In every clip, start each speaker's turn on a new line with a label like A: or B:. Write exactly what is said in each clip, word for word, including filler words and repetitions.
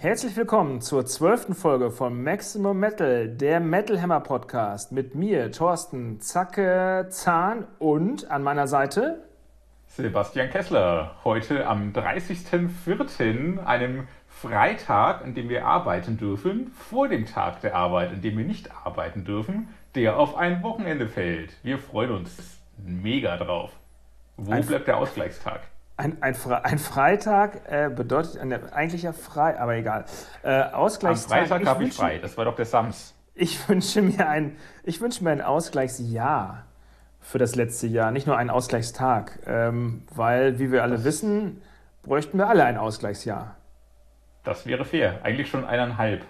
A: Herzlich willkommen zur zwölften Folge von Maximum Metal, der Metal Hammer Podcast mit mir, Thorsten Zacke Zahn und an meiner Seite
B: Sebastian Kessler. Heute am dreißigsten vierten, einem Freitag, an dem wir arbeiten dürfen, vor dem Tag der Arbeit, an dem wir nicht arbeiten dürfen, der auf ein Wochenende fällt. Wir freuen uns mega drauf. Wo
A: ein
B: bleibt der Ausgleichstag?
A: Ein, ein, Fre- ein Freitag äh, bedeutet ein, eigentlich ja frei, aber egal. Äh, Ausgleichstag.
B: Am Freitag habe ich
A: wünsche-
B: frei, das war doch der Sams.
A: Ich wünsche mir ein, ich wünsche mir ein Ausgleichsjahr für das letzte Jahr, nicht nur einen Ausgleichstag, ähm, weil, wie wir alle
B: Das-
A: wissen, bräuchten wir alle ein Ausgleichsjahr.
B: Das wäre fair, eigentlich schon eineinhalb.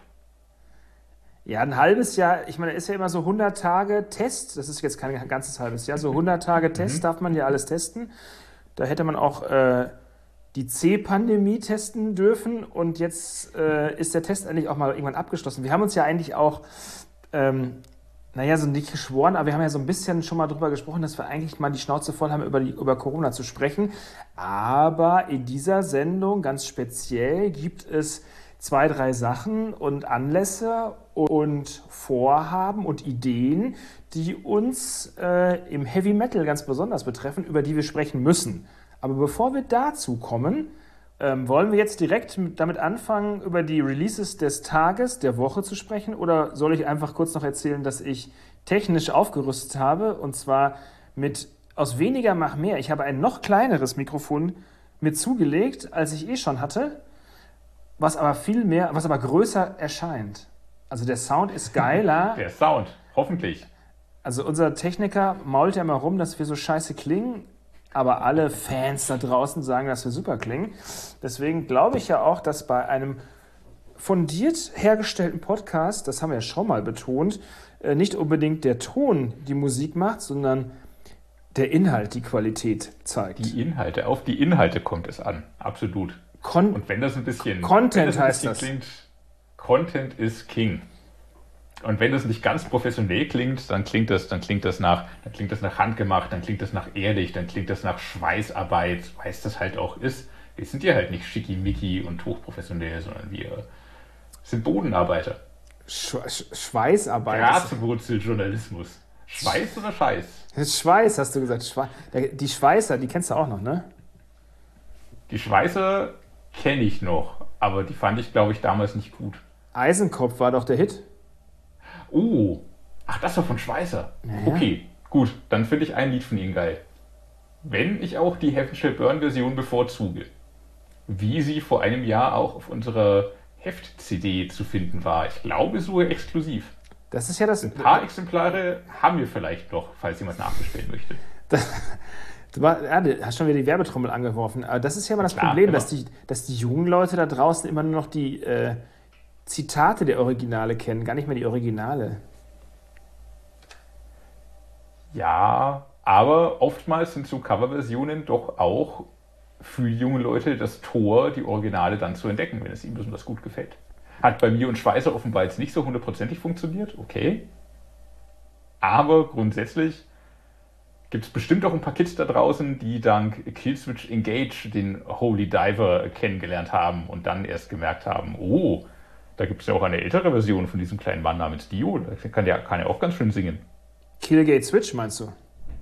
A: Ja, ein halbes Jahr, ich meine, ist ja immer so hundert Tage Test, das ist jetzt kein ganzes halbes Jahr, so hundert Tage Test darf man ja alles testen. Da hätte man auch äh, die C-Pandemie testen dürfen und jetzt äh, ist der Test eigentlich auch mal irgendwann abgeschlossen. Wir haben uns ja eigentlich auch, ähm, naja, so nicht geschworen, aber wir haben ja so ein bisschen schon mal drüber gesprochen, dass wir eigentlich mal die Schnauze voll haben, über, die, über Corona zu sprechen. Aber in dieser Sendung ganz speziell gibt es zwei, drei Sachen und Anlässe und Vorhaben und Ideen, die uns äh, im Heavy Metal ganz besonders betreffen, über die wir sprechen müssen. Aber bevor wir dazu kommen, ähm, wollen wir jetzt direkt mit, damit anfangen, über die Releases des Tages, der Woche zu sprechen? Oder soll ich einfach kurz noch erzählen, dass ich technisch aufgerüstet habe? Und zwar mit aus weniger mach mehr. Ich habe ein noch kleineres Mikrofon mir zugelegt, als ich eh schon hatte, was aber viel mehr, was aber größer erscheint. Also der Sound ist geiler.
B: Der Sound, hoffentlich.
A: Also unser Techniker mault ja immer rum, dass wir so scheiße klingen, aber alle Fans da draußen sagen, dass wir super klingen. Deswegen glaube ich ja auch, dass bei einem fundiert hergestellten Podcast, das haben wir ja schon mal betont, äh, nicht unbedingt der Ton die Musik macht, sondern der Inhalt die Qualität zeigt.
B: Die Inhalte, auf die Inhalte kommt es an, absolut.
A: Kon-
B: Und wenn das ein bisschen,
A: Content
B: wenn das ein
A: heißt
B: bisschen
A: das.
B: klingt, Content ist King. Und wenn das nicht ganz professionell klingt, dann klingt das, dann klingt das nach, dann klingt das nach handgemacht, dann klingt das nach ehrlich, dann klingt das nach Schweißarbeit, weil es das halt auch ist. Wir sind ja halt nicht schickimicki und hochprofessionell, sondern wir sind Bodenarbeiter.
A: Sch- Sch- Schweißarbeit.
B: Graswurzeljournalismus. Schweiß oder Scheiß?
A: Das ist Schweiß, hast du gesagt. Schwe- Der- Die Schweißer, die kennst du auch noch, ne?
B: Die Schweißer kenne ich noch, aber die fand ich, glaube ich, damals nicht gut.
A: Eisenkopf war doch der Hit.
B: Oh, ach, das war von Schweißer.
A: Ja, ja.
B: Okay, gut, dann finde ich ein Lied von ihnen geil. Wenn ich auch die Heaven Shall Burn Version bevorzuge, wie sie vor einem Jahr auch auf unserer Heft-C D zu finden war. Ich glaube, sogar exklusiv.
A: Das ist ja das.
B: Ein paar Exemplare haben wir vielleicht noch, falls jemand nachbestellen möchte.
A: Du war- ja, du hast schon wieder die Werbetrommel angeworfen. Aber das ist ja immer das
B: Klar,
A: Problem,
B: immer.
A: dass die, dass die jungen Leute da draußen immer nur noch die äh, Zitate der Originale kennen, gar nicht mehr die Originale.
B: Ja, aber oftmals sind so Coverversionen doch auch für junge Leute das Tor, die Originale dann zu entdecken, wenn es ihnen besonders gut gefällt. Hat bei mir und Schweißer offenbar jetzt nicht so hundertprozentig funktioniert, okay. Aber grundsätzlich gibt es bestimmt auch ein paar Kids da draußen, die dank Killswitch Engage den Holy Diver kennengelernt haben und dann erst gemerkt haben, oh, da gibt es ja auch eine ältere Version von diesem kleinen Mann namens Dio. Der kann ja, kann ja auch ganz schön singen.
A: Killgate Switch, meinst du?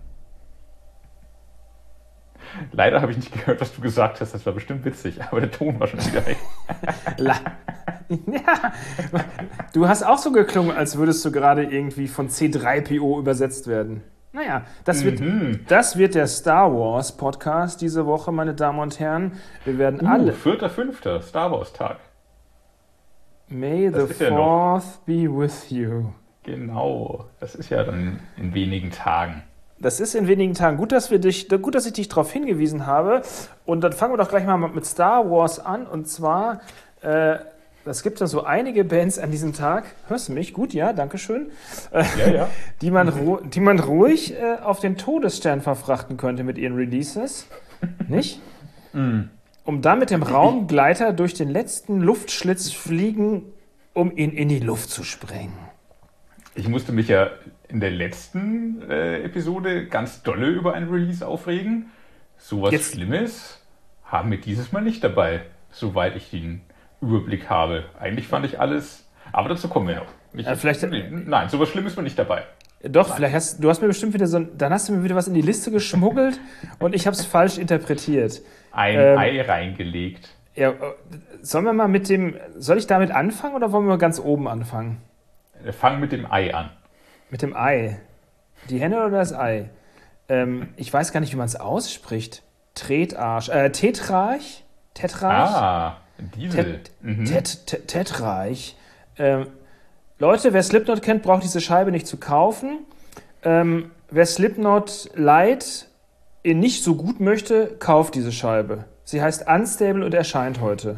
B: Leider habe ich nicht gehört, was du gesagt hast. Das war bestimmt witzig, aber der Ton war schon wieder weg.
A: La ja. Du hast auch so geklungen, als würdest du gerade irgendwie von C drei P O übersetzt werden. Naja, das wird,
B: Mhm.
A: das wird der Star Wars Podcast diese Woche, meine Damen und Herren. Wir werden
B: Uh,
A: alle.
B: vierter fünfter Star Wars Tag.
A: May
B: das
A: the
B: ist ja noch.
A: Fourth be with you.
B: Genau, das ist ja dann in wenigen Tagen.
A: Das ist in wenigen Tagen. Gut, dass wir dich, gut, dass ich dich darauf hingewiesen habe. Und dann fangen wir doch gleich mal mit Star Wars an. Und zwar, äh, es gibt ja so einige Bands an diesem Tag. Hörst du mich? Gut, ja, danke schön. Äh,
B: Ja, ja.
A: die, man ru- die man ruhig äh, auf den Todesstern verfrachten könnte mit ihren Releases. Nicht? Um dann mit dem Raumgleiter durch den letzten Luftschlitz fliegen, um ihn in die Luft zu sprengen.
B: Ich musste mich ja in der letzten äh, Episode ganz dolle über ein Release aufregen. Sowas
A: Jetzt-
B: Schlimmes haben wir dieses Mal nicht dabei, soweit ich den Überblick habe. Eigentlich fand ich alles, aber dazu kommen wir noch. Ich,
A: Ja, vielleicht-
B: nee, nein, sowas Schlimmes war nicht dabei.
A: Doch,
B: Nein.
A: vielleicht hast du hast mir bestimmt wieder so ein, dann hast du mir wieder was in die Liste geschmuggelt und ich habe es falsch interpretiert.
B: Ein
A: Ähm,
B: Ei reingelegt.
A: Ja, äh, sollen wir mal mit dem, soll ich damit anfangen oder wollen wir ganz oben anfangen?
B: Wir fangen mit dem Ei an.
A: Mit dem Ei. Die Henne oder das Ei? Ähm, ich weiß gar nicht, wie man es ausspricht. Tretarsch, äh, Tetrarch? Tetrarch?
B: Ah, Diesel.
A: Tet,
B: Mhm.
A: Tet, Tet, Tetrarch. Ähm, Leute, wer Slipknot kennt, braucht diese Scheibe nicht zu kaufen. Ähm, wer Slipknot Light ihn nicht so gut möchte, kauft diese Scheibe. Sie heißt Unstable und erscheint heute.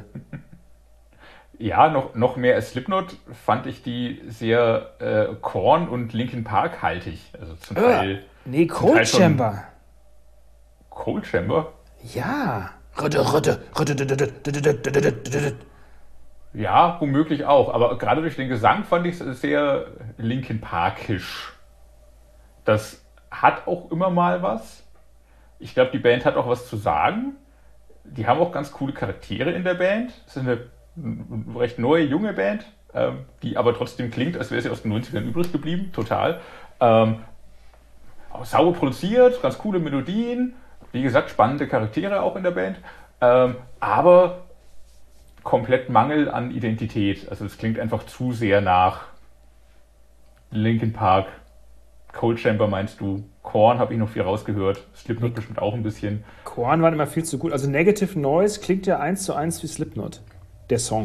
B: Ja, noch, noch mehr als Slipknot fand ich die sehr äh, Korn und Linkin Park haltig. Also zum Teil
A: Nee,
B: Teil
A: Cold
B: schon-
A: Chamber.
B: Cold Chamber.
A: Ja. Rütte, Rütte, Rütte, Rütte, Rütte, Rütte, Rütte, Rütte.
B: Ja, womöglich auch. Aber gerade durch den Gesang fand ich es sehr Linkin Parkisch. Das hat auch immer mal was. Ich glaube, die Band hat auch was zu sagen. Die haben auch ganz coole Charaktere in der Band. Es ist eine mm, recht neue, junge Band, ähm, die aber trotzdem klingt, als wäre sie aus den neunzigern übrig geblieben. Total. Ähm, auch sauber produziert, ganz coole Melodien. Wie gesagt, spannende Charaktere auch in der Band. Ähm, aber komplett Mangel an Identität. Also es klingt einfach zu sehr nach Linkin Park. Cold Chamber meinst du? Korn habe ich noch viel rausgehört. Slipknot bestimmt auch ein bisschen.
A: Korn waren immer viel zu gut. Also Negative Noise klingt ja eins zu eins wie Slipknot. Der Song.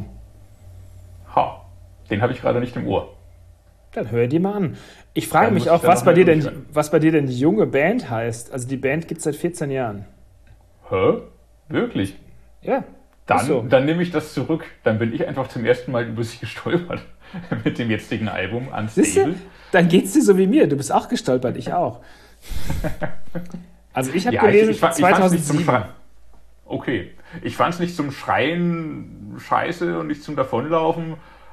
B: Ha, den habe ich gerade nicht im Ohr.
A: Dann hör dir mal an. Ich frage
B: Dann
A: mich
B: muss ich
A: auch,
B: da
A: was
B: noch
A: bei,
B: mal
A: dir denn,
B: durchhören.
A: was bei dir denn die junge Band heißt. Also die Band gibt es seit vierzehn Jahren.
B: Hä? Wirklich?
A: Ja,
B: Dann,
A: ist so.
B: dann nehme ich das zurück. Dann bin ich einfach zum ersten Mal über sie gestolpert mit dem jetzigen Album
A: Siehst du?
B: Unstable.
A: Dann geht's dir so wie mir. Du bist auch gestolpert, ich auch. Also ich habe
B: Ja,
A: gelesen,
B: ich, ich, fand- ich fand's nicht zum
A: zweitausendsieben.
B: Schreien. Okay. Ich fand es nicht zum Schreien scheiße und nicht zum Davonlaufen.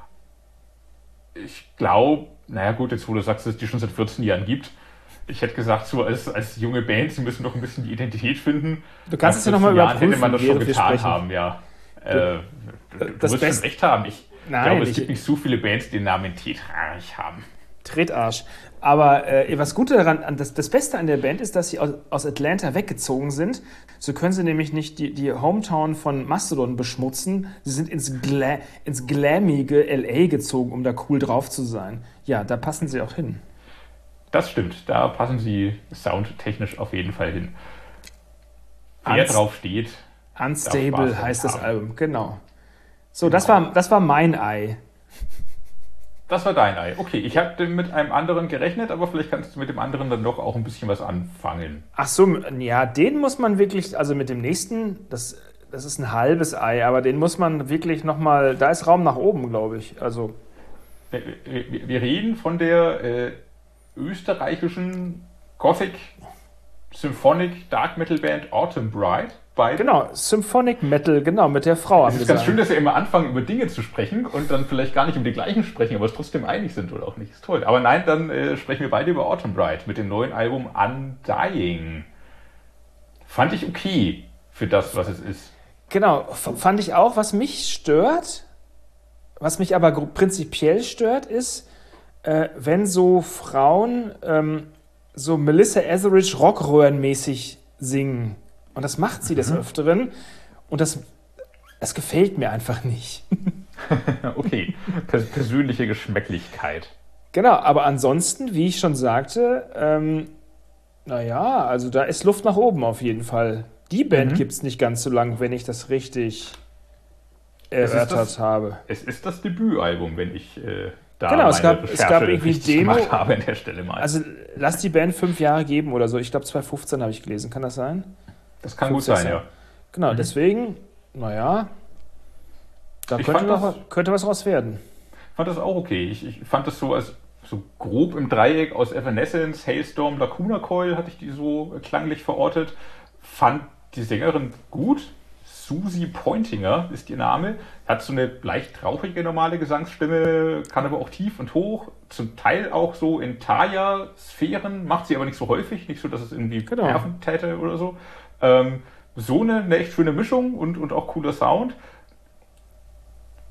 B: Ich glaube, naja gut, jetzt wo du sagst, dass es die schon seit vierzehn Jahren gibt. Ich hätte gesagt, so als, als junge Band, sie müssen noch ein bisschen die Identität finden.
A: Du kannst
B: Nach
A: es ja noch mal
B: vierzehn Jahren
A: überprüfen,
B: hätte man das schon
A: während wir
B: getan
A: sprechen.
B: haben, ja. Äh, du
A: das
B: wirst schon
A: Beste-
B: recht haben. Ich
A: Nein,
B: glaube, es
A: ich-
B: gibt nicht so viele Bands, die den Namen Tetrarch haben.
A: Tretarsch. Aber äh, was Gute daran, an das, das Beste an der Band ist, dass sie aus, aus Atlanta weggezogen sind. So können sie nämlich nicht die, die Hometown von Mastodon beschmutzen. Sie sind ins, Gla ins glammige L A gezogen, um da cool drauf zu sein. Ja, da passen sie auch hin.
B: Das stimmt, da passen sie soundtechnisch auf jeden Fall hin. Wer
A: Unst-
B: drauf steht,
A: Unstable
B: Darf Spaß
A: heißt das
B: haben.
A: Album, genau. So, das war, das war mein Ei.
B: das war dein Ei. Okay, ich hatte mit einem anderen gerechnet, aber vielleicht kannst du mit dem anderen dann doch auch ein bisschen was anfangen.
A: Ach so, ja, den muss man wirklich, also mit dem nächsten, das, das ist ein halbes Ei, aber den muss man wirklich nochmal, da ist Raum nach oben, glaube ich. Also,
B: Wir, wir, wir reden von der äh, österreichischen Gothic Symphonic Dark Metal Band Autumn Bride. Bei
A: genau, Symphonic Metal, genau, mit der Frau am
B: Es ist ganz schön,
A: Gesang.
B: dass wir immer anfangen, über Dinge zu sprechen und dann vielleicht gar nicht um die gleichen sprechen, aber es trotzdem einig sind oder auch nicht. Ist toll. Aber nein, dann äh, sprechen wir beide über Autumn Bride mit dem neuen Album Undying. Fand ich okay für das, was es ist.
A: Genau, f- fand ich auch, was mich stört, was mich aber gru- prinzipiell stört, ist, äh, wenn so Frauen ähm, so Melissa Etheridge Rockröhrenmäßig singen. Und das macht sie des Öfteren. Und das, das gefällt mir einfach nicht.
B: Okay, Pers persönliche Geschmäcklichkeit.
A: Genau, aber ansonsten, wie ich schon sagte, ähm, naja, also da ist Luft nach oben auf jeden Fall. Die Band
B: Mhm.
A: gibt es nicht ganz so lang, wenn ich das richtig
B: ist
A: erörtert
B: das-
A: habe.
B: Es ist das Debütalbum, wenn ich äh, da
A: Genau, es
B: meine
A: gab- es
B: Recherche
A: gab irgendwie
B: richtig
A: Demo-
B: gemacht habe an der Stelle mal.
A: Also lass die Band fünf Jahre geben oder so. Ich glaube zwanzig fünfzehn habe ich gelesen. Kann das sein?
B: das kann gut
A: fünfzehn.
B: sein, ja.
A: Genau,
B: Mhm.
A: deswegen, naja, da
B: Ich
A: könnte,
B: fand
A: noch,
B: das-
A: was- könnte was raus werden.
B: fand das auch okay. Ich, ich fand das so als so grob im Dreieck aus Evanescence, Hailstorm, Lacuna Coil hatte ich die so klanglich verortet. Fand die Sängerin gut. Susie Pointinger ist ihr Name. Hat so eine leicht rauchige normale Gesangsstimme, kann aber auch tief und hoch. Zum Teil auch so in Taya-Sphären, macht sie aber nicht so häufig. Nicht so, dass es irgendwie
A: Genau.
B: nerven täte oder so. Ähm, so eine, eine echt schöne Mischung und, und auch cooler Sound.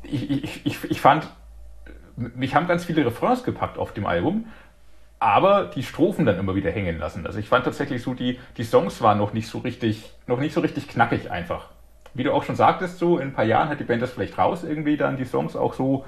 B: ich, ich, ich, ich fand, mich haben ganz viele Refrains gepackt auf dem Album, aber die Strophen dann immer wieder hängen lassen. Also ich fand tatsächlich so, die, die Songs waren noch nicht so richtig, noch nicht so richtig knackig einfach. Wie du auch schon sagtest, so in ein paar Jahren hat die Band das vielleicht raus, irgendwie dann die Songs auch so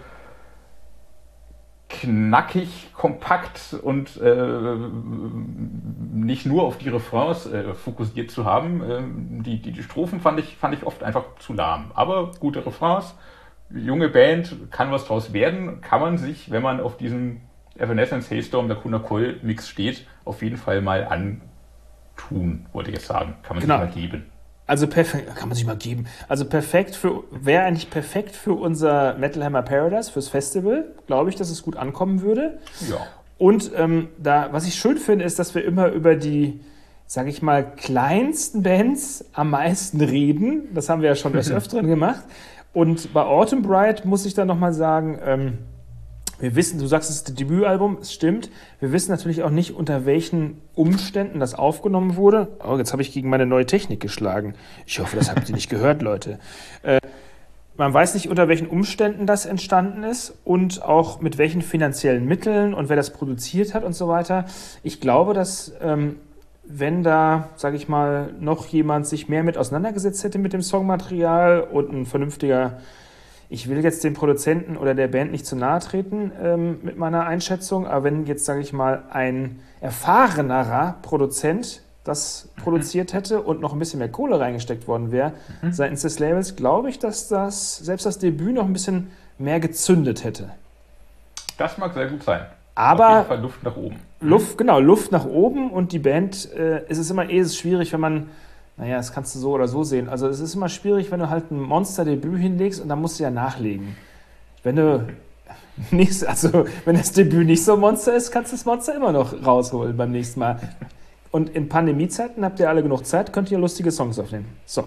B: knackig, kompakt und äh, nicht nur auf die Refrains äh, fokussiert zu haben. Ähm, die, die, die Strophen fand ich, fand ich oft einfach zu lahm. Aber gute Refrains, junge Band, kann was draus werden, kann man sich, wenn man auf diesem Evanescence, Hailstorm, Lacuna Coil Mix steht, auf jeden Fall mal antun, wollte ich jetzt sagen. Kann man
A: Genau.
B: sich mal geben.
A: Also perfekt, kann man sich mal geben. Also perfekt für, wäre eigentlich perfekt für unser Metal Hammer Paradise, fürs Festival. Glaube ich, dass es gut ankommen würde.
B: Ja.
A: Und ähm, da, was ich schön finde, ist, dass wir immer über die, sage ich mal, kleinsten Bands am meisten reden. Das haben wir ja schon des Öfteren gemacht. Und bei Autumn Bright muss ich dann nochmal sagen, ähm, wir wissen, du sagst, es ist das Debütalbum, es stimmt. Wir wissen natürlich auch nicht, unter welchen Umständen das aufgenommen wurde. Oh, jetzt habe ich gegen meine neue Technik geschlagen. Ich hoffe, das habt ihr nicht gehört, Leute. Äh, man weiß nicht, unter welchen Umständen das entstanden ist und auch mit welchen finanziellen Mitteln und wer das produziert hat und so weiter. Ich glaube, dass ähm, wenn da, sage ich mal, noch jemand sich mehr mit auseinandergesetzt hätte mit dem Songmaterial und ein vernünftiger, ich will jetzt dem Produzenten oder der Band nicht zu nahe treten ähm, mit meiner Einschätzung, aber wenn jetzt, sage ich mal, ein erfahrenerer Produzent das mhm. produziert hätte und noch ein bisschen mehr Kohle reingesteckt worden wäre, mhm. seitens des Labels, glaube ich, dass das selbst das Debüt noch ein bisschen mehr gezündet hätte.
B: Das mag sehr gut sein.
A: Aber
B: auf jeden Fall Luft nach oben.
A: Luft, genau, Luft nach oben und die Band, äh, es ist immer eh schwierig, wenn man, naja, das kannst du so oder so sehen. Also es ist immer schwierig, wenn du halt ein Monster-Debüt hinlegst und dann musst du ja nachlegen. Wenn du nicht, also wenn das Debüt nicht so Monster ist, kannst du das Monster immer noch rausholen beim nächsten Mal. Und in Pandemiezeiten habt ihr alle genug Zeit, könnt ihr lustige Songs aufnehmen. So.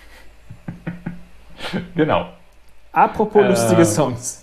B: Genau.
A: Apropos
B: äh,
A: lustige Songs.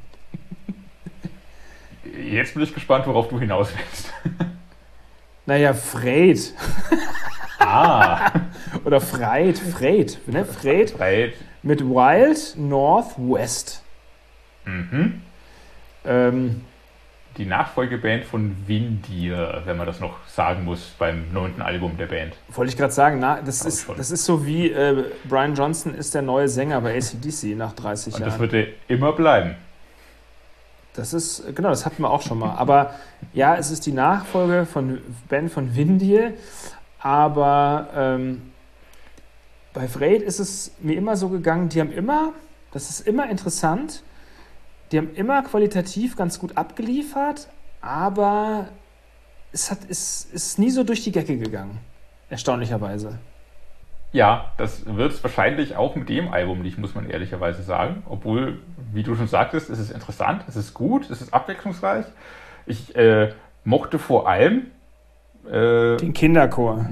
B: Jetzt bin ich gespannt, worauf du hinaus willst.
A: Naja, Fred.
B: Ah.
A: Oder Freit, Fred, ne? Fred.
B: Fred.
A: Mit Wild Northwest.
B: Mhm.
A: Ähm,
B: Die Nachfolgeband von Windir, wenn man das noch sagen muss, beim neunten Album der Band.
A: Wollte ich gerade sagen, na, das, ist, das ist so wie äh, Brian Johnson ist der neue Sänger bei A C D C nach dreißig
B: Und
A: Jahren.
B: das wird er immer bleiben.
A: Das ist, genau, das hatten wir auch schon mal. Aber ja, es ist die Nachfolge von Band von Windir. Aber ähm, bei Fred ist es mir immer so gegangen, die haben immer, das ist immer interessant, die haben immer qualitativ ganz gut abgeliefert, aber es hat, ist, ist nie so durch die Decke gegangen, erstaunlicherweise.
B: Ja, das wird es wahrscheinlich auch mit dem Album nicht, muss man ehrlicherweise sagen. Obwohl, wie du schon sagtest, es ist interessant, es ist gut, es ist abwechslungsreich. Ich äh, mochte vor allem äh,
A: den Kinderchor.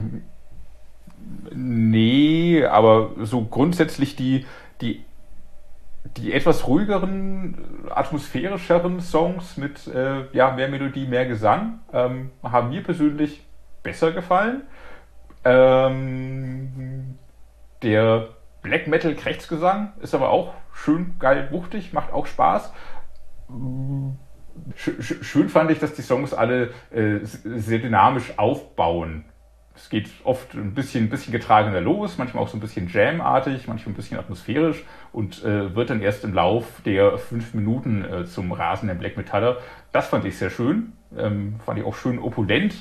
B: Nee, aber so grundsätzlich die, die, die etwas ruhigeren, atmosphärischeren Songs mit äh, ja, mehr Melodie, mehr Gesang ähm, haben mir persönlich besser gefallen. Ähm, der Black Metal Krechtsgesang ist aber auch schön geil wuchtig, macht auch Spaß. Sch- schön fand ich, dass die Songs alle äh, sehr dynamisch aufbauen. Es geht oft ein bisschen, ein bisschen getragener los, manchmal auch so ein bisschen Jam-artig, manchmal ein bisschen atmosphärisch und äh, wird dann erst im Lauf der fünf Minuten äh, zum rasenden Black Metaller. Das fand ich sehr schön, ähm, fand ich auch schön opulent.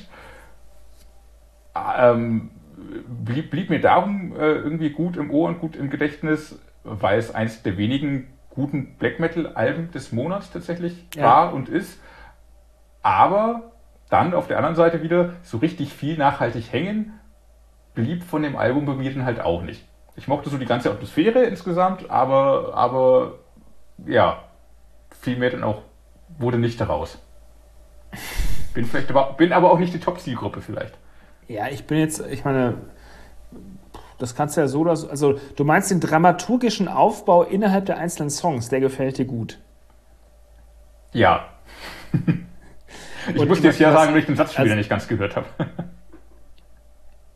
B: Ähm, blieb, blieb mir darum äh, irgendwie gut im Ohr und gut im Gedächtnis, weil es eins der wenigen guten Black Metal-Alben des Monats tatsächlich ja. war und ist. Aber dann auf der anderen Seite wieder so richtig viel nachhaltig hängen blieb von dem Album bei mir dann halt auch nicht. Ich mochte so die ganze Atmosphäre insgesamt, aber, aber ja, viel mehr dann auch wurde nicht daraus. Bin, vielleicht aber, bin aber auch nicht die Top-Zielgruppe vielleicht.
A: Ja, ich bin jetzt, ich meine, das kannst du ja so, also du meinst den dramaturgischen Aufbau innerhalb der einzelnen Songs, der gefällt dir gut.
B: Ja. Ich
A: Und
B: muss jetzt ja
A: was,
B: sagen, weil ich den Satz schon
A: also,
B: wieder nicht ganz gehört habe.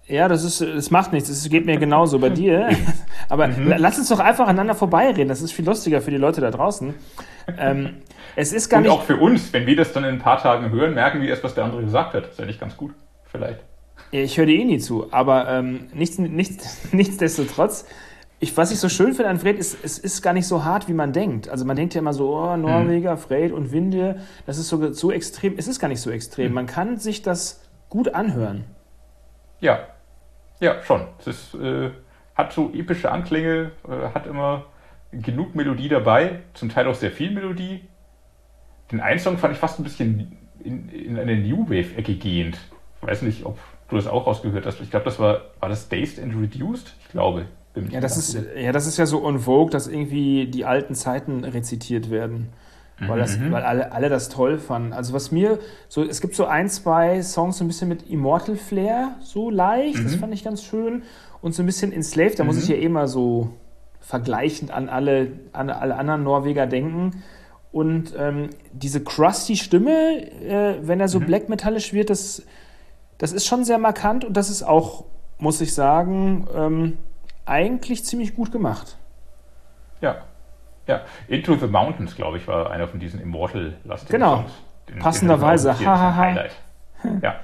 A: Ja, das ist, das macht nichts. Das geht mir genauso bei dir. Aber mhm. lass uns doch einfach aneinander vorbeireden. Das ist viel lustiger für die Leute da draußen. Ähm, es ist gar
B: Und
A: nicht.
B: auch für uns, wenn wir das dann in ein paar Tagen hören, merken wir erst, was der andere gesagt hat. Das ist ja nicht ganz gut, vielleicht.
A: Ja, ich höre dir eh nie zu. Aber ähm, nichts, nichts, nichtsdestotrotz, ich, was ich so schön finde an Fred, ist, es ist gar nicht so hart, wie man denkt. Also man denkt ja immer so, oh, Norweger, Fred und Winde, das ist so, so extrem. Es ist gar nicht so extrem. Man kann sich das gut anhören.
B: Ja. Ja, schon. Es ist, äh, hat so epische Anklänge, äh, hat immer genug Melodie dabei, zum Teil auch sehr viel Melodie. Den einen Song fand ich fast ein bisschen in, in eine New Wave-Ecke gehend. Ich weiß nicht, ob du das auch rausgehört hast. Ich glaube, das war, war das Dazed and Reduced? Ich glaube.
A: Ja das, ist, ja, das ist ja so en vogue, dass irgendwie die alten Zeiten rezitiert werden. Weil, das, mhm. weil alle, alle das toll fanden. Also was mir, so es gibt so ein, zwei Songs so ein bisschen mit Immortal Flair, so leicht, mhm. das fand ich ganz schön. Und so ein bisschen Enslaved, da mhm. muss ich ja immer so vergleichend an alle, an alle anderen Norweger denken. Und ähm, diese crusty Stimme, äh, wenn er so mhm. black metallisch wird, das, das ist schon sehr markant und das ist auch, muss ich sagen, ähm, eigentlich ziemlich gut gemacht.
B: Ja. Ja, Into the Mountains, glaube ich, war einer von diesen Immortal-lastigen
A: genau.
B: Songs.
A: Den, passenderweise. Hahaha.
B: Ja.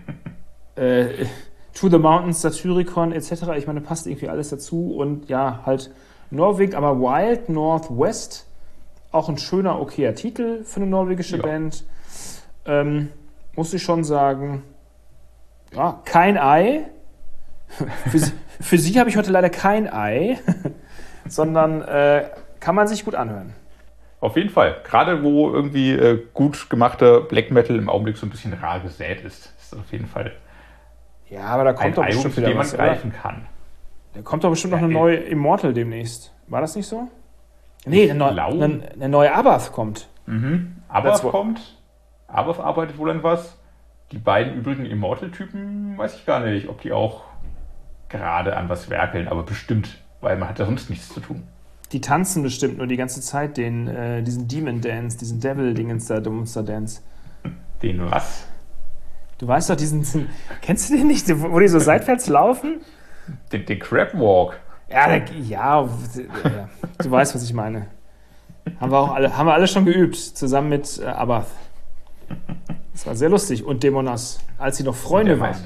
A: äh, To the Mountains, Satyricon et cetera. Ich meine, passt irgendwie alles dazu. Und ja, halt Norwegen, aber Wild Northwest, auch ein schöner, okayer Titel für eine norwegische ja. Band. Ähm, muss ich schon sagen, ja, kein Ei. für, sie, für sie habe ich heute leider kein Ei, sondern äh, kann man sich gut anhören.
B: Auf jeden Fall. Gerade wo irgendwie äh, gut gemachter Black Metal im Augenblick so ein bisschen rar gesät ist, ist das auf jeden Fall
A: ja, aber da kommt
B: ein
A: doch
B: Album,
A: bestimmt
B: zu
A: wieder
B: dem man
A: was,
B: greifen
A: oder?
B: kann.
A: Da kommt doch bestimmt ja, noch eine neue Immortal demnächst. War das nicht so? Nee, eine, neu, eine, eine neue Abath kommt.
B: Mhm. Abath kommt. Abath arbeitet wohl an was. Die beiden übrigen Immortal-Typen weiß ich gar nicht, ob die auch gerade an was werkeln, aber bestimmt, weil man hat ja sonst nichts zu tun.
A: Die tanzen bestimmt nur die ganze Zeit den, äh, diesen Demon Dance, diesen Devil-Dingens da, Monster Dance.
B: Den was?
A: Du weißt doch diesen, diesen kennst du den nicht, wo die so seitwärts laufen?
B: Den, den Crab Walk.
A: Ja, der, ja, ja, du weißt, was ich meine. Haben wir auch alle, haben wir alle schon geübt, zusammen mit äh, Abath. Das war sehr lustig. Und Dämonas, als sie noch Freunde waren.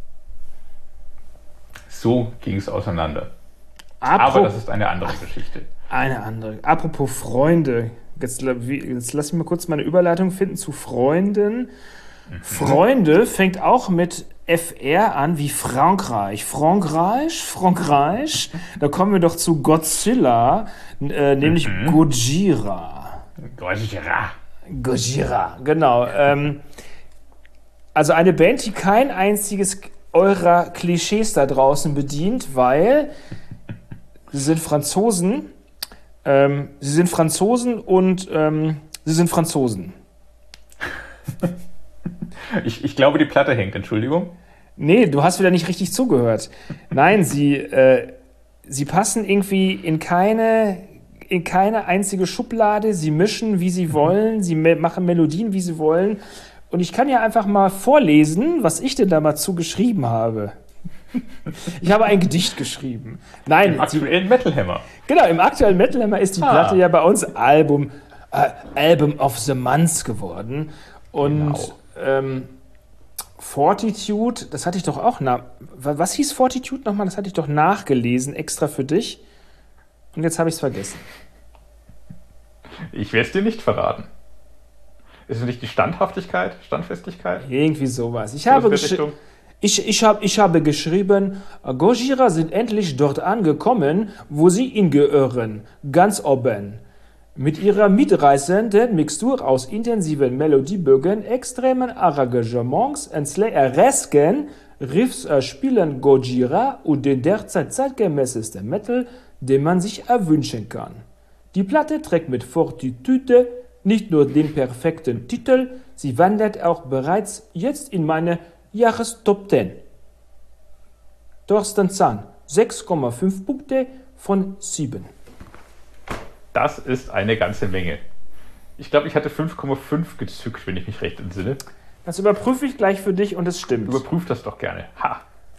B: So ging es auseinander.
A: Apro-
B: Aber das ist eine andere Geschichte.
A: Eine andere. Apropos Freunde. Jetzt, jetzt lass mich mal kurz meine Überleitung finden zu Freunden. Mhm. Freunde fängt auch mit F R an wie Frankreich. Frankreich, Frankreich. Da kommen wir doch zu Godzilla, äh, nämlich mhm. Gojira.
B: Gojira.
A: Gojira, genau. Ähm, also eine Band, die kein einziges eurer Klischees da draußen bedient, weil sie sind Franzosen, ähm, sie sind Franzosen und ähm, sie sind Franzosen.
B: Ich, ich glaube, die Platte hängt, Entschuldigung.
A: Nee, du hast wieder nicht richtig zugehört. Nein, sie, äh, sie passen irgendwie in keine, in keine einzige Schublade, sie mischen, wie sie wollen, sie me- machen Melodien, wie sie wollen. Und ich kann ja einfach mal vorlesen, was ich denn da mal zugeschrieben habe. Ich habe ein Gedicht geschrieben. Nein,
B: Im aktuellen Metal Hammer.
A: Genau, im aktuellen Metal Hammer ist die ah. Platte ja bei uns Album, äh, Album of the Month geworden. Und genau. ähm, Fortitude, das hatte ich doch auch nach. Was hieß Fortitude nochmal? Das hatte ich doch nachgelesen, extra für dich. Und jetzt habe ich es vergessen.
B: Ich werde es dir nicht verraten. Ist es nicht die Standhaftigkeit, Standfestigkeit?
A: Irgendwie sowas. Ich habe, gesch- ich, ich hab, ich habe geschrieben, Gojira sind endlich dort angekommen, wo sie hingehören, ganz oben. Mit ihrer mitreißenden Mixtur aus intensiven Melodiebögen, extremen Arrangements und slayeresken Riffs spielen Gojira und den derzeit zeitgemäßesten Metal, den man sich erwünschen kann. Die Platte trägt mit Fortitude nicht nur den perfekten Titel, sie wandert auch bereits jetzt in meine Jahrestop zehn. Thorsten Zahn, sechs Komma fünf Punkte von sieben.
B: Das ist eine ganze Menge. Ich glaube, ich hatte fünf Komma fünf gezückt, wenn ich mich recht entsinne.
A: Das überprüfe ich gleich für dich und es stimmt.
B: Überprüf das doch gerne. Ha!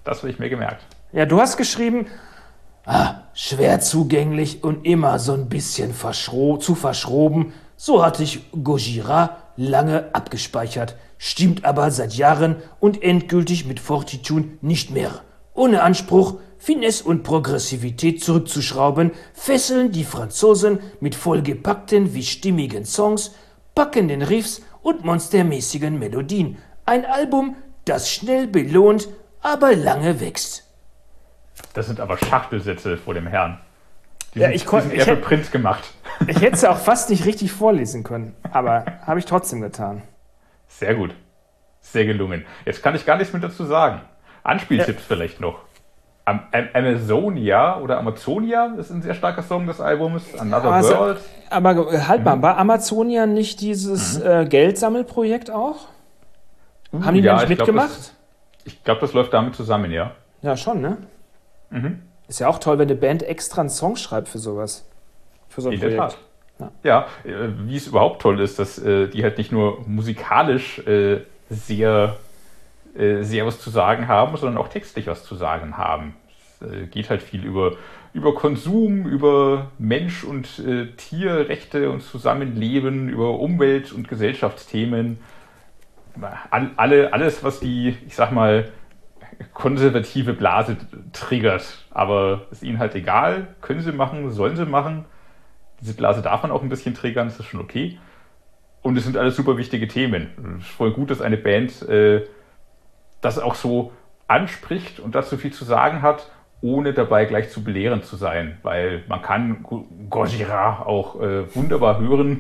B: Das habe ich mir gemerkt.
A: Ja, du hast geschrieben, ah, schwer zugänglich und immer so ein bisschen verschro- zu verschroben. So hatte ich Gojira lange abgespeichert, stimmt aber seit Jahren und endgültig mit Fortitude nicht mehr. Ohne Anspruch, Finesse und Progressivität zurückzuschrauben, fesseln die Franzosen mit vollgepackten wie stimmigen Songs, packenden Riffs und monstermäßigen Melodien. Ein Album, das schnell belohnt, aber lange wächst.
B: Das sind aber Schachtelsätze vor dem Herrn. Die
A: Ja,
B: sind,
A: ich kon-
B: die sind
A: ich
B: eher für
A: hätt-
B: Print gemacht.
A: Ich hätte es auch fast nicht richtig vorlesen können, aber habe ich trotzdem getan.
B: Sehr gut. Sehr gelungen. Jetzt kann ich gar nichts mehr dazu sagen. Anspieltipps
A: Ja.
B: vielleicht noch. Am, Am- Amazonia oder Amazonia ist ein sehr starker Song des Albums. Another
A: Also,
B: World.
A: aber halt mal, war Amazonia nicht dieses äh, Geldsammelprojekt auch? Haben die
B: ja,
A: da nicht
B: ich glaub,
A: mitgemacht?
B: das- Ich glaube, das läuft damit zusammen, ja.
A: Ja, schon, ne?
B: Mhm.
A: Ist ja auch toll, wenn eine Band extra einen Song schreibt für sowas. Für so ein
B: In der
A: Projekt.
B: Tat.
A: Ja.
B: Ja, äh, wie es überhaupt toll ist, dass äh, die halt nicht nur musikalisch äh, sehr, äh, sehr was zu sagen haben, sondern auch textlich was zu sagen haben. Es äh, geht halt viel über, über Konsum, über Mensch- und äh, Tierrechte und Zusammenleben, über Umwelt- und Gesellschaftsthemen. All, alle, alles, was die, ich sag mal, konservative Blase triggert. Aber ist ihnen halt egal, können sie machen, sollen sie machen. Diese Blase darf man auch ein bisschen triggern, das ist schon okay. Und es sind alles super wichtige Themen. Es ist voll gut, dass eine Band äh, das auch so anspricht und dazu viel zu sagen hat, ohne dabei gleich zu belehrend zu sein. Weil man kann Go- Gojira auch äh, wunderbar hören,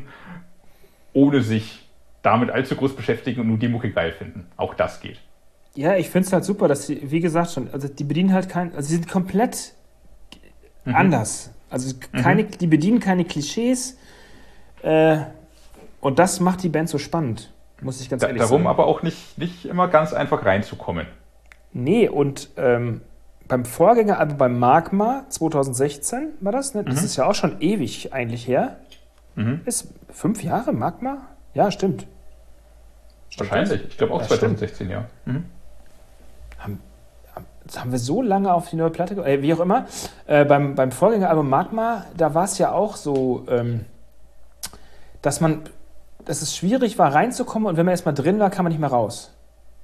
B: ohne sich damit allzu groß beschäftigen und nur die Mucke geil finden. Auch das geht.
A: Ja, ich finde es halt super, dass sie, wie gesagt schon, also die bedienen halt kein, also sie sind komplett
B: Mhm.
A: anders. Also keine, die bedienen keine Klischees äh, und das macht die Band so spannend, muss ich ganz
B: Da,
A: ehrlich
B: darum
A: sagen.
B: aber auch nicht, nicht immer ganz einfach reinzukommen.
A: Nee, und ähm, beim Vorgänger, also beim Magma zwanzig sechzehn war das, ne? Das ist ja auch schon ewig eigentlich her.
B: Mhm.
A: Ist fünf Jahre Magma? Ja, stimmt. Stimmt
B: Wahrscheinlich. Ich glaube auch
A: Ja,
B: zwanzig sechzehn, ja. Mhm.
A: Das haben wir so lange auf die neue Platte, ge- äh, wie auch immer. Äh, beim, beim Vorgängeralbum Magma, da war es ja auch so, ähm, dass man, dass es schwierig war reinzukommen und wenn man erstmal drin war, kam man nicht mehr raus.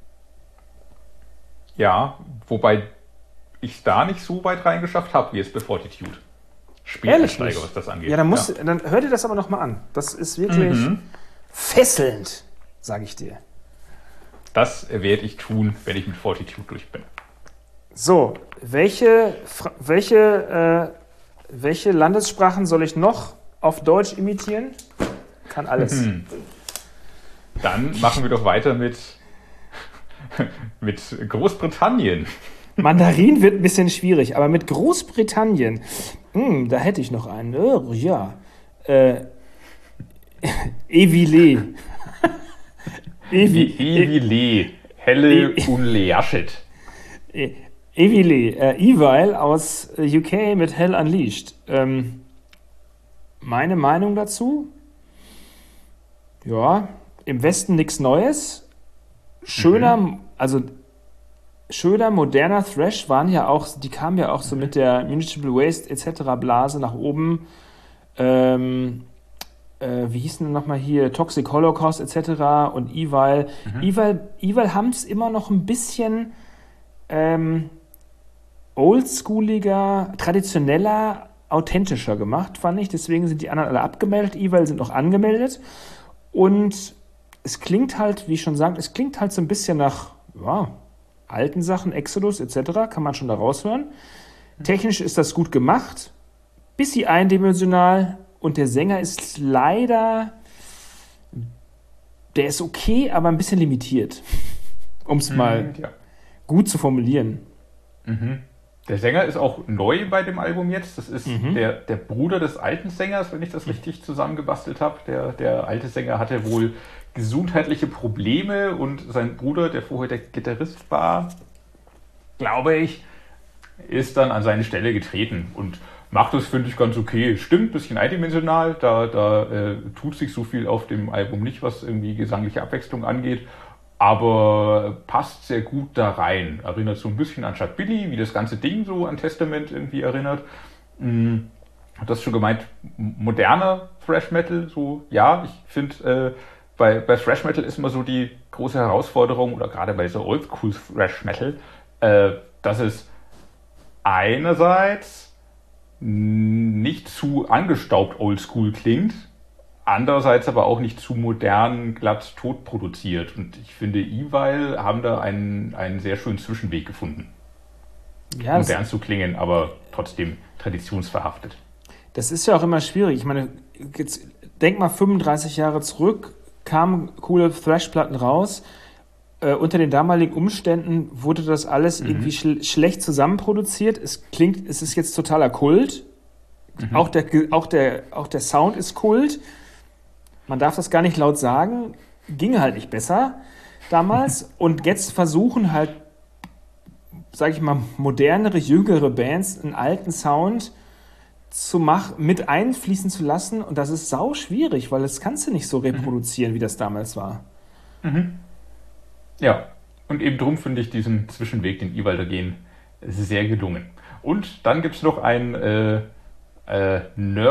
B: Ja, wobei ich da nicht so weit reingeschafft habe, wie es bei Fortitude.
A: Ehrlich
B: Späteinsteiger,
A: nicht?
B: was das angeht.
A: Ja, dann, muss, dann hör dir das aber nochmal an. Das ist wirklich
B: Mhm.
A: fesselnd, sage ich dir.
B: Das werde ich tun, wenn ich mit Fortitude durch bin.
A: So, welche, Fra- welche, äh, welche Landessprachen soll ich noch auf Deutsch imitieren? Kann alles.
B: Mhm. Dann machen wir doch weiter mit, mit Großbritannien.
A: Mandarin wird ein bisschen schwierig, aber mit Großbritannien, hm, da hätte ich noch einen. Oh, ja. Äh, Evile. Evi,
B: Evile, Helle
A: E-
B: Unleaschet.
A: E- Evile, äh, Evil aus äh, U K mit Hell Unleashed. Ähm, meine Meinung dazu? Ja, im Westen nichts Neues. Schöner, also schöner, moderner Thrash waren ja auch, die kamen ja auch so mit der Municipal Waste et cetera Blase nach oben. Ähm, äh, wie hießen denn nochmal hier? Toxic Holocaust et cetera und Evil. Evil, Evil haben es immer noch ein bisschen ähm, oldschooliger, traditioneller, authentischer gemacht, fand ich. Deswegen sind die anderen alle abgemeldet. Evil sind noch angemeldet. Und es klingt halt, wie ich schon sagte, es klingt halt so ein bisschen nach ja, alten Sachen, Exodus et cetera, kann man schon da raushören. Technisch ist das gut gemacht, bisschen eindimensional und der Sänger ist leider, der ist okay, aber ein bisschen limitiert, um es mal
B: Ja.
A: gut zu formulieren.
B: Der Sänger ist auch neu bei dem Album jetzt. Das ist
A: Mhm.
B: der, der Bruder des alten Sängers, wenn ich das richtig zusammengebastelt habe. Der, der alte Sänger hatte wohl gesundheitliche Probleme und sein Bruder, der vorher der Gitarrist war, glaube ich, ist dann an seine Stelle getreten und macht das, finde ich, ganz okay. Stimmt, ein bisschen eindimensional, da, da äh, tut sich so viel auf dem Album nicht, was irgendwie gesangliche Abwechslung angeht. aber passt sehr gut da rein. Erinnert so ein bisschen an Chuck Billy, wie das ganze Ding so an Testament irgendwie erinnert. Hm, hat das schon gemeint, moderner Thrash Metal, so, ja, ich finde, äh, bei, bei Thrash Metal ist immer so die große Herausforderung, oder gerade bei so Oldschool Thrash Metal, äh, dass es einerseits nicht zu angestaubt Oldschool klingt, andererseits aber auch nicht zu modern, glatt tot produziert. Und ich finde, Evil haben da einen, einen sehr schönen Zwischenweg gefunden. Ja, modern zu klingen, aber trotzdem traditionsverhaftet.
A: Das ist ja auch immer schwierig. Ich meine, jetzt denk mal fünfunddreißig Jahre zurück, kamen coole Thrash-Platten raus. Äh, unter den damaligen Umständen wurde das alles mhm. irgendwie schl- schlecht zusammenproduziert. Es klingt, es ist jetzt totaler Kult. Mhm. Auch, der, auch, der, auch der Sound ist Kult. Man darf das gar nicht laut sagen. Ging halt nicht besser damals. Und jetzt versuchen halt, sage ich mal, modernere, jüngere Bands einen alten Sound zu machen, mit einfließen zu lassen. Und das ist sau schwierig, weil das kannst du nicht so reproduzieren, mhm. wie das damals war.
B: Mhm. Ja, und eben drum finde ich diesen Zwischenweg, den Evil da gehen, sehr gelungen. Und dann gibt es noch ein äh, äh,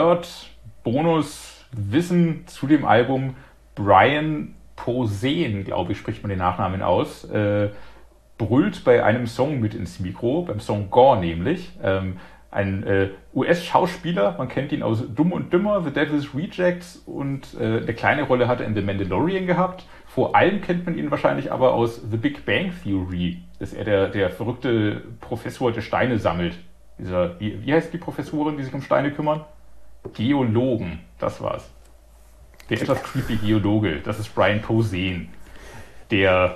B: Nerd-Bonus-Wissen zu dem Album. Brian Posehn, glaube ich, spricht man den Nachnamen aus, äh, brüllt bei einem Song mit ins Mikro, beim Song Gore nämlich. Ähm, ein äh, U S-Schauspieler, man kennt ihn aus Dumm und Dümmer, The Devil's Rejects, und äh, eine kleine Rolle hat er in The Mandalorian gehabt. Vor allem kennt man ihn wahrscheinlich aber aus The Big Bang Theory. Das ist er der, der verrückte Professor, der Steine sammelt. Dieser, wie, wie heißt die Professorin, die sich um Steine kümmern? Geologen, das war's. Der etwas creepy Geologe, das ist Brian Posehn, der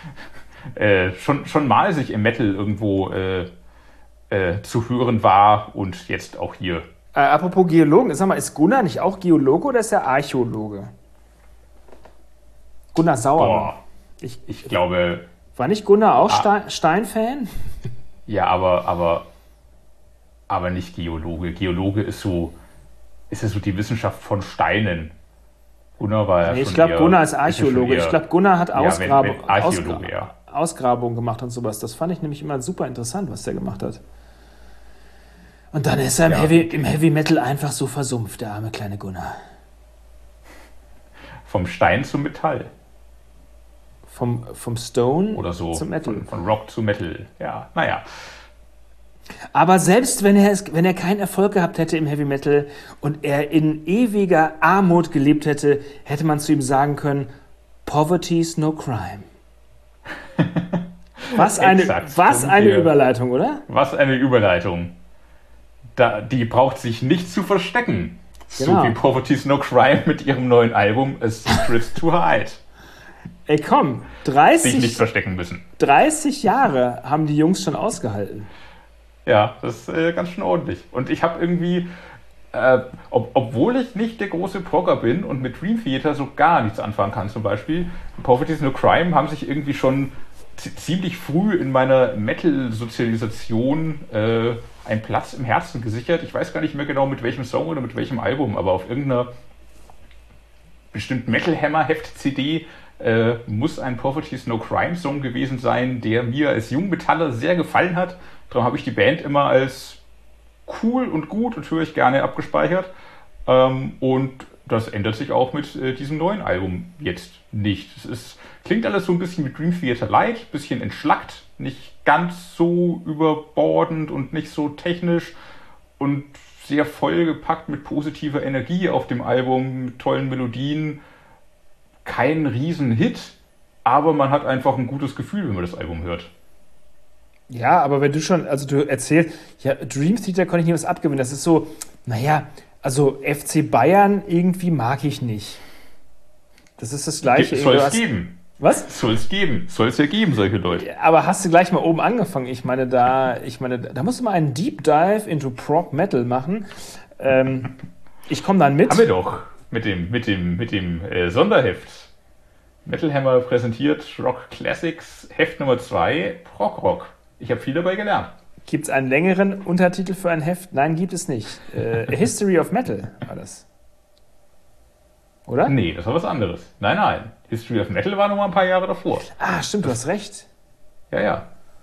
B: äh, schon, schon mal sich im Metal irgendwo äh, äh, zu hören war und jetzt auch hier.
A: Äh, apropos Geologen, sag mal, ist Gunnar nicht auch Geologe oder ist er Archäologe? Gunnar Sauermann.
B: Boah, ich, ich glaube...
A: War nicht Gunnar auch ah, Stein, Stein-Fan?
B: Ja, aber, aber, aber nicht Geologe. Geologe ist so, ist ja so die Wissenschaft von Steinen. Gunnar war ja nee,
A: schon Ich glaube, Gunnar ist Archäologe. Ist ich glaube, Gunnar hat
B: ja,
A: Ausgrabung,
B: wenn, wenn Archäologe,
A: Ausgra-
B: ja.
A: Ausgrabungen gemacht und sowas. Das fand ich nämlich immer super interessant, was der gemacht hat. Und dann ist er im, ja. Heavy, im Heavy Metal einfach so versumpft, der arme kleine Gunnar.
B: Vom Stein zum Metall.
A: Vom, vom Stone
B: oder so,
A: zum Metal.
B: Von, von Rock zu Metal, ja, naja.
A: Aber selbst wenn er, es, wenn er keinen Erfolg gehabt hätte im Heavy Metal und er in ewiger Armut gelebt hätte, hätte man zu ihm sagen können, Poverty's no crime. Was eine, Exakt, was eine Überleitung, oder?
B: Was eine Überleitung. Da, die braucht sich nicht zu verstecken.
A: Genau.
B: So wie Poverty's no crime mit ihrem neuen Album A Secret to Hide.
A: Ey, komm, dreißig,
B: sich nicht verstecken müssen.
A: dreißig Jahre haben die Jungs schon ausgehalten.
B: Ja, das ist äh, ganz schön ordentlich. Und ich habe irgendwie, äh, ob, obwohl ich nicht der große Progger bin und mit Dream Theater so gar nichts anfangen kann zum Beispiel, Poverty's no crime haben sich irgendwie schon z- ziemlich früh in meiner Metal-Sozialisation äh, einen Platz im Herzen gesichert. Ich weiß gar nicht mehr genau mit welchem Song oder mit welchem Album, aber auf irgendeiner bestimmten Metal Hammer Heft C D Äh, muss ein Poverty's no crime Song gewesen sein, der mir als Jungmetaller sehr gefallen hat. Darum habe ich die Band immer als cool und gut und höre ich gerne abgespeichert. Ähm, und das ändert sich auch mit äh, diesem neuen Album jetzt nicht. Es ist, klingt alles so ein bisschen wie Dream Theater Light, ein bisschen entschlackt, nicht ganz so überbordend und nicht so technisch und sehr vollgepackt mit positiver Energie auf dem Album, mit tollen Melodien. Kein Riesenhit, aber man hat einfach ein gutes Gefühl, wenn man das Album hört.
A: Ja, aber wenn du schon, also du erzählst, ja, Dream Theater konnte ich nie was abgewinnen. Das ist so, naja, also F C Bayern irgendwie mag ich nicht. Das ist das Gleiche.
B: Soll es geben.
A: Was?
B: Soll es geben. Soll es ja geben, solche Leute.
A: Aber hast du gleich mal oben angefangen? Ich meine, da, ich meine, da musst du mal einen Deep Dive into Prog Metal machen. Ähm, ich komme dann mit.
B: Haben wir doch. Mit dem, mit dem, mit dem äh, Sonderheft. Metal Hammer präsentiert Rock Classics, Heft Nummer zwei, Prog Rock. Ich habe viel dabei gelernt.
A: Gibt es einen längeren Untertitel für ein Heft? Nein, gibt es nicht. Äh, A History of Metal war das. oder?
B: Nee, das war was anderes. Nein, nein. History of Metal war noch mal ein paar Jahre davor.
A: Ah, stimmt, du hast recht.
B: Ja, ja.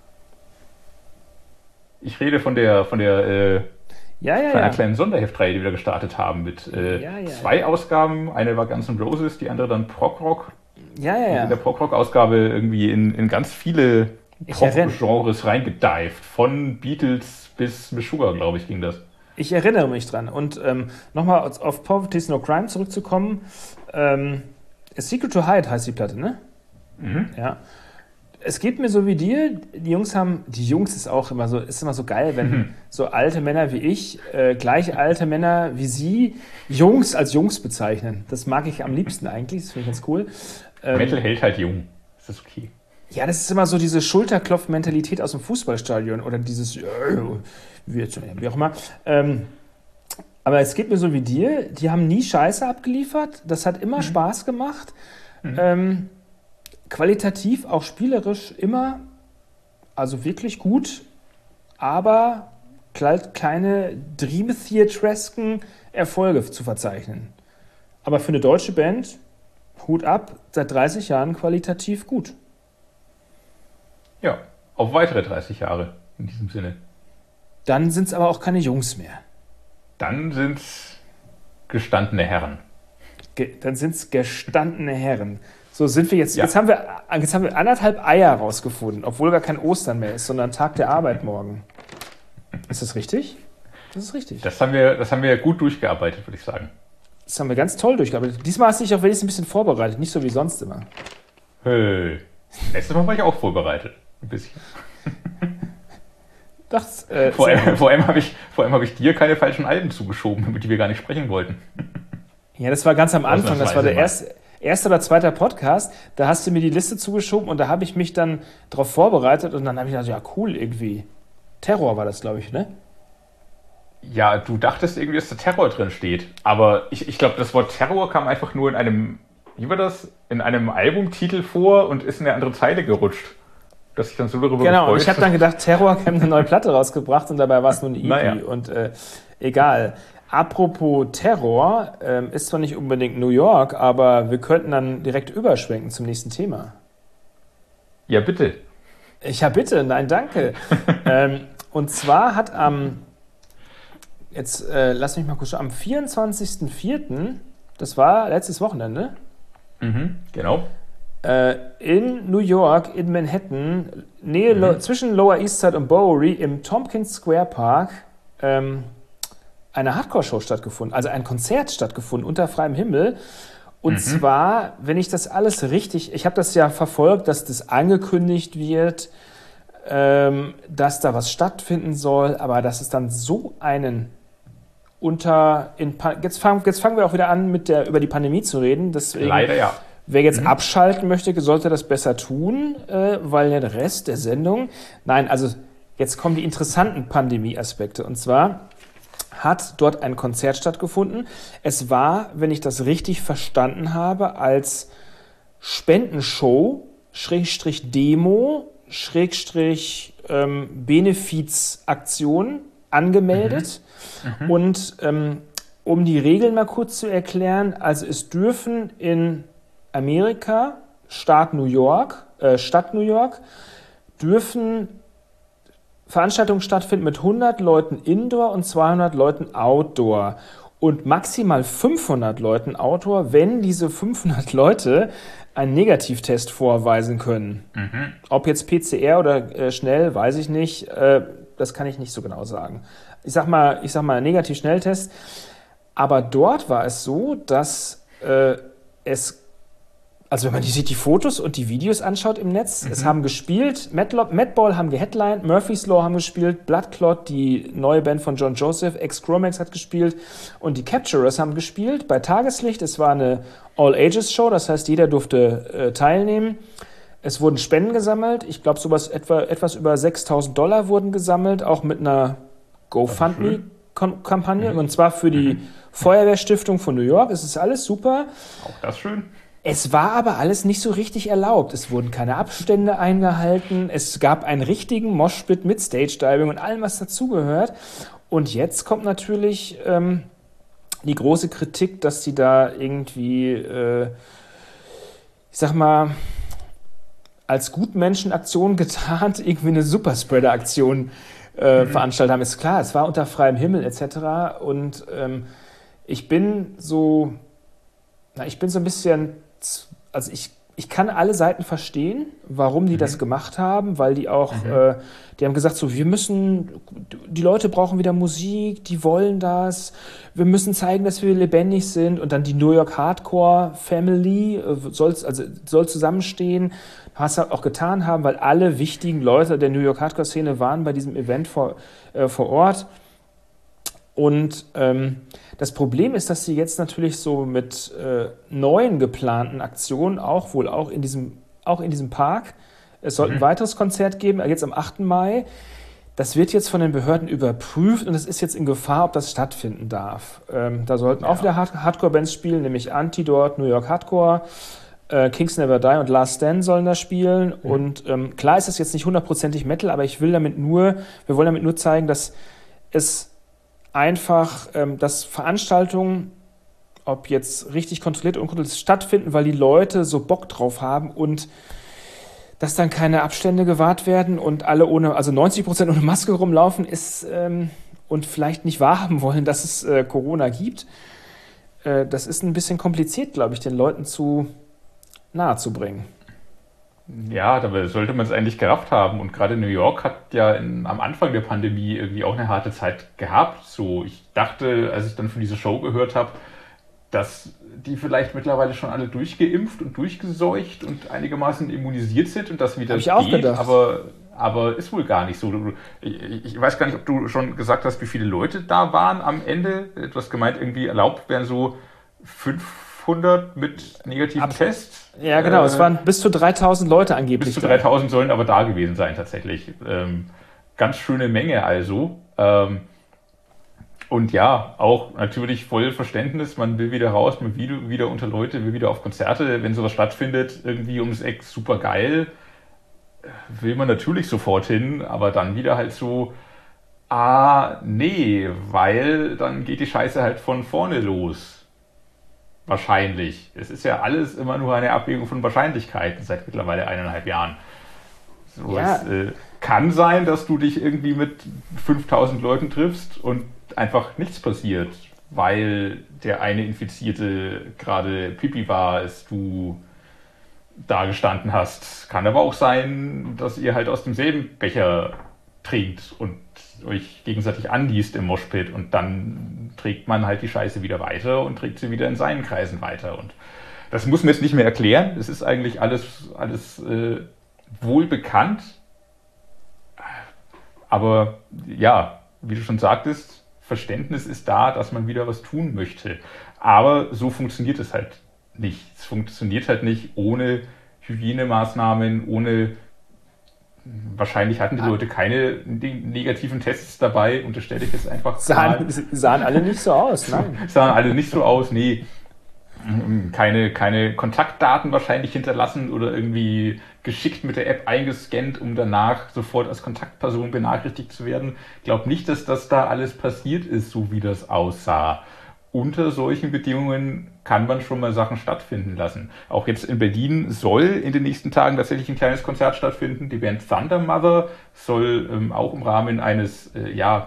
B: Ich rede von der, von der, äh,
A: Ja, ja,
B: von einer
A: ja.
B: kleinen Sonderheftreihe, die wir da gestartet haben mit äh,
A: Ja, ja,
B: zwei
A: ja.
B: Ausgaben. Eine war Guns N' Roses, die andere dann Prog-Rock.
A: Ja, ja,
B: In der
A: ja.
B: Prog-Rock-Ausgabe irgendwie in, in ganz viele
A: Ich erinnere-
B: Pop-Genres reingedived. Von Beatles bis Meshuggah, glaube ich, ging das.
A: Ich erinnere mich dran. Und ähm, nochmal auf Poverty's No Crime zurückzukommen. Ähm, A Secret to Hide heißt die Platte, ne?
B: Mhm.
A: Ja. Es geht mir so wie dir. Die Jungs haben, die Jungs ist auch immer so, ist immer so geil, wenn
B: Mhm.
A: so alte Männer wie ich, äh, gleich alte Männer wie sie, Jungs als Jungs bezeichnen. Das mag ich am liebsten eigentlich. Das finde ich ganz cool. Ähm,
B: Metal hält halt jung. Das ist okay.
A: Ja, das ist immer so diese Schulterklopf-Mentalität aus dem Fußballstadion oder dieses, äh, wie, jetzt, wie auch immer. Ähm, aber es geht mir so wie dir, die haben nie Scheiße abgeliefert, das hat immer Spaß gemacht.
B: Mhm.
A: Ähm, qualitativ, auch spielerisch immer, also wirklich gut, aber kle- kleine Dream Theatresken Erfolge zu verzeichnen. Aber für eine deutsche Band, Hut ab, seit dreißig Jahren qualitativ gut.
B: Ja, auf weitere dreißig Jahre in diesem Sinne.
A: Dann sind es aber auch keine Jungs mehr.
B: Dann sind's gestandene Herren.
A: Ge dann sind es gestandene Herren. So sind wir jetzt.
B: Ja.
A: Jetzt, haben wir, jetzt haben wir anderthalb Eier rausgefunden, obwohl gar kein Ostern mehr ist, sondern Tag der Arbeit morgen. Ist das richtig? Das ist richtig.
B: Das haben wir, das haben wir gut durchgearbeitet, würde ich sagen.
A: Das haben wir ganz toll durchgearbeitet. Diesmal hast du dich auch wenigstens ein bisschen vorbereitet, nicht so wie sonst immer.
B: Hey. Letztes Mal war ich auch vorbereitet. Ein bisschen.
A: Das, äh,
B: Vor
A: sehr
B: allem,
A: gut.
B: vor allem habe ich, vor allem habe ich dir keine falschen Alben zugeschoben, über die wir gar nicht sprechen wollten.
A: Ja, das war ganz am Anfang. Das war der
B: Ausnahmsweise
A: erste, erste oder zweite Podcast. Da hast du mir die Liste zugeschoben und da habe ich mich dann darauf vorbereitet und dann habe ich gedacht, ja cool, irgendwie. Terror war das, glaube ich, ne?
B: Ja, du dachtest irgendwie, dass da Terror drin steht. Aber ich, ich glaube, das Wort Terror kam einfach nur in einem, wie war das? In einem Albumtitel vor und ist in eine andere Zeile gerutscht. Dass ich dann so darüber
A: Genau, und
B: gefreut.
A: ich habe dann gedacht, Terror haben eine neue Platte rausgebracht und dabei war es nur eine E P.
B: Naja.
A: Und äh, egal. Apropos Terror, ähm, ist zwar nicht unbedingt New York, aber wir könnten dann direkt überschwenken zum nächsten Thema.
B: Ja, bitte.
A: Ja, bitte, nein, danke. ähm, und zwar hat am, jetzt äh, lass mich mal kurz schauen, am vierundzwanzigsten vierten, das war letztes Wochenende,
B: Mhm, genau.
A: äh, in New York, in Manhattan, Nähe,
B: Mhm.
A: Lo- zwischen Lower East Side und Bowery im Tompkins Square Park ähm, eine Hardcore-Show stattgefunden, also ein Konzert stattgefunden unter freiem Himmel. Und
B: Mhm.
A: zwar, wenn ich das alles richtig, ich habe das ja verfolgt, dass das angekündigt wird, ähm, dass da was stattfinden soll, aber dass es dann so einen unter, in, Pa- jetzt, fangen, jetzt fangen wir auch wieder an, mit der, über die Pandemie zu reden, deswegen,
B: Leider ja.
A: wer jetzt
B: Mhm.
A: abschalten möchte, sollte das besser tun, äh, weil ja der Rest der Sendung, nein, also jetzt kommen die interessanten Pandemie-Aspekte, und zwar hat dort ein Konzert stattgefunden. Es war, wenn ich das richtig verstanden habe, als Spendenshow, Schrägstrich Demo, Schrägstrich ähm, Benefizaktion angemeldet.
B: Mhm.
A: Und ähm, um die Regeln mal kurz zu erklären, also es dürfen in Amerika, Staat New York, äh, Stadt New York, dürfen Veranstaltungen stattfinden mit hundert Leuten Indoor und zweihundert Leuten Outdoor und maximal fünfhundert Leuten Outdoor, wenn diese fünfhundert Leute einen Negativtest vorweisen können.
B: Mhm.
A: Ob jetzt P C R oder äh, schnell, weiß ich nicht. Äh, das kann ich nicht so genau sagen. Ich sag mal, ich sag mal Negativ-Schnelltest. Aber dort war es so, dass äh, es, also wenn man die, sich die Fotos und die Videos anschaut im Netz,
B: Mhm.
A: es haben gespielt, Madlo- Madball haben geheadlined, Murphy's Law haben gespielt, Bloodclot, die neue Band von John Joseph, Ex-Chromax hat gespielt und die Capturers haben gespielt bei Tageslicht. Es war eine All-Ages-Show, das heißt, jeder durfte äh, teilnehmen. Es wurden Spenden gesammelt. Ich glaube, sowas etwa etwas über sechstausend Dollar wurden gesammelt, auch mit einer GoFundMe-Kampagne.
B: Mhm.
A: Und zwar für die Feuerwehrstiftung von New York. Es ist alles super.
B: Auch das schön.
A: Es war aber alles nicht so richtig erlaubt. Es wurden keine Abstände eingehalten. Es gab einen richtigen Moshpit mit Stage-Diving und allem, was dazugehört. Und jetzt kommt natürlich ähm, die große Kritik, dass die da irgendwie, äh, ich sag mal, als Gutmenschenaktion getarnt irgendwie eine Superspreader-Aktion äh, mhm. veranstaltet haben. Ist klar, es war unter freiem Himmel et cetera. Und ähm, ich bin so, na, ich bin so ein bisschen, also ich Ich kann alle Seiten verstehen, warum die mhm. das gemacht haben, weil die auch, mhm. äh, die haben gesagt, so, wir müssen, die Leute brauchen wieder Musik, die wollen das, wir müssen zeigen, dass wir lebendig sind und dann die New York Hardcore Family äh, soll, also, soll zusammenstehen, was sie auch getan haben, weil alle wichtigen Leute der New York Hardcore Szene waren bei diesem Event vor, äh, vor Ort. Und ähm, das Problem ist, dass sie jetzt natürlich so mit äh, neuen geplanten Aktionen, auch wohl auch in diesem, auch in diesem Park, es soll mhm. ein weiteres Konzert geben, jetzt am achten Mai. Das wird jetzt von den Behörden überprüft und es ist jetzt in Gefahr, ob das stattfinden darf. Ähm, da sollten ja. auch wieder Hard- Hardcore-Bands spielen, nämlich Antidote, New York Hardcore, äh, Kings Never Die und Last Stand sollen da spielen. Mhm. Und ähm, klar ist das jetzt nicht hundertprozentig Metal, aber ich will damit nur, wir wollen damit nur zeigen, dass es einfach, ähm, dass Veranstaltungen, ob jetzt richtig kontrolliert oder unkontrolliert, stattfinden, weil die Leute so Bock drauf haben und dass dann keine Abstände gewahrt werden und alle ohne, also neunzig Prozent ohne Maske rumlaufen ist ähm, und vielleicht nicht wahrhaben wollen, dass es äh, Corona gibt. Äh, das ist ein bisschen kompliziert, glaube ich, den Leuten zu nahe zu bringen.
B: Ja, dabei sollte man es eigentlich gerafft haben. Und gerade New York hat ja in, am Anfang der Pandemie irgendwie auch eine harte Zeit gehabt. So, ich dachte, als ich dann von dieser Show gehört habe, dass die vielleicht mittlerweile schon alle durchgeimpft und durchgeseucht und einigermaßen immunisiert sind und das wieder
A: Hab ich auch
B: geht.
A: gedacht.
B: Aber, aber ist wohl gar nicht so. Du, ich, ich weiß gar nicht, ob du schon gesagt hast, wie viele Leute da waren am Ende. Du hast gemeint, irgendwie erlaubt wären so fünfhundert mit negativen Ab- Tests.
A: Ja, genau. Äh, es waren bis zu dreitausend Leute angeblich.
B: Bis zu dreitausend sollen aber da gewesen sein, tatsächlich. Ähm, ganz schöne Menge also. Ähm, und ja, auch natürlich voll Verständnis. Man will wieder raus, man will wieder unter Leute, will wieder auf Konzerte. Wenn sowas stattfindet, irgendwie ums Eck, super geil. Will man natürlich sofort hin, aber dann wieder halt so, ah, nee, weil dann geht die Scheiße halt von vorne los. Wahrscheinlich. Es ist ja alles immer nur eine Abwägung von Wahrscheinlichkeiten seit mittlerweile eineinhalb Jahren. So, ja. Es äh, kann sein, dass du dich irgendwie mit fünftausend Leuten triffst und einfach nichts passiert, weil der eine Infizierte gerade Pipi war, als du da gestanden hast. Kann aber auch sein, dass ihr halt aus demselben Becher trinkt und euch gegenseitig anliest im Moshpit und dann trägt man halt die Scheiße wieder weiter und trägt sie wieder in seinen Kreisen weiter. Und das muss man jetzt nicht mehr erklären. Es ist eigentlich alles, alles äh, wohl bekannt. Aber ja, wie du schon sagtest, Verständnis ist da, dass man wieder was tun möchte. Aber so funktioniert es halt nicht. Es funktioniert halt nicht ohne Hygienemaßnahmen, ohne wahrscheinlich hatten die Leute keine negativen Tests dabei, unterstelle ich jetzt einfach.
A: Sahen, sahen alle nicht so aus, nein.
B: Sahen alle nicht so aus, nee. Keine, keine Kontaktdaten wahrscheinlich hinterlassen oder irgendwie geschickt mit der App eingescannt, um danach sofort als Kontaktperson benachrichtigt zu werden. Ich glaube nicht, dass das da alles passiert ist, so wie das aussah. Unter solchen Bedingungen kann man schon mal Sachen stattfinden lassen. Auch jetzt in Berlin soll in den nächsten Tagen tatsächlich ein kleines Konzert stattfinden. Die Band Thunder Mother soll ähm, auch im Rahmen eines äh, ja,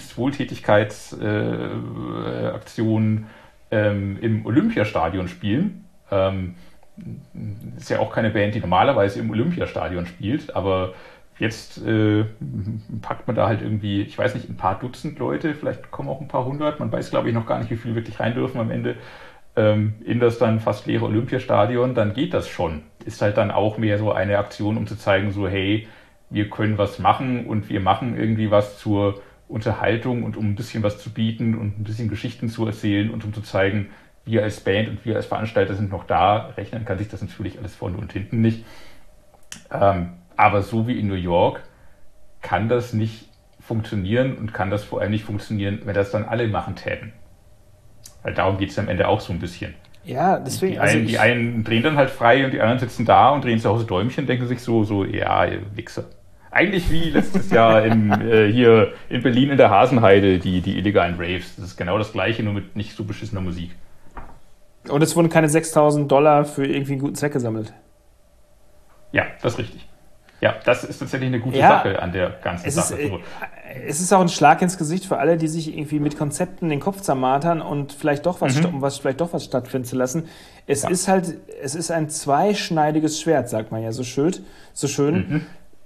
B: Benefiz-Wohltätigkeitsaktion äh, ähm, im Olympiastadion spielen. Ähm, ist ja auch keine Band, die normalerweise im Olympiastadion spielt, aber jetzt äh, packt man da halt irgendwie, ich weiß nicht, ein paar Dutzend Leute, vielleicht kommen auch ein paar hundert, man weiß, glaube ich, noch gar nicht, wie viele wirklich rein dürfen am Ende, ähm, in das dann fast leere Olympiastadion, dann geht das schon. Ist halt dann auch mehr so eine Aktion, um zu zeigen, so hey, wir können was machen und wir machen irgendwie was zur Unterhaltung und um ein bisschen was zu bieten und ein bisschen Geschichten zu erzählen und um zu zeigen, wir als Band und wir als Veranstalter sind noch da. Rechnen kann sich das natürlich alles vorne und hinten nicht. Ähm, Aber so wie in New York kann das nicht funktionieren und kann das vor allem nicht funktionieren, wenn das dann alle machen täten. Weil darum geht es am Ende auch so ein bisschen.
A: Ja, deswegen.
B: Die einen, also die einen drehen dann halt frei und die anderen sitzen da und drehen zu Hause Däumchen und denken sich so, so, ja, ihr Wichser. Eigentlich wie letztes Jahr in, äh, hier in Berlin in der Hasenheide, die, die illegalen Raves. Das ist genau das Gleiche, nur mit nicht so beschissener Musik.
A: Und es wurden keine sechstausend Dollar für irgendwie einen guten Zweck gesammelt.
B: Ja, das ist richtig. Ja, das ist tatsächlich eine gute
A: Ja,
B: Sache an der ganzen
A: Es
B: Sache.
A: ist, äh, es ist auch ein Schlag ins Gesicht für alle, die sich irgendwie mit Konzepten den Kopf zermartern und vielleicht doch was,
B: Mhm.
A: sta- um was, vielleicht doch was stattfinden zu lassen. Es
B: Ja.
A: ist halt, es ist ein zweischneidiges Schwert, sagt man ja so schön. So schön.
B: Mhm.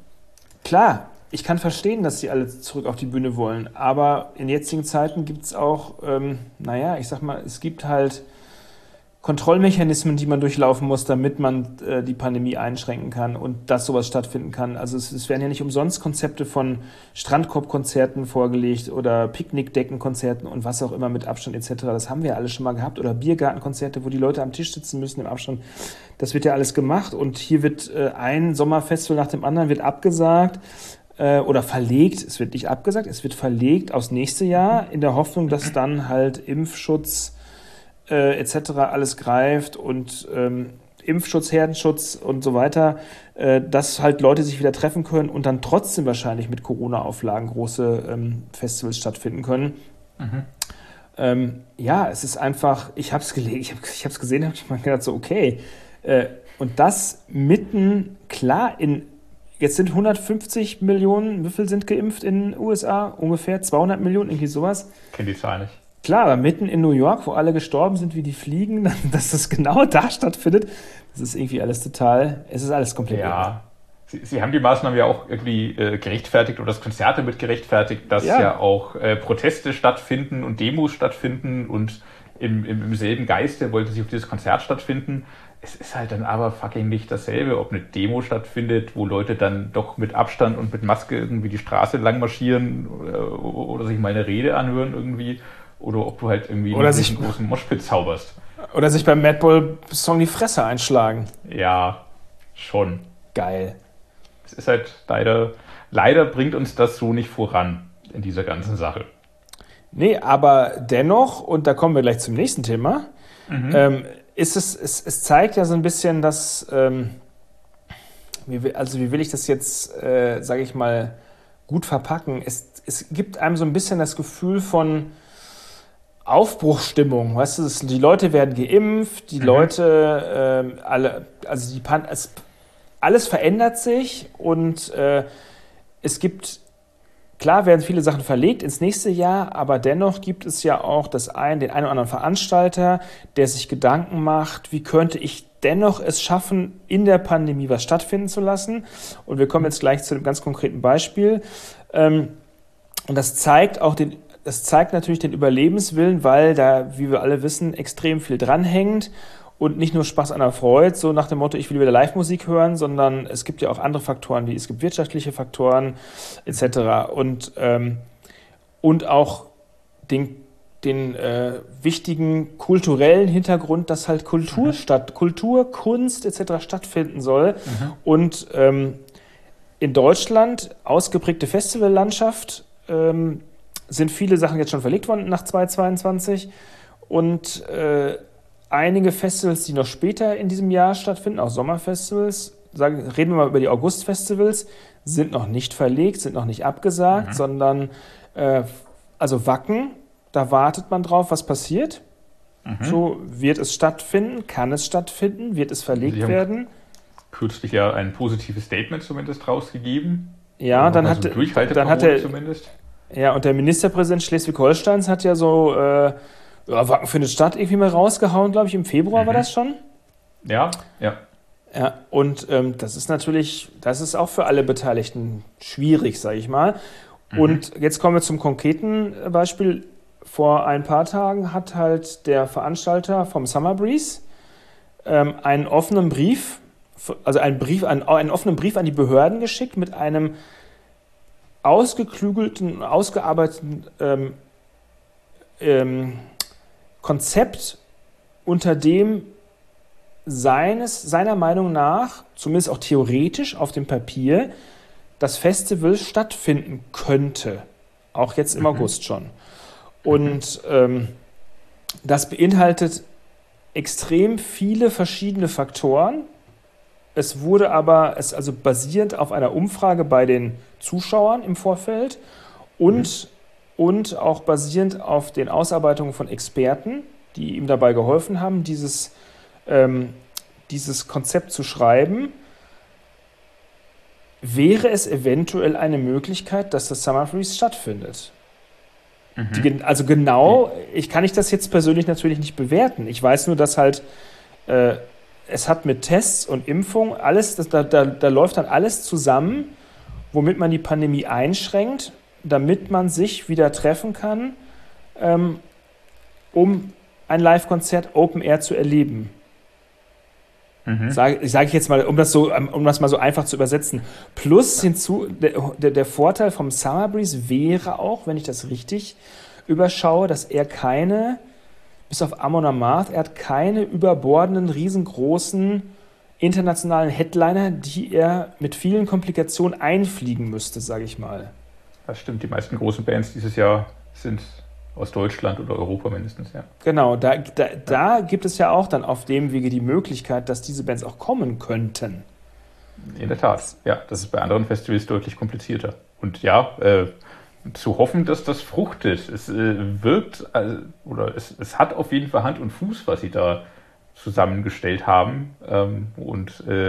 A: Klar, ich kann verstehen, dass sie alle zurück auf die Bühne wollen, aber in jetzigen Zeiten gibt es auch, ähm, naja, ich sag mal, es gibt halt Kontrollmechanismen, die man durchlaufen muss, damit man äh, die Pandemie einschränken kann und dass sowas stattfinden kann. Also es, es werden ja nicht umsonst Konzepte von Strandkorbkonzerten vorgelegt oder Picknickdeckenkonzerten und was auch immer mit Abstand et cetera. Das haben wir ja alle schon mal gehabt. Oder Biergartenkonzerte, wo die Leute am Tisch sitzen müssen im Abstand. Das wird ja alles gemacht und hier wird äh, ein Sommerfestival nach dem anderen wird abgesagt äh, oder verlegt. Es wird nicht abgesagt, es wird verlegt aufs nächste Jahr in der Hoffnung, dass dann halt Impfschutz Äh, et cetera alles greift und ähm, Impfschutz, Herdenschutz und so weiter, äh, dass halt Leute sich wieder treffen können und dann trotzdem wahrscheinlich mit Corona-Auflagen große ähm, Festivals stattfinden können.
B: Mhm.
A: Ähm, ja, es ist einfach, ich habe es gelesen, ich habe ich hab's gesehen, habe ich mir gedacht so, okay. Äh, und das mitten, klar, in, jetzt sind hundertfünfzig Millionen, wie viel sind geimpft in den U S A? Ungefähr zweihundert Millionen, irgendwie sowas.
B: Kenne die Zahl nicht.
A: Klar, aber mitten in New York, wo alle gestorben sind wie die Fliegen, dass das genau da stattfindet, das ist irgendwie alles total, es ist alles komplett irre.
B: Ja, Sie, Sie haben die Maßnahmen ja auch irgendwie äh, gerechtfertigt oder das Konzert damit gerechtfertigt, dass
A: Ja.
B: ja, auch äh, Proteste stattfinden und Demos stattfinden und im, im, im selben Geiste wollte sich auf dieses Konzert stattfinden. Es ist halt dann aber fucking nicht dasselbe, ob eine Demo stattfindet, wo Leute dann doch mit Abstand und mit Maske irgendwie die Straße lang marschieren oder, oder sich mal eine Rede anhören irgendwie. Oder ob du halt irgendwie
A: Oder
B: einen
A: sich-
B: großen Moshpit zauberst.
A: Oder sich beim Madball-Song die Fresse einschlagen.
B: Ja, schon.
A: Geil.
B: Es ist halt leider, leider bringt uns das so nicht voran in dieser ganzen Sache.
A: Nee, aber dennoch, und da kommen wir gleich zum nächsten Thema,
B: Mhm.
A: ähm, ist es, es, es zeigt ja so ein bisschen, dass, ähm, wie, will- also wie will ich das jetzt, äh, sage ich mal, gut verpacken? Es, es gibt einem so ein bisschen das Gefühl von Aufbruchsstimmung, weißt du, es, die Leute werden geimpft, die
B: Mhm.
A: Leute, ähm, alle, also die Pan es, alles verändert sich und äh, es gibt, klar werden viele Sachen verlegt ins nächste Jahr, aber dennoch gibt es ja auch das ein, den einen oder anderen Veranstalter, der sich Gedanken macht, wie könnte ich dennoch es schaffen, in der Pandemie was stattfinden zu lassen. Und wir kommen jetzt gleich zu einem ganz konkreten Beispiel. Ähm, und das zeigt auch den, das zeigt natürlich den Überlebenswillen, weil da, wie wir alle wissen, extrem viel dranhängt und nicht nur Spaß an der Freude, so nach dem Motto, ich will wieder Live-Musik hören, sondern es gibt ja auch andere Faktoren, wie es gibt wirtschaftliche Faktoren et cetera. Und, ähm, und auch den, den äh, wichtigen kulturellen Hintergrund, dass halt Kultur
B: Mhm.
A: statt, Kultur, Kunst et cetera stattfinden soll. Und ähm, in Deutschland ausgeprägte Festivallandschaft, ähm, sind viele Sachen jetzt schon verlegt worden nach zweitausendzweiundzwanzig und äh, einige Festivals, die noch später in diesem Jahr stattfinden, auch Sommerfestivals, sagen, reden wir mal über die Augustfestivals, sind noch nicht verlegt, sind noch nicht abgesagt,
B: Mhm.
A: sondern äh, also Wacken, da wartet man drauf, was passiert.
B: Mhm.
A: So wird es stattfinden, kann es stattfinden, wird es verlegt
B: Sie haben
A: werden.
B: Kürzlich ja ein positives Statement zumindest rausgegeben.
A: Ja, dann
B: Nochmal
A: hat,
B: so eine Durchhalteparole
A: dann hat er,
B: zumindest.
A: ja, und der Ministerpräsident Schleswig-Holsteins hat ja so, äh, ja, Wacken findet statt, irgendwie mal rausgehauen, glaube ich, im Februar
B: Mhm.
A: war das schon.
B: Ja, ja.
A: Ja, und ähm, das ist natürlich, das ist auch für alle Beteiligten schwierig, sage ich mal.
B: Mhm.
A: Und jetzt kommen wir zum konkreten Beispiel. Vor ein paar Tagen hat halt der Veranstalter vom Summer Breeze ähm, einen offenen Brief, also einen Brief, einen, einen offenen Brief an die Behörden geschickt mit einem ausgeklügelten, ausgearbeiteten ähm, ähm, Konzept, unter dem seines, seiner Meinung nach, zumindest auch theoretisch auf dem Papier, das Festival stattfinden könnte. Auch jetzt im
B: Mhm.
A: August schon. Und ähm, das beinhaltet extrem viele verschiedene Faktoren. Es wurde aber, es also basierend auf einer Umfrage bei den Zuschauern im Vorfeld und, mhm. und auch basierend auf den Ausarbeitungen von Experten, die ihm dabei geholfen haben, dieses, ähm, dieses Konzept zu schreiben, wäre es eventuell eine Möglichkeit, dass das Summer Freeze stattfindet. Mhm. Die, also genau, ich kann ich das jetzt persönlich natürlich nicht bewerten. Ich weiß nur, dass halt äh, es hat mit Tests und Impfung alles, das, da, da, da läuft dann alles zusammen, womit man die Pandemie einschränkt, damit man sich wieder treffen kann, ähm, um ein Live-Konzert Open Air zu erleben. Mhm. Sage sag ich jetzt mal, um das, so, um das mal so einfach zu übersetzen. Plus hinzu, der, der, der Vorteil vom Summer Breeze wäre auch, wenn ich das richtig überschaue, dass er keine, bis auf Amon Amarth, er hat keine überbordenden, riesengroßen internationalen Headliner, die er mit vielen Komplikationen einfliegen müsste, sage ich mal.
B: Das stimmt, die meisten großen Bands dieses Jahr sind aus Deutschland oder Europa mindestens, ja.
A: Genau, da, da, da gibt es ja auch dann auf dem Wege die Möglichkeit, dass diese Bands auch kommen könnten.
B: In der Tat, ja, das ist bei anderen Festivals deutlich komplizierter. Und ja, äh, zu hoffen, dass das fruchtet. Es äh, wirkt, äh, oder es, es hat auf jeden Fall Hand und Fuß, was sie da zusammengestellt haben ähm, und äh,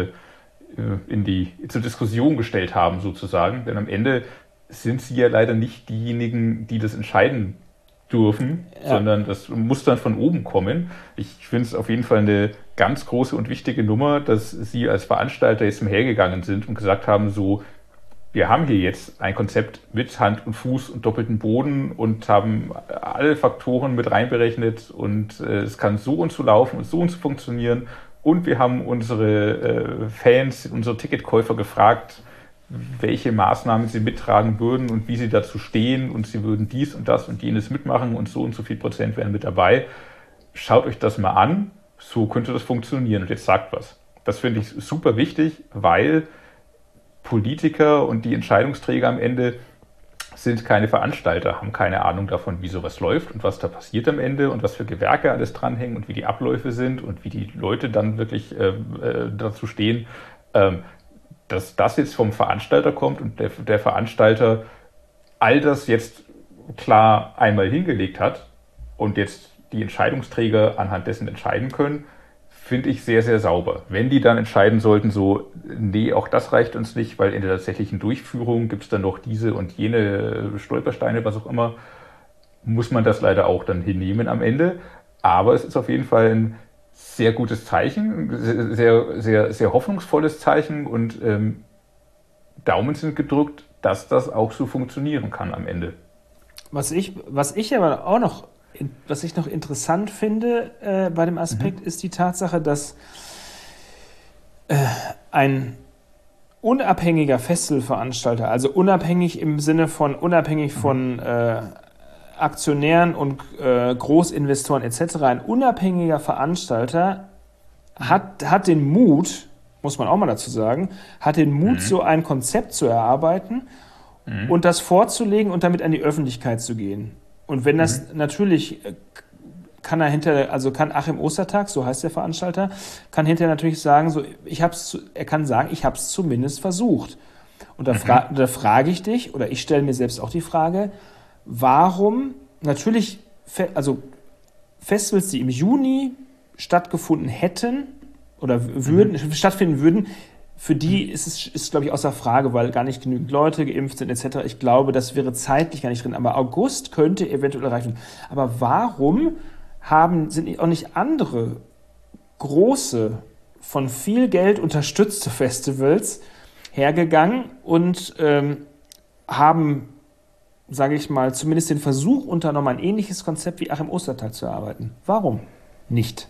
B: in die, zur Diskussion gestellt haben sozusagen. Denn am Ende sind sie ja leider nicht diejenigen, die das entscheiden dürfen, ja. sondern das muss dann von oben kommen. Ich finde es auf jeden Fall eine ganz große und wichtige Nummer, dass Sie als Veranstalter jetzt mal hergegangen sind und gesagt haben, so, wir haben hier jetzt ein Konzept mit Hand und Fuß und doppelten Boden und haben alle Faktoren mit reinberechnet und äh, es kann so und so laufen und so und so funktionieren und wir haben unsere äh, Fans, unsere Ticketkäufer gefragt, welche Maßnahmen sie mittragen würden und wie sie dazu stehen und sie würden dies und das und jenes mitmachen und so und so viel Prozent wären mit dabei. Schaut euch das mal an, so könnte das funktionieren und jetzt sagt was. Das finde ich super wichtig, weil Politiker und die Entscheidungsträger am Ende sind keine Veranstalter, haben keine Ahnung davon, wie sowas läuft und was da passiert am Ende und was für Gewerke alles dranhängen und wie die Abläufe sind und wie die Leute dann wirklich äh, äh, dazu stehen. Ähm, dass das jetzt vom Veranstalter kommt und der, der Veranstalter all das jetzt klar einmal hingelegt hat und jetzt die Entscheidungsträger anhand dessen entscheiden können, finde ich sehr, sehr sauber. Wenn die dann entscheiden sollten, so, nee, auch das reicht uns nicht, weil in der tatsächlichen Durchführung gibt es dann noch diese und jene Stolpersteine, was auch immer, muss man das leider auch dann hinnehmen am Ende. Aber es ist auf jeden Fall ein sehr gutes Zeichen, sehr, sehr, sehr hoffnungsvolles Zeichen und ähm, Daumen sind gedrückt, dass das auch so funktionieren kann am Ende.
A: Was ich, was ich aber auch noch, was ich noch interessant finde äh, bei dem Aspekt, mhm. ist die Tatsache, dass äh, ein unabhängiger Festivalveranstalter, also unabhängig im Sinne von unabhängig mhm. von äh, Aktionären und äh, Großinvestoren et cetera, ein unabhängiger Veranstalter hat, hat den Mut, muss man auch mal dazu sagen, hat den Mut, mhm. so ein Konzept zu erarbeiten mhm. und das vorzulegen und damit an die Öffentlichkeit zu gehen. Und wenn das mhm. natürlich, kann er hinter, also kann Achim Ostertag, so heißt der Veranstalter, kann hinterher natürlich sagen, so, ich hab's, er kann sagen, ich habe es zumindest versucht. Und da, mhm. fra- da frage ich dich, oder ich stelle mir selbst auch die Frage, warum natürlich, also Festivals, die im Juni stattgefunden hätten oder würden, mhm. stattfinden würden, für die ist es, ist, glaube ich, außer Frage, weil gar nicht genügend Leute geimpft sind et cetera. Ich glaube, das wäre zeitlich gar nicht drin. Aber August könnte eventuell erreichen. Aber warum haben, sind auch nicht andere große, von viel Geld unterstützte Festivals hergegangen und ähm, haben, sage ich mal, zumindest den Versuch unternommen, ein ähnliches Konzept wie Achim Ostertag zu erarbeiten? Warum nicht?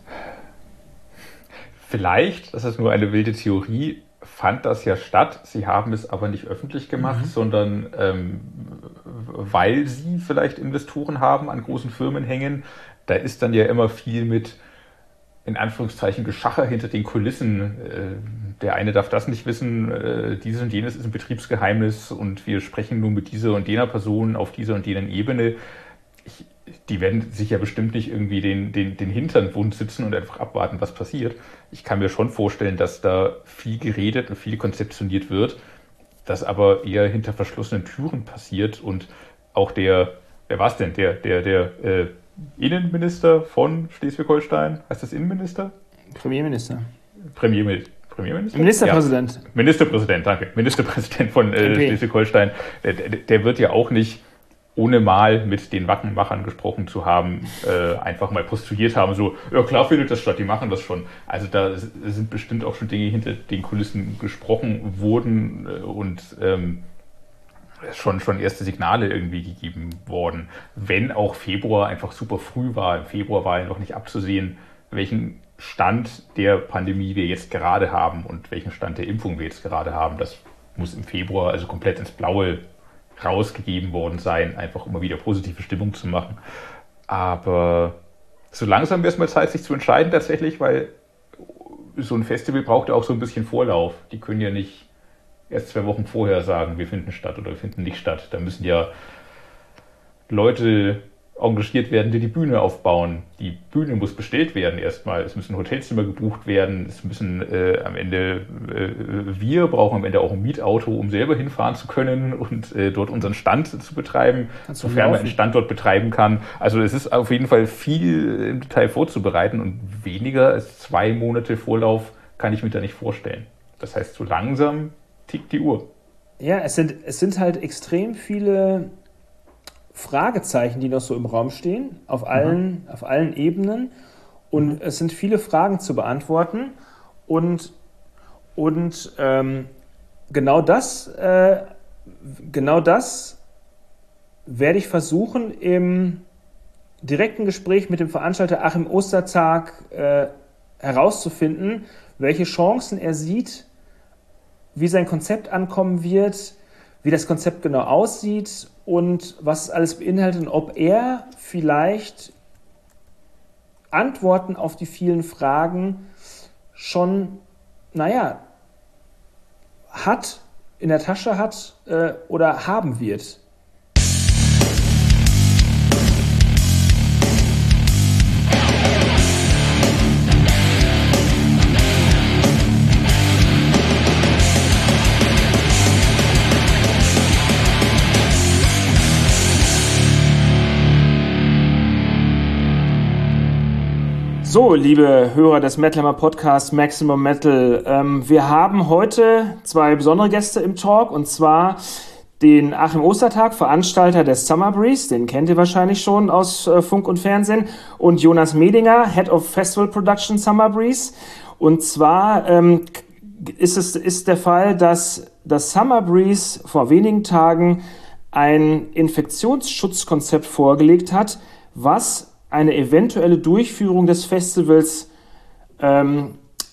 B: Vielleicht, das ist nur eine wilde Theorie, fand das ja statt. Sie haben es aber nicht öffentlich gemacht, mhm. sondern ähm, weil sie vielleicht Investoren haben, an großen Firmen hängen. Da ist dann ja immer viel mit, in Anführungszeichen, Geschacher hinter den Kulissen. Äh, der eine darf das nicht wissen, äh, dieses und jenes ist ein Betriebsgeheimnis und wir sprechen nur mit dieser und jener Person auf dieser und jener Ebene. ich, die werden sich ja bestimmt nicht irgendwie den, den, den Hintern wund sitzen und einfach abwarten, was passiert. Ich kann mir schon vorstellen, dass da viel geredet und viel konzeptioniert wird, das aber eher hinter verschlossenen Türen passiert und auch der, wer war es denn, der, der, der äh, Innenminister von Schleswig-Holstein, heißt das Innenminister?
A: Premierminister.
B: Premierminister. Premierminister?
A: Ministerpräsident.
B: Ja. Ministerpräsident, danke. Ministerpräsident von äh, Schleswig-Holstein. Der, der wird ja auch nicht, ohne mal mit den Wackenmachern gesprochen zu haben, äh, einfach mal postuliert haben, so, ja klar findet das statt, die machen das schon. Also da sind bestimmt auch schon Dinge hinter den Kulissen gesprochen wurden und ähm, schon, schon erste Signale irgendwie gegeben worden. Wenn auch Februar einfach super früh war. Im Februar war ja noch nicht abzusehen, welchen Stand der Pandemie wir jetzt gerade haben und welchen Stand der Impfung wir jetzt gerade haben. Das muss im Februar also komplett ins Blaue rausgegeben worden sein, einfach um mal wieder positive Stimmung zu machen. Aber so langsam wäre es mal Zeit, sich zu entscheiden tatsächlich, weil so ein Festival braucht ja auch so ein bisschen Vorlauf. Die können ja nicht erst zwei Wochen vorher sagen, wir finden statt oder wir finden nicht statt. Da müssen ja Leute engagiert werden, die die Bühne aufbauen. Die Bühne muss bestellt werden erstmal. Es müssen Hotelzimmer gebucht werden. Es müssen äh, am Ende, äh, wir brauchen am Ende auch ein Mietauto, um selber hinfahren zu können und äh, dort unseren Stand zu betreiben, sofern man einen Standort betreiben kann. Also es ist auf jeden Fall viel im Detail vorzubereiten und weniger als zwei Monate Vorlauf kann ich mir da nicht vorstellen. Das heißt, so langsam tickt die Uhr.
A: Ja, es sind, es sind halt extrem viele Fragezeichen, die noch so im Raum stehen, auf allen, mhm. auf allen Ebenen. Und mhm. es sind viele Fragen zu beantworten. Und, und ähm, genau das, äh, genau das werde ich versuchen, im direkten Gespräch mit dem Veranstalter Achim Ostertag äh, herauszufinden, welche Chancen er sieht, wie sein Konzept ankommen wird, wie das Konzept genau aussieht und was es alles beinhaltet und ob er vielleicht Antworten auf die vielen Fragen schon, naja, hat, in der Tasche hat äh, oder haben wird. So, liebe Hörer des Metal Hammer Podcasts Maximum Metal, ähm, wir haben heute zwei besondere Gäste im Talk, und zwar den Achim Ostertag, Veranstalter des Summer Breeze, den kennt ihr wahrscheinlich schon aus äh, Funk und Fernsehen, und Jonas Medinger, Head of Festival Production Summer Breeze. Und zwar ähm, ist es ist der Fall, dass das Summer Breeze vor wenigen Tagen ein Infektionsschutzkonzept vorgelegt hat, was eine eventuelle Durchführung des Festivals ähm,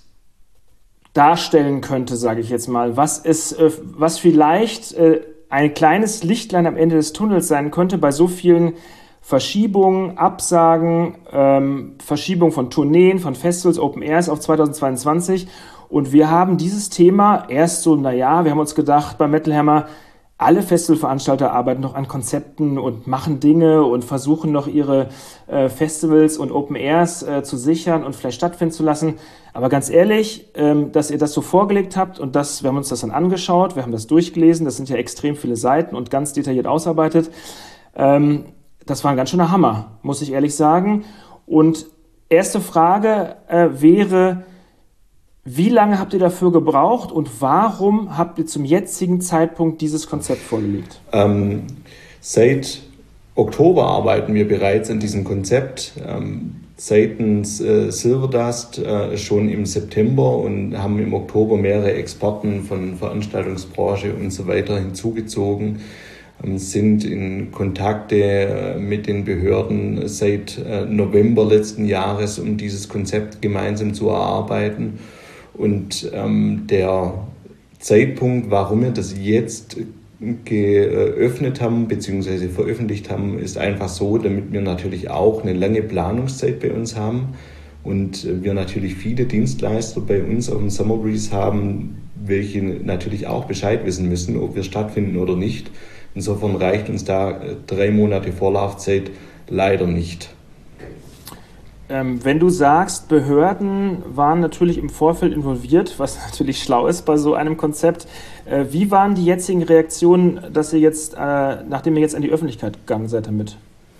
A: darstellen könnte, sage ich jetzt mal, was es, äh, was vielleicht äh, ein kleines Lichtlein am Ende des Tunnels sein könnte bei so vielen Verschiebungen, Absagen, ähm, Verschiebung von Tourneen, von Festivals, Open Airs auf zweitausendzweiundzwanzig. Und wir haben dieses Thema erst so, naja, wir haben uns gedacht bei Metal Hammer, alle Festivalveranstalter arbeiten noch an Konzepten und machen Dinge und versuchen noch ihre äh, Festivals und Open Airs äh, zu sichern und vielleicht stattfinden zu lassen. Aber ganz ehrlich, ähm, dass ihr das so vorgelegt habt und das, wir haben uns das dann angeschaut, wir haben das durchgelesen, das sind ja extrem viele Seiten und ganz detailliert ausarbeitet. Ähm, das war ein ganz schöner Hammer, muss ich ehrlich sagen. Und erste Frage äh, wäre, wie lange habt ihr dafür gebraucht und warum habt ihr zum jetzigen Zeitpunkt dieses Konzept vorgelegt?
C: Ähm, seit Oktober arbeiten wir bereits an diesem Konzept. Ähm, seitens äh, Silverdust äh, schon im September und haben im Oktober mehrere Experten von Veranstaltungsbranche und so weiter hinzugezogen. Ähm, sind in Kontakte äh, mit den Behörden seit äh, November letzten Jahres, um dieses Konzept gemeinsam zu erarbeiten. Und ähm, der Zeitpunkt, warum wir das jetzt geöffnet haben bzw. veröffentlicht haben, ist einfach so, damit wir natürlich auch eine lange Planungszeit bei uns haben und wir natürlich viele Dienstleister bei uns auf dem Summer Breeze haben, welche natürlich auch Bescheid wissen müssen, ob wir stattfinden oder nicht. Insofern reicht uns da drei Monate Vorlaufzeit leider nicht.
A: Ähm, wenn du sagst, Behörden waren natürlich im Vorfeld involviert, was natürlich schlau ist bei so einem Konzept, äh, wie waren die jetzigen Reaktionen, dass ihr jetzt, äh, nachdem ihr jetzt an die Öffentlichkeit gegangen seid damit?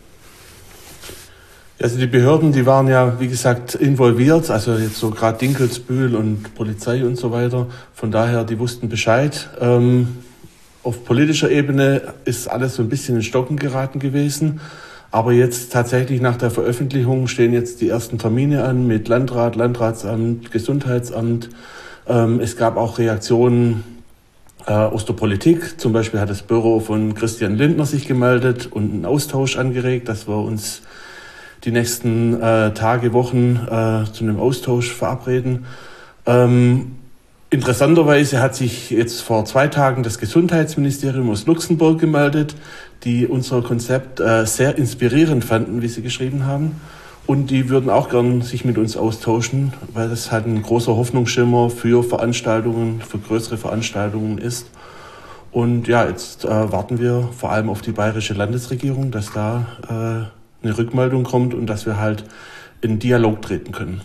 D: Also die Behörden, die waren ja, wie gesagt, involviert, also jetzt so gerade Dinkelsbühl und Polizei und so weiter. Von daher, die wussten Bescheid. Ähm, auf politischer Ebene ist alles so ein bisschen in Stocken geraten gewesen. Aber jetzt tatsächlich nach der Veröffentlichung stehen jetzt die ersten Termine an mit Landrat, Landratsamt, Gesundheitsamt. Ähm, es gab auch Reaktionen äh, aus der Politik. Zum Beispiel hat das Büro von Christian Lindner sich gemeldet und einen Austausch angeregt, dass wir uns die nächsten äh, Tage, Wochen äh, zu einem Austausch verabreden. Ähm, interessanterweise hat sich jetzt vor zwei Tagen das Gesundheitsministerium aus Luxemburg gemeldet, die unser Konzept äh, sehr inspirierend fanden, wie sie geschrieben haben. Und die würden auch gern sich mit uns austauschen, weil das halt ein großer Hoffnungsschimmer für Veranstaltungen, für größere Veranstaltungen ist. Und ja, jetzt äh, warten wir vor allem auf die bayerische Landesregierung, dass da äh, eine Rückmeldung kommt und dass wir halt in Dialog treten können.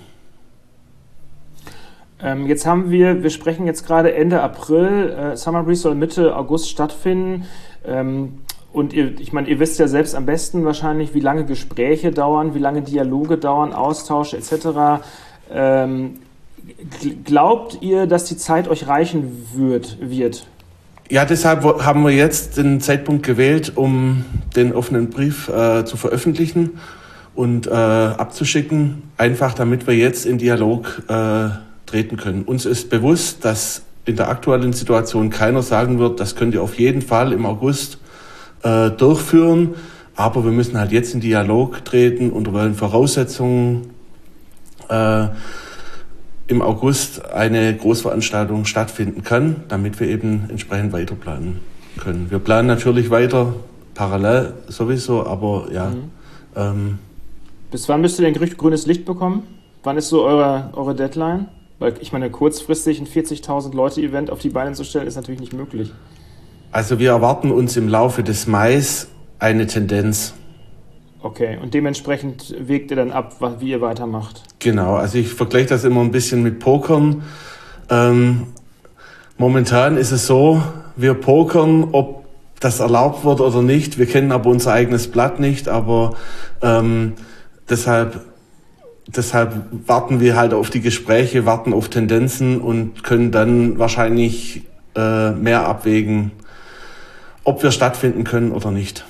A: Ähm, jetzt haben wir, wir sprechen jetzt gerade Ende April, äh, Summer Breeze soll Mitte August stattfinden. Ähm, und ihr, ich meine, ihr wisst ja selbst am besten wahrscheinlich, wie lange Gespräche dauern, wie lange Dialoge dauern, Austausch et cetera. Ähm, glaubt ihr, dass die Zeit euch reichen wird, wird?
D: Ja, deshalb haben wir jetzt den Zeitpunkt gewählt, um den offenen Brief äh, zu veröffentlichen und äh, abzuschicken, einfach damit wir jetzt in Dialog äh, treten können. Uns ist bewusst, dass in der aktuellen Situation keiner sagen wird, das könnt ihr auf jeden Fall im August äh, durchführen, aber wir müssen halt jetzt in Dialog treten unter welchen Voraussetzungen äh, im August eine Großveranstaltung stattfinden kann, damit wir eben entsprechend weiter planen können. Wir planen natürlich weiter, parallel sowieso, aber ja. Mhm. Ähm,
A: Bis wann müsst ihr denn grünes Licht bekommen? Wann ist so eure, eure Deadline? Weil ich meine, kurzfristig ein vierzigtausend Leute Event auf die Beine zu stellen, ist natürlich nicht möglich.
D: Also wir erwarten uns im Laufe des Mais eine Tendenz.
A: Okay, und dementsprechend wägt ihr dann ab, wie ihr weitermacht?
D: Genau, also ich vergleiche das immer ein bisschen mit Pokern. Ähm, momentan ist es so, wir pokern, ob das erlaubt wird oder nicht. Wir kennen aber unser eigenes Blatt nicht, aber ähm, deshalb, deshalb warten wir halt auf die Gespräche, warten auf Tendenzen und können dann wahrscheinlich äh, mehr abwägen, ob wir stattfinden können oder nicht.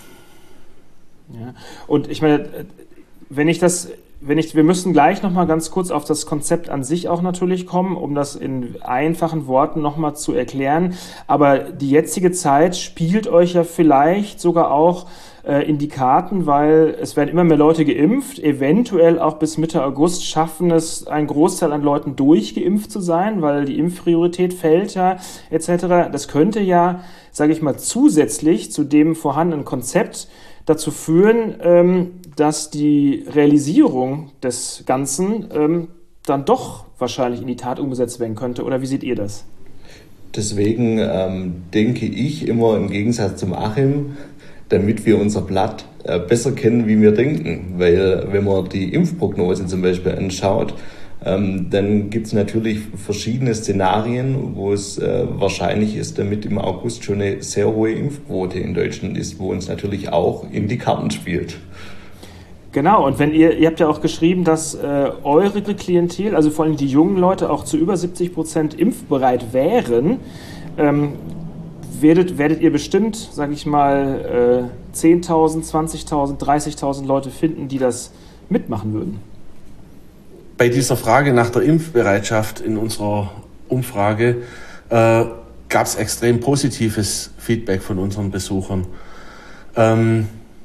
A: Ja. Und ich meine, wenn ich das, wenn ich, wir müssen gleich nochmal ganz kurz auf das Konzept an sich auch natürlich kommen, um das in einfachen Worten nochmal zu erklären. Aber die jetzige Zeit spielt euch ja vielleicht sogar auch äh, in die Karten, weil es werden immer mehr Leute geimpft. Eventuell auch bis Mitte August schaffen es ein Großteil an Leuten durchgeimpft zu sein, weil die Impfpriorität fällt ja et cetera. Das könnte ja, sage ich mal, zusätzlich zu dem vorhandenen Konzept dazu führen, ähm, dass die Realisierung des Ganzen ähm, dann doch wahrscheinlich in die Tat umgesetzt werden könnte. Oder wie seht ihr das?
C: Deswegen ähm, denke ich immer im Gegensatz zum Achim, damit wir unser Blatt äh, besser kennen, wie wir denken. Weil wenn man die Impfprognose zum Beispiel anschaut, Ähm, dann gibt es natürlich verschiedene Szenarien, wo es äh, wahrscheinlich ist, damit im August schon eine sehr hohe Impfquote in Deutschland ist, wo uns natürlich auch in die Karten spielt.
A: Genau, und wenn ihr, ihr habt ja auch geschrieben, dass äh, eure Klientel, also vor allem die jungen Leute, auch zu über siebzig Prozent impfbereit wären, ähm, werdet, werdet ihr bestimmt, sage ich mal, äh, zehntausend, zwanzigtausend, dreißigtausend Leute finden, die das mitmachen würden.
D: Bei dieser Frage nach der Impfbereitschaft in unserer Umfrage äh, gab es extrem positives Feedback von unseren Besuchern. Ähm,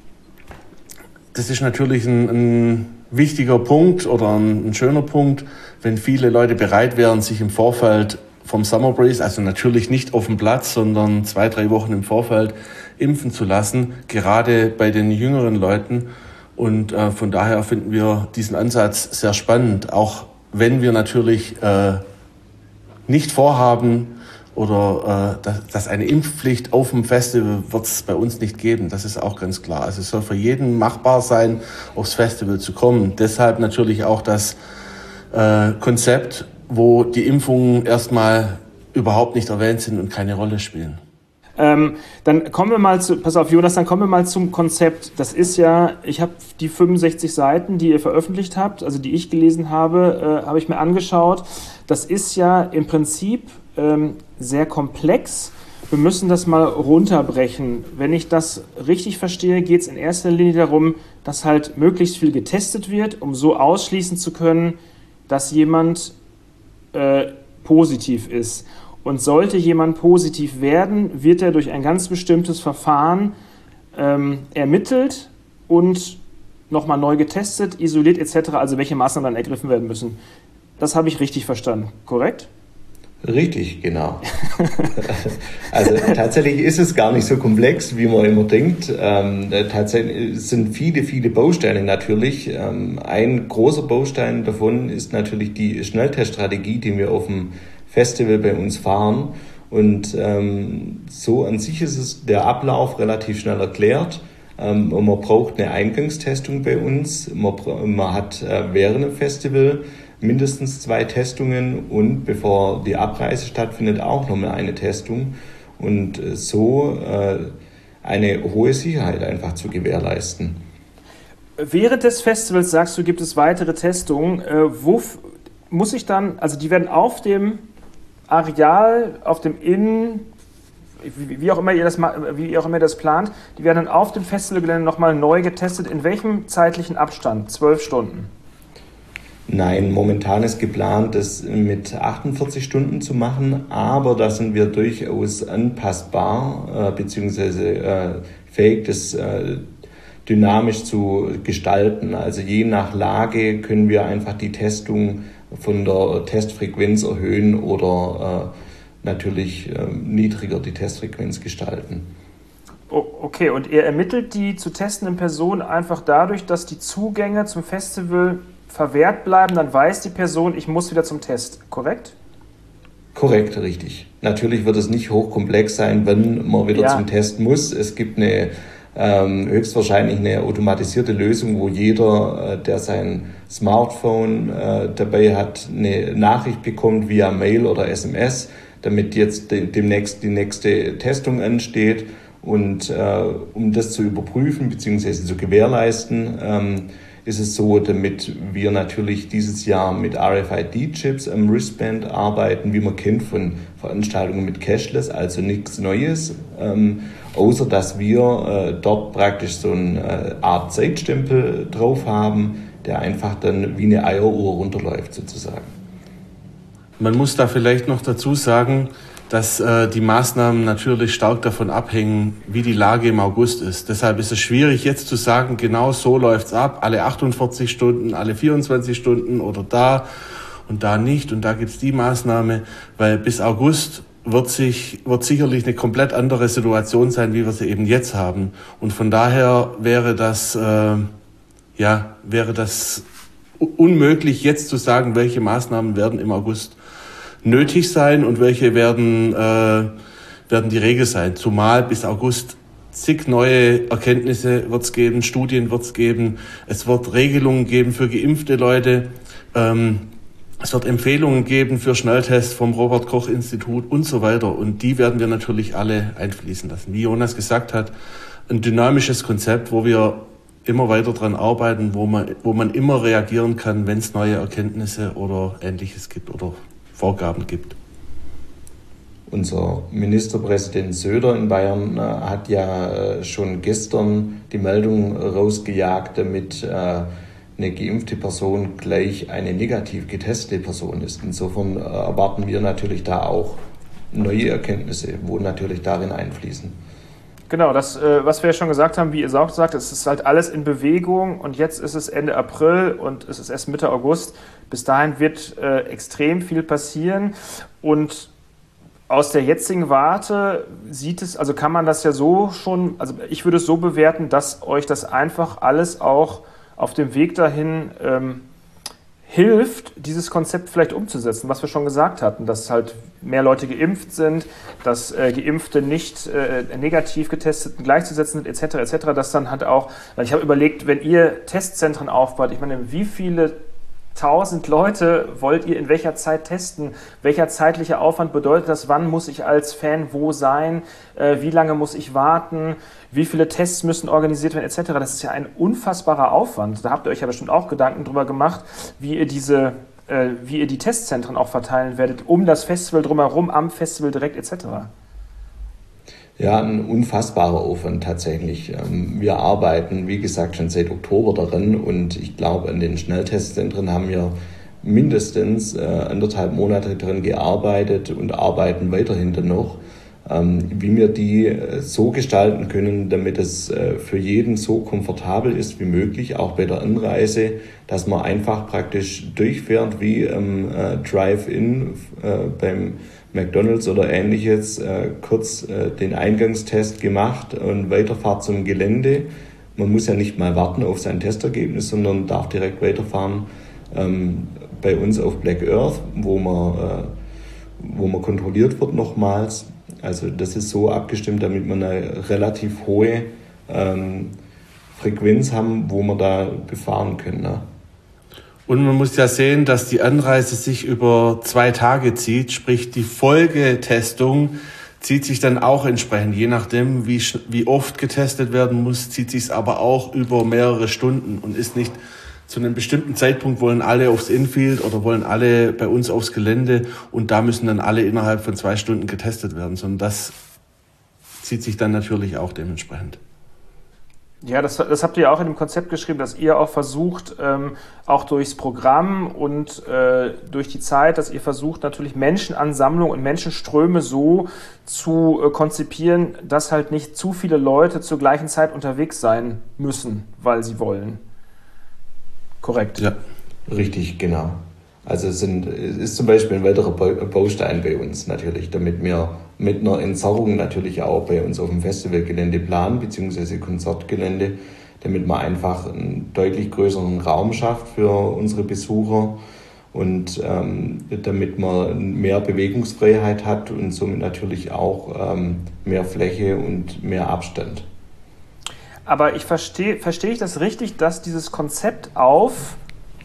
D: das ist natürlich ein, ein wichtiger Punkt oder ein, ein schöner Punkt, wenn viele Leute bereit wären, sich im Vorfeld vom Summer Breeze, also natürlich nicht auf dem Platz, sondern zwei, drei Wochen im Vorfeld impfen zu lassen, gerade bei den jüngeren Leuten. Und äh, von daher finden wir diesen Ansatz sehr spannend, auch wenn wir natürlich äh, nicht vorhaben, oder äh, dass, dass eine Impfpflicht auf dem Festival wird es bei uns nicht geben. Das ist auch ganz klar. Also es soll für jeden machbar sein, aufs Festival zu kommen. Deshalb natürlich auch das äh, Konzept, wo die Impfungen erstmal überhaupt nicht erwähnt sind und keine Rolle spielen.
A: Ähm, dann kommen wir mal zu, pass auf Jonas, dann kommen wir mal zum Konzept. Das ist ja, ich habe die fünfundsechzig Seiten, die ihr veröffentlicht habt, also die ich gelesen habe, äh, habe ich mir angeschaut. Das ist ja im Prinzip ähm, sehr komplex. Wir müssen das mal runterbrechen. Wenn ich das richtig verstehe, geht es in erster Linie darum, dass halt möglichst viel getestet wird, um so ausschließen zu können, dass jemand äh, positiv ist. Und sollte jemand positiv werden, wird er durch ein ganz bestimmtes Verfahren ähm, ermittelt und nochmal neu getestet, isoliert et cetera, also welche Maßnahmen dann ergriffen werden müssen. Das habe ich richtig verstanden, korrekt?
C: Richtig, genau. Also tatsächlich ist es gar nicht so komplex, wie man immer denkt. Ähm, tatsächlich sind viele, viele Bausteine natürlich. Ähm, ein großer Baustein davon ist natürlich die Schnellteststrategie, die wir auf dem Festival bei uns fahren. Und ähm, so an sich ist es der Ablauf relativ schnell erklärt. Ähm, und man braucht eine Eingangstestung bei uns. Man, man hat äh, während dem Festival mindestens zwei Testungen und bevor die Abreise stattfindet auch nochmal eine Testung. Und äh, so äh, eine hohe Sicherheit einfach zu gewährleisten.
A: Während des Festivals, sagst du, gibt es weitere Testungen. Äh, wo f- muss ich dann, also die werden auf dem Areal, auf dem Innen, wie, wie, auch immer ihr das, wie ihr auch immer das plant, die werden dann auf dem Festivalgelände nochmal neu getestet. In welchem zeitlichen Abstand? Zwölf Stunden?
C: Nein, momentan ist geplant, das mit achtundvierzig Stunden zu machen, aber da sind wir durchaus anpassbar, äh, beziehungsweise äh, fähig, das äh, dynamisch zu gestalten. Also je nach Lage können wir einfach die Testung von der Testfrequenz erhöhen oder äh, natürlich äh, niedriger die Testfrequenz gestalten.
A: Okay, und ihr ermittelt die zu testenden Personen einfach dadurch, dass die Zugänge zum Festival verwehrt bleiben, dann weiß die Person, ich muss wieder zum Test, korrekt?
C: Korrekt, richtig. Natürlich wird es nicht hochkomplex sein, wenn man wieder ja. zum Test muss. Es gibt eine ähm, höchstwahrscheinlich eine automatisierte Lösung, wo jeder, äh, der sein Smartphone äh, dabei hat, eine Nachricht bekommt via Mail oder S M S, damit jetzt de- demnächst die nächste Testung ansteht. Und äh, um das zu überprüfen bzw. zu gewährleisten, ähm, ist es so, damit wir natürlich dieses Jahr mit R F I D-Chips am Wristband arbeiten, wie man kennt von Veranstaltungen mit Cashless, also nichts Neues, ähm, außer dass wir äh, dort praktisch so eine äh, Art Zeitstempel drauf haben, der einfach dann wie eine Eieruhr runterläuft sozusagen.
D: Man muss da vielleicht noch dazu sagen, dass äh, die Maßnahmen natürlich stark davon abhängen, wie die Lage im August ist. Deshalb ist es schwierig jetzt zu sagen, genau so läuft's ab, alle achtundvierzig Stunden, alle vierundzwanzig Stunden oder da und da nicht und da gibt's die Maßnahme, weil bis August wird sich wird sicherlich eine komplett andere Situation sein, wie wir sie eben jetzt haben. Und von daher wäre das äh, ja wäre das unmöglich jetzt zu sagen, welche Maßnahmen werden im August nötig sein und welche werden, äh, werden die Regel sein. Zumal bis August zig neue Erkenntnisse wird es geben, Studien wird es geben, es wird Regelungen geben für geimpfte Leute, ähm, es wird Empfehlungen geben für Schnelltests vom Robert-Koch-Institut und so weiter. Und die werden wir natürlich alle einfließen lassen. Wie Jonas gesagt hat, ein dynamisches Konzept, wo wir immer weiter dran arbeiten, wo man, wo man immer reagieren kann, wenn es neue Erkenntnisse oder Ähnliches gibt oder Vorgaben gibt.
C: Unser Ministerpräsident Söder in Bayern äh, hat ja äh, schon gestern die Meldung rausgejagt, damit äh, eine geimpfte Person gleich eine negativ getestete Person ist. Insofern äh, erwarten wir natürlich da auch neue Erkenntnisse, wo natürlich darin einfließen.
A: Genau, das, äh, was wir ja schon gesagt haben, wie ihr es auch sagt, es ist halt alles in Bewegung und jetzt ist es Ende April und es ist erst Mitte August. Bis dahin wird äh, extrem viel passieren und aus der jetzigen Warte sieht es, also kann man das ja so schon, also ich würde es so bewerten, dass euch das einfach alles auch auf dem Weg dahin ähm, hilft, dieses Konzept vielleicht umzusetzen, was wir schon gesagt hatten, dass halt mehr Leute geimpft sind, dass äh, Geimpfte nicht äh, negativ Getesteten gleichzusetzen sind, et cetera, et cetera, dass dann halt auch, weil ich habe überlegt, wenn ihr Testzentren aufbaut, ich meine, wie viele tausend Leute wollt ihr in welcher Zeit testen? Welcher zeitliche Aufwand bedeutet das? Wann muss ich als Fan wo sein? Äh, wie lange muss ich warten? Wie viele Tests müssen organisiert werden, et cetera. Das ist ja ein unfassbarer Aufwand. Da habt ihr euch ja bestimmt auch Gedanken drüber gemacht, wie ihr diese, äh, wie ihr die Testzentren auch verteilen werdet, um das Festival drumherum, am Festival direkt, et cetera.
C: Ja, ein unfassbarer Aufwand tatsächlich. Wir arbeiten, wie gesagt, schon seit Oktober daran und ich glaube, an den Schnelltestzentren haben wir mindestens anderthalb Monate daran gearbeitet und arbeiten weiterhin dann noch, wie wir die so gestalten können, damit es für jeden so komfortabel ist wie möglich, auch bei der Anreise, dass man einfach praktisch durchfährt wie im Drive-In beim McDonald's oder ähnliches, äh, kurz äh, den Eingangstest gemacht und weiterfahrt zum Gelände. Man muss ja nicht mal warten auf sein Testergebnis, sondern darf direkt weiterfahren ähm, bei uns auf Black Earth, wo man, äh, wo man kontrolliert wird nochmals. Also das ist so abgestimmt, damit wir eine relativ hohe ähm, Frequenz haben, wo wir da befahren können. Ne?
D: Und man muss ja sehen, dass die Anreise sich über zwei Tage zieht, sprich die Folgetestung zieht sich dann auch entsprechend, je nachdem, wie, wie oft getestet werden muss, zieht sich es aber auch über mehrere Stunden und ist nicht zu einem bestimmten Zeitpunkt wollen alle aufs Infield oder wollen alle bei uns aufs Gelände und da müssen dann alle innerhalb von zwei Stunden getestet werden, sondern das zieht sich dann natürlich auch dementsprechend.
A: Ja, das, das habt ihr ja auch in dem Konzept geschrieben, dass ihr auch versucht, ähm, auch durchs Programm und äh, durch die Zeit, dass ihr versucht, natürlich Menschenansammlung und Menschenströme so zu äh, konzipieren, dass halt nicht zu viele Leute zur gleichen Zeit unterwegs sein müssen, weil sie wollen. Korrekt.
C: Ja, richtig, genau. Also es sind, ist zum Beispiel ein weiterer Baustein bei uns natürlich, damit wir mit einer Entzerrung natürlich auch bei uns auf dem Festivalgelände planen, beziehungsweise Konzertgelände, damit man einfach einen deutlich größeren Raum schafft für unsere Besucher und ähm, damit man mehr Bewegungsfreiheit hat und somit natürlich auch ähm, mehr Fläche und mehr Abstand.
A: Aber ich verstehe, verstehe ich das richtig, dass dieses Konzept auf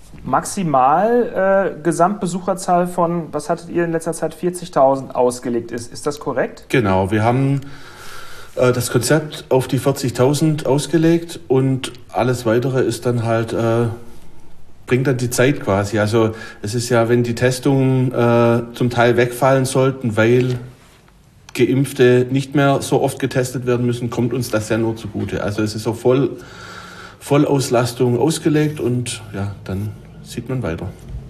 A: maximal äh, Gesamtbesucherzahl von, was hattet ihr in letzter Zeit, vierzigtausend ausgelegt ist. Ist das korrekt?
D: Genau, wir haben äh, das Konzept auf die vierzigtausend ausgelegt und alles Weitere ist dann halt, äh, bringt dann die Zeit quasi. Also es ist ja, wenn die Testungen äh, zum Teil wegfallen sollten, weil Geimpfte nicht mehr so oft getestet werden müssen, kommt uns das ja nur zugute. Also es ist auf Voll, Vollauslastung ausgelegt und ja, dann sieht man weiter.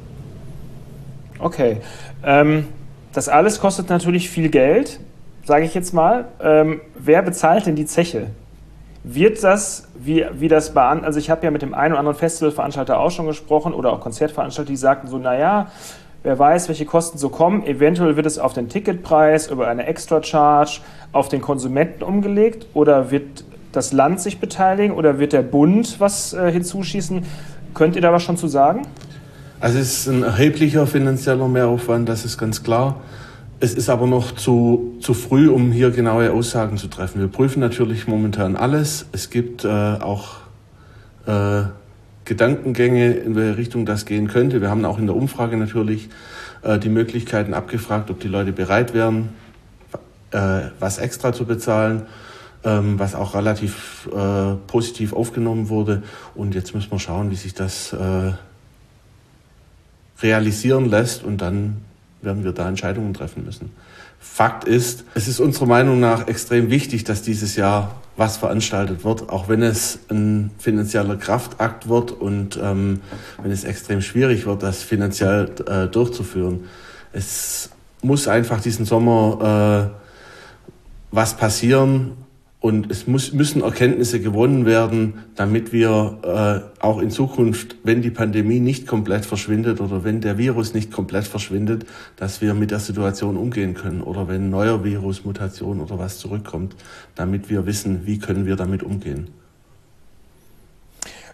A: Okay. Ähm, das alles kostet natürlich viel Geld, sage ich jetzt mal. Ähm, wer bezahlt denn die Zeche? Wird das, wie, wie das bei an, also ich habe ja mit dem einen oder anderen Festivalveranstalter auch schon gesprochen oder auch Konzertveranstalter, die sagten so, naja, wer weiß, welche Kosten so kommen. Eventuell wird es auf den Ticketpreis, über eine Extra-Charge, auf den Konsumenten umgelegt oder wird das Land sich beteiligen oder wird der Bund was äh, hinzuschießen? Könnt ihr da was schon zu sagen?
D: Also es ist ein erheblicher finanzieller Mehraufwand, das ist ganz klar. Es ist aber noch zu, zu früh, um hier genaue Aussagen zu treffen. Wir prüfen natürlich momentan alles. Es gibt äh, auch äh, Gedankengänge, in welche Richtung das gehen könnte. Wir haben auch in der Umfrage natürlich äh, die Möglichkeiten abgefragt, ob die Leute bereit wären, äh, was extra zu bezahlen, ähm, was auch relativ äh, positiv aufgenommen wurde. Und jetzt müssen wir schauen, wie sich das äh, realisieren lässt und dann werden wir da Entscheidungen treffen müssen. Fakt ist, es ist unserer Meinung nach extrem wichtig, dass dieses Jahr was veranstaltet wird, auch wenn es ein finanzieller Kraftakt wird und ähm, wenn es extrem schwierig wird, das finanziell äh, durchzuführen. Es muss einfach diesen Sommer äh, was passieren und es muss, müssen Erkenntnisse gewonnen werden, damit wir äh, auch in Zukunft, wenn die Pandemie nicht komplett verschwindet oder wenn der Virus nicht komplett verschwindet, dass wir mit der Situation umgehen können oder wenn ein neuer Virus, Mutation oder was zurückkommt, damit wir wissen, wie können wir damit umgehen.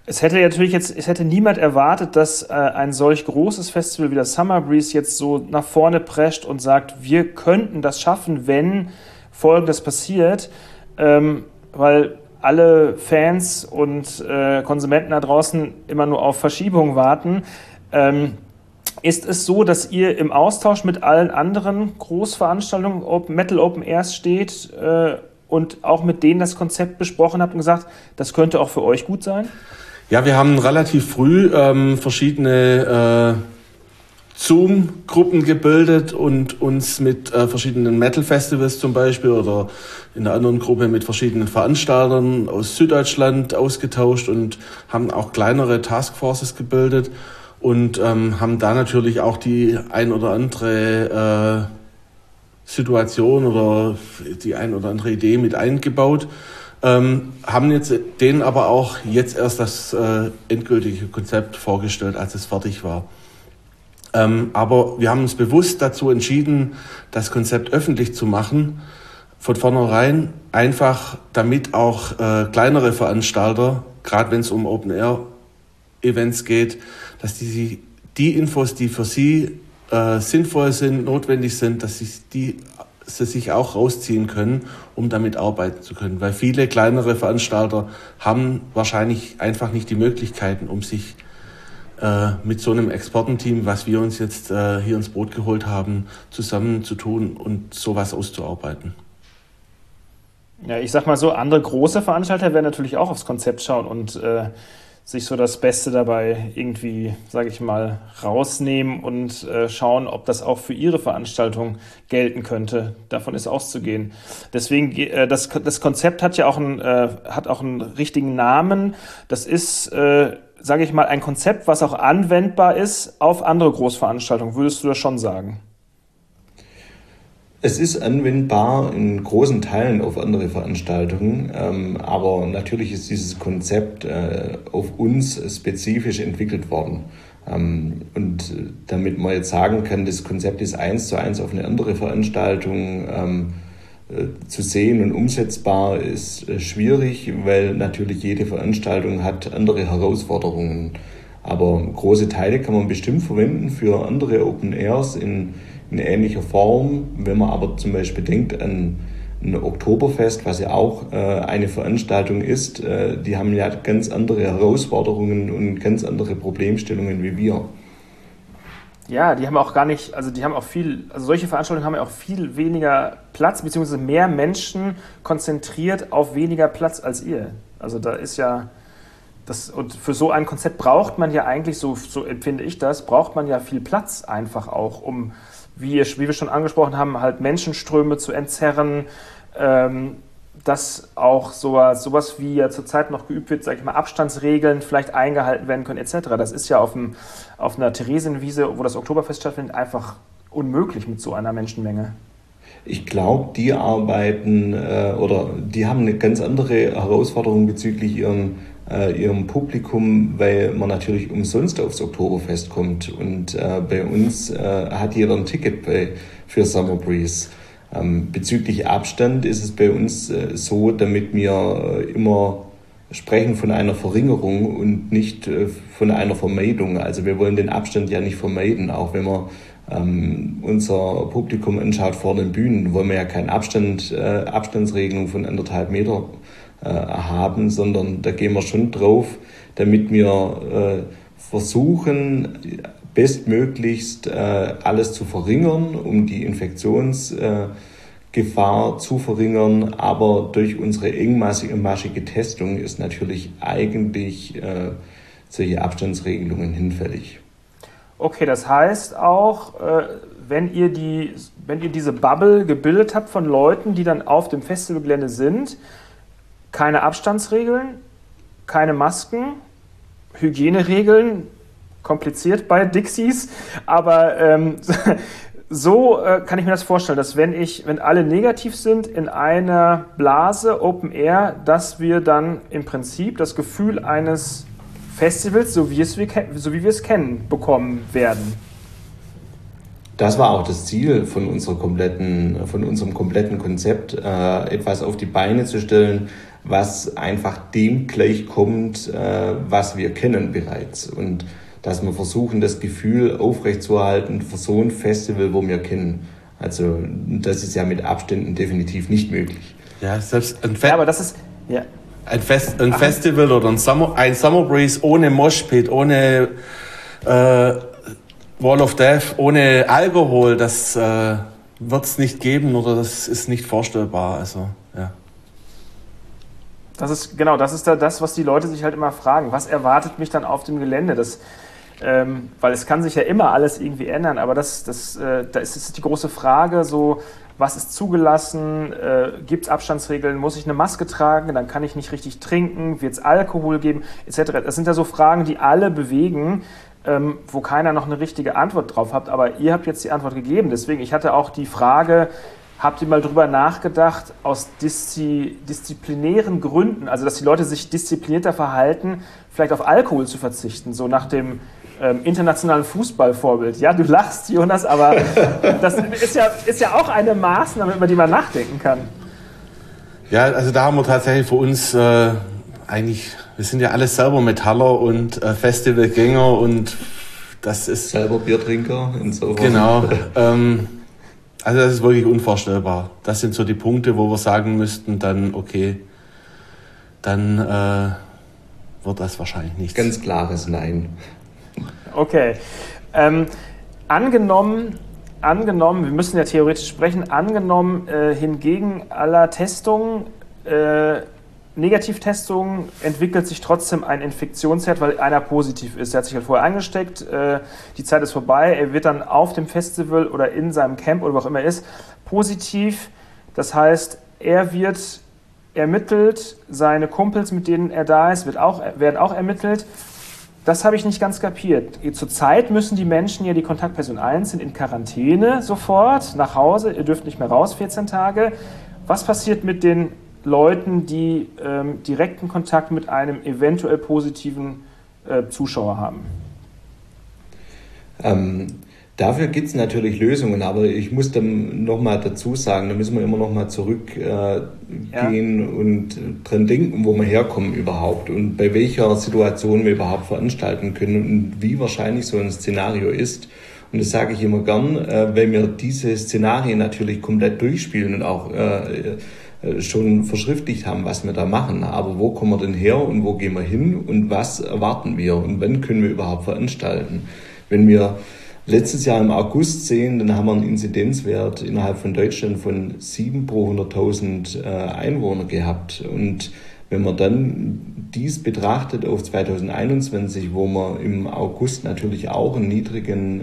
A: Es hätte natürlich jetzt, es hätte niemand erwartet, dass äh, ein solch großes Festival wie das Summer Breeze jetzt so nach vorne prescht und sagt, wir könnten das schaffen, wenn Folgendes passiert, ähm, weil alle Fans und äh, Konsumenten da draußen immer nur auf Verschiebungen warten. Ähm, ist es so, dass ihr im Austausch mit allen anderen Großveranstaltungen Open, Metal Open Airs steht äh, und auch mit denen das Konzept besprochen habt und gesagt, das könnte auch für euch gut sein?
D: Ja, wir haben relativ früh ähm, verschiedene äh, Zoom-Gruppen gebildet und uns mit äh, verschiedenen Metal-Festivals zum Beispiel oder in der anderen Gruppe mit verschiedenen Veranstaltern aus Süddeutschland ausgetauscht und haben auch kleinere Taskforces gebildet und ähm, haben da natürlich auch die ein oder andere äh, Situation oder die ein oder andere Idee mit eingebaut. Ähm, haben jetzt denen aber auch jetzt erst das äh, endgültige Konzept vorgestellt, als es fertig war. Ähm, aber wir haben uns bewusst dazu entschieden, das Konzept öffentlich zu machen, von vornherein, einfach damit auch äh, kleinere Veranstalter, gerade wenn es um Open-Air-Events geht, dass die, die Infos, die für sie äh, sinnvoll sind, notwendig sind, dass sie die sie sich auch rausziehen können, um damit arbeiten zu können. Weil viele kleinere Veranstalter haben wahrscheinlich einfach nicht die Möglichkeiten, um sich äh, mit so einem Expertenteam, was wir uns jetzt äh, hier ins Boot geholt haben, zusammenzutun und sowas auszuarbeiten.
A: Ja, ich sag mal so, andere große Veranstalter werden natürlich auch aufs Konzept schauen und äh, sich so das Beste dabei irgendwie, sage ich mal, rausnehmen und äh, schauen, ob das auch für ihre Veranstaltung gelten könnte. Davon ist auszugehen. Deswegen, äh, das, das Konzept hat ja auch einen, äh, hat auch einen richtigen Namen. Das ist, äh, sage ich mal, ein Konzept, was auch anwendbar ist auf andere Großveranstaltungen. Würdest du das schon sagen?
C: Es ist anwendbar in großen Teilen auf andere Veranstaltungen, ähm, aber natürlich ist dieses Konzept äh, auf uns spezifisch entwickelt worden. Ähm, und damit man jetzt sagen kann, das Konzept ist eins zu eins auf eine andere Veranstaltung ähm, äh, zu sehen und umsetzbar, ist äh, schwierig, weil natürlich jede Veranstaltung hat andere Herausforderungen. Aber große Teile kann man bestimmt verwenden für andere Open Airs in in ähnlicher Form. Wenn man aber zum Beispiel denkt an ein Oktoberfest, was ja auch äh, eine Veranstaltung ist, äh, die haben ja ganz andere Herausforderungen und ganz andere Problemstellungen wie wir.
A: Ja, die haben auch gar nicht, also die haben auch viel, also solche Veranstaltungen haben ja auch viel weniger Platz, beziehungsweise mehr Menschen konzentriert auf weniger Platz als ihr. Also da ist ja, das, und für so ein Konzept braucht man ja eigentlich, so, so empfinde ich das, braucht man ja viel Platz einfach auch, um Wie, wie wir schon angesprochen haben, halt Menschenströme zu entzerren, ähm, dass auch sowas, sowas wie ja zurzeit noch geübt wird, sag ich mal, Abstandsregeln vielleicht eingehalten werden können, et cetera. Das ist ja auf, dem, auf einer Theresienwiese, wo das Oktoberfest stattfindet, einfach unmöglich mit so einer Menschenmenge.
C: Ich glaube, die arbeiten äh, oder die haben eine ganz andere Herausforderung bezüglich ihren äh, ihrem Publikum, weil man natürlich umsonst aufs Oktoberfest kommt. Und äh, bei uns äh, hat jeder ein Ticket bei, für Summer Breeze. Ähm, bezüglich Abstand ist es bei uns äh, so, damit wir äh, immer sprechen von einer Verringerung und nicht äh, von einer Vermeidung. Also wir wollen den Abstand ja nicht vermeiden, auch wenn man ähm, unser Publikum anschaut vor den Bühnen, wollen wir ja keine Abstand, äh, Abstandsregelung von anderthalb Meter äh, haben, sondern da gehen wir schon drauf, damit wir äh, versuchen, bestmöglichst äh, alles zu verringern, um die Infektionsgefahr äh, zu verringern, aber durch unsere engmaschige Testung ist natürlich eigentlich äh, solche Abstandsregelungen hinfällig.
A: Okay, das heißt auch, äh, wenn ihr die, wenn ihr diese Bubble gebildet habt von Leuten, die dann auf dem Festivalgelände sind, keine Abstandsregeln, keine Masken, Hygieneregeln, kompliziert bei Dixies, aber ähm, so äh, kann ich mir das vorstellen, dass wenn ich, wenn alle negativ sind in einer Blase Open Air, dass wir dann im Prinzip das Gefühl eines Festivals, so wie, es wir, so wie wir es kennen, bekommen werden.
C: das war auch das Ziel von, unserer kompletten, von unserem kompletten Konzept, äh, etwas auf die Beine zu stellen, was einfach dem gleichkommt, äh, was wir kennen bereits. Und dass wir versuchen, das Gefühl aufrechtzuerhalten für so ein Festival, wo wir kennen. Also das ist ja mit Abständen definitiv nicht möglich.
D: Ja, selbst ein, Fe-
A: Ja, aber das ist, ja.
D: ein, Fest, ein Festival oder ein Summer, ein Summer Breeze ohne Moshpit, ohne äh, Wall of Death, ohne Alkohol, das äh, wird es nicht geben oder das ist nicht vorstellbar. Also, ja.
A: Das ist, genau, das ist da das, was die Leute sich halt immer fragen. Was erwartet mich dann auf dem Gelände? Das, ähm, weil es kann sich ja immer alles irgendwie ändern, aber das, das, äh, da ist es die große Frage, so, was ist zugelassen? Äh, gibt es Abstandsregeln? Muss ich eine Maske tragen? Dann kann ich nicht richtig trinken. Wird es Alkohol geben? Etc. Das sind ja so Fragen, die alle bewegen, ähm, wo keiner noch eine richtige Antwort drauf hat. Aber ihr habt jetzt die Antwort gegeben. Deswegen, ich hatte auch die Frage, habt ihr mal drüber nachgedacht, aus diszi- disziplinären Gründen, also dass die Leute sich disziplinierter verhalten, vielleicht auf Alkohol zu verzichten, so nach dem ähm, internationalen Fußballvorbild? Ja, du lachst, Jonas, aber das ist ja, ist ja auch eine Maßnahme, über die man nachdenken kann.
D: Ja, also da haben wir tatsächlich für uns äh, eigentlich, wir sind ja alle selber Metaller und äh, Festivalgänger und das ist...
C: Selber Biertrinker, insofern.
D: Genau, ähm, also das ist wirklich unvorstellbar. Das sind so die Punkte, wo wir sagen müssten, dann okay, dann äh, wird das wahrscheinlich nichts.
C: Ganz klares Nein.
A: Okay. Ähm, angenommen, angenommen, wir müssen ja theoretisch sprechen, angenommen äh, hingegen aller Testungen, äh, Negativtestungen, entwickelt sich trotzdem ein Infektionsherd, weil einer positiv ist. Er hat sich halt vorher angesteckt, äh, die Zeit ist vorbei, er wird dann auf dem Festival oder in seinem Camp oder wo auch immer er ist, positiv. Das heißt, er wird ermittelt, seine Kumpels, mit denen er da ist, wird auch, werden auch ermittelt. Das habe ich nicht ganz kapiert. Zurzeit müssen die Menschen ja, die Kontaktperson eins sind, in Quarantäne sofort, nach Hause, ihr dürft nicht mehr raus, vierzehn Tage. Was passiert mit den Leuten, die ähm, direkten Kontakt mit einem eventuell positiven äh, Zuschauer haben?
C: Ähm, dafür gibt es natürlich Lösungen, aber ich muss dann nochmal dazu sagen, da müssen wir immer nochmal zurückgehen äh,
A: Ja.
C: und dran denken, wo wir herkommen überhaupt und bei welcher Situation wir überhaupt veranstalten können und wie wahrscheinlich so ein Szenario ist. Und das sage ich immer gern, äh, weil wir diese Szenarien natürlich komplett durchspielen und auch äh, schon verschriftlicht haben, was wir da machen. Aber wo kommen wir denn her und wo gehen wir hin und was erwarten wir und wann können wir überhaupt veranstalten? Wenn wir letztes Jahr im August sehen, dann haben wir einen Inzidenzwert innerhalb von Deutschland von sieben pro hunderttausend Einwohner gehabt. Und wenn man dann dies betrachtet auf zweitausendeinundzwanzig, wo wir im August natürlich auch einen niedrigen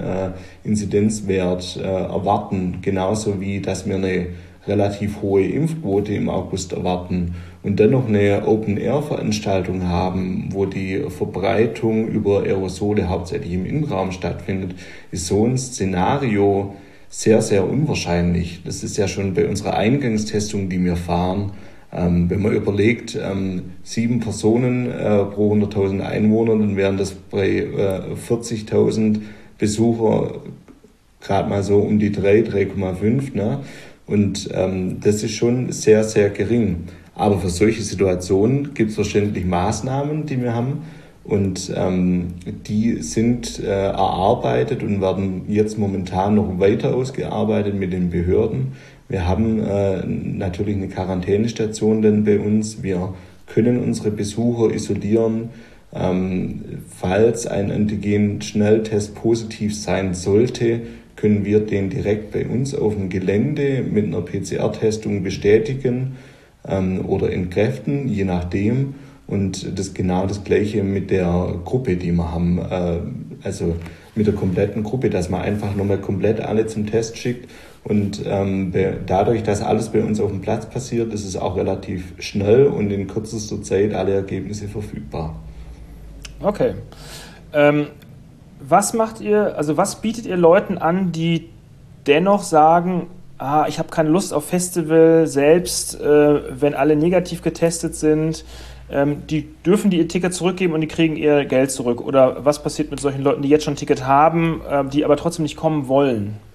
C: Inzidenzwert erwarten, genauso wie dass wir eine relativ hohe Impfquote im August erwarten und dann noch eine Open-Air-Veranstaltung haben, wo die Verbreitung über Aerosole hauptsächlich im Innenraum stattfindet, ist so ein Szenario sehr, sehr unwahrscheinlich. Das ist ja schon bei unserer Eingangstestung, die wir fahren. Ähm, wenn man überlegt, ähm, sieben Personen äh, pro hunderttausend Einwohner, dann wären das bei äh, vierzigtausend Besucher gerade mal so um die drei, drei Komma fünf, ne? Und ähm, das ist schon sehr, sehr gering. Aber für solche Situationen gibt es verständlich Maßnahmen, die wir haben. Und ähm, die sind äh, erarbeitet und werden jetzt momentan noch weiter ausgearbeitet mit den Behörden. Wir haben äh, natürlich eine Quarantänestation denn bei uns. Wir können unsere Besucher isolieren. Ähm, falls ein Antigen-Schnelltest positiv sein sollte, können wir den direkt bei uns auf dem Gelände mit einer P C R-Testung bestätigen ähm, oder entkräften, je nachdem. Und das genau das Gleiche mit der Gruppe, die wir haben, äh, also mit der kompletten Gruppe, dass man einfach nochmal komplett alle zum Test schickt. Und ähm, be- dadurch, dass alles bei uns auf dem Platz passiert, ist es auch relativ schnell und in kürzester Zeit alle Ergebnisse verfügbar.
A: Okay. Ähm, was macht ihr, also was bietet ihr Leuten an, die dennoch sagen, ah, ich habe keine Lust auf Festival selbst, äh, wenn alle negativ getestet sind, ähm, die dürfen die ihr Ticket zurückgeben und die kriegen ihr Geld zurück? Oder was passiert mit solchen Leuten, die jetzt schon ein Ticket haben, äh, die aber trotzdem nicht kommen wollen?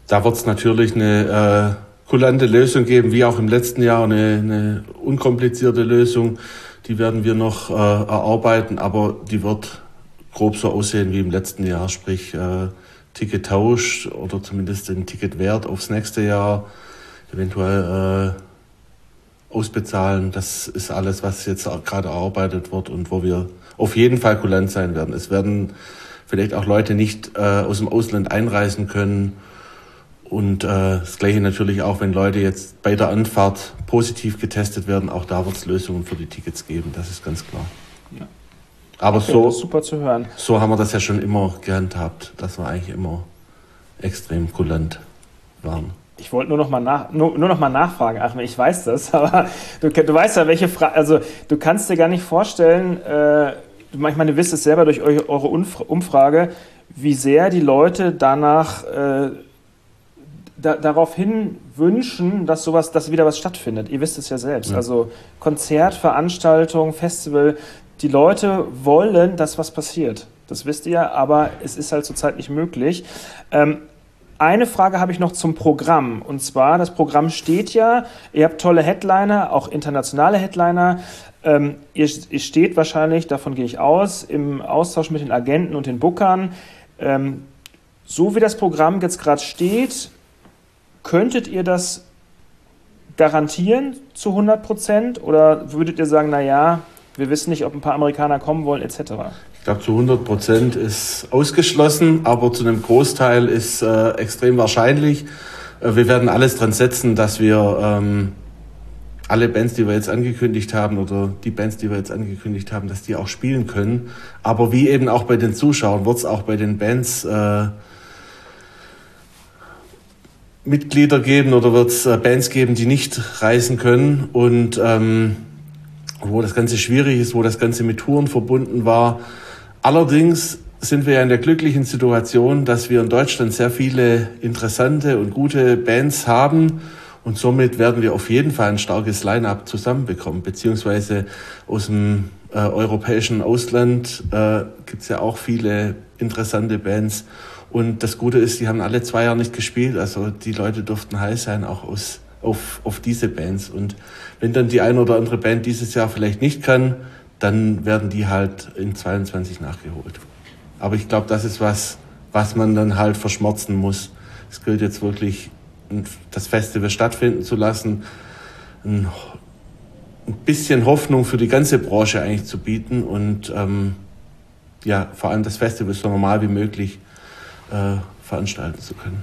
D: Da wird es natürlich eine äh, kulante Lösung geben, wie auch im letzten Jahr, eine, eine unkomplizierte Lösung. Die werden wir noch äh, erarbeiten, aber die wird grob so aussehen wie im letzten Jahr, sprich äh, Tickettausch oder zumindest den Ticketwert aufs nächste Jahr, eventuell äh, ausbezahlen. Das ist alles, was jetzt gerade erarbeitet wird und wo wir auf jeden Fall kulant sein werden. Es werden vielleicht auch Leute nicht äh, aus dem Ausland einreisen können. Und äh, das Gleiche natürlich auch, wenn Leute jetzt bei der Anfahrt positiv getestet werden, auch da wird es Lösungen für die Tickets geben, das ist ganz klar.
A: Ja.
D: Aber
A: okay,
D: so,
A: das ist super zu hören.
D: So haben wir das ja schon immer gehandhabt, dass wir eigentlich immer extrem kulant waren.
A: Ich wollte nur noch mal nach, nur, nur noch mal nachfragen, Achmed, ich weiß das, aber du, du weißt ja, welche Frage, also du kannst dir gar nicht vorstellen, äh, manchmal du wisst es selber durch eure, eure Umfrage, wie sehr die Leute danach äh, da, daraufhin wünschen, dass sowas, dass wieder was stattfindet. Ihr wisst es ja selbst. Ja. Also Konzert, Veranstaltung, Festival, die Leute wollen, dass was passiert. Das wisst ihr, aber es ist halt zurzeit nicht möglich. Ähm, Eine Frage habe ich noch zum Programm. Und zwar, das Programm steht ja, ihr habt tolle Headliner, auch internationale Headliner. Ähm, ihr, ihr steht wahrscheinlich, davon gehe ich aus, im Austausch mit den Agenten und den Bookern. Ähm, so wie das Programm jetzt gerade steht, könntet ihr das garantieren zu hundert Prozent? Oder würdet ihr sagen, naja, wir wissen nicht, ob ein paar Amerikaner kommen wollen, et cetera?
D: Ich glaube, zu hundert Prozent ist ausgeschlossen, aber zu einem Großteil ist äh, extrem wahrscheinlich. Äh, wir werden alles dran setzen, dass wir ähm, alle Bands, die wir jetzt angekündigt haben, oder die Bands, die wir jetzt angekündigt haben, dass die auch spielen können. Aber wie eben auch bei den Zuschauern, wird es auch bei den Bands äh, Mitglieder geben oder wird es äh, Bands geben, die nicht reisen können und ähm, wo das Ganze schwierig ist, wo das Ganze mit Touren verbunden war. Allerdings sind wir ja in der glücklichen Situation, dass wir in Deutschland sehr viele interessante und gute Bands haben und somit werden wir auf jeden Fall ein starkes Line-Up zusammenbekommen, beziehungsweise aus dem äh, europäischen Ausland äh, gibt es ja auch viele interessante Bands und das Gute ist, die haben alle zwei Jahre nicht gespielt, also die Leute durften heiß sein, auch aus, auf, auf diese Bands und wenn dann die eine oder andere Band dieses Jahr vielleicht nicht kann, dann werden die halt in zweiundzwanzig nachgeholt. Aber ich glaube, das ist was, was man dann halt verschmerzen muss. Es gilt jetzt wirklich, das Festival stattfinden zu lassen, ein, ein bisschen Hoffnung für die ganze Branche eigentlich zu bieten und ähm, ja, vor allem das Festival so normal wie möglich äh, veranstalten zu können.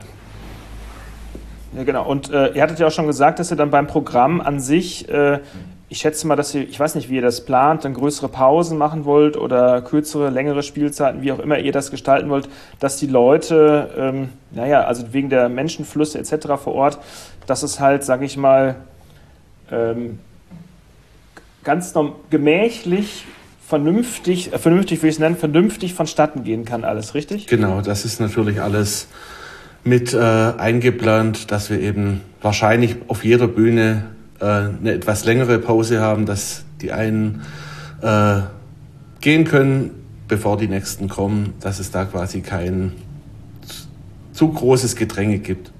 A: Ja, genau. Und äh, ihr hattet ja auch schon gesagt, dass ihr dann beim Programm an sich, äh, ich schätze mal, dass ihr, ich weiß nicht, wie ihr das plant, dann größere Pausen machen wollt oder kürzere, längere Spielzeiten, wie auch immer ihr das gestalten wollt, dass die Leute, ähm, naja, also wegen der Menschenflüsse et cetera vor Ort, dass es halt, sage ich mal, ähm, ganz norm- gemächlich, vernünftig, äh, vernünftig will ich es nennen, vernünftig vonstatten gehen kann alles, richtig?
D: Genau, das ist natürlich alles mit äh, eingeplant, dass wir eben wahrscheinlich auf jeder Bühne äh, eine etwas längere Pause haben, dass die einen äh, gehen können, bevor die nächsten kommen, dass es da quasi kein zu großes Gedränge gibt.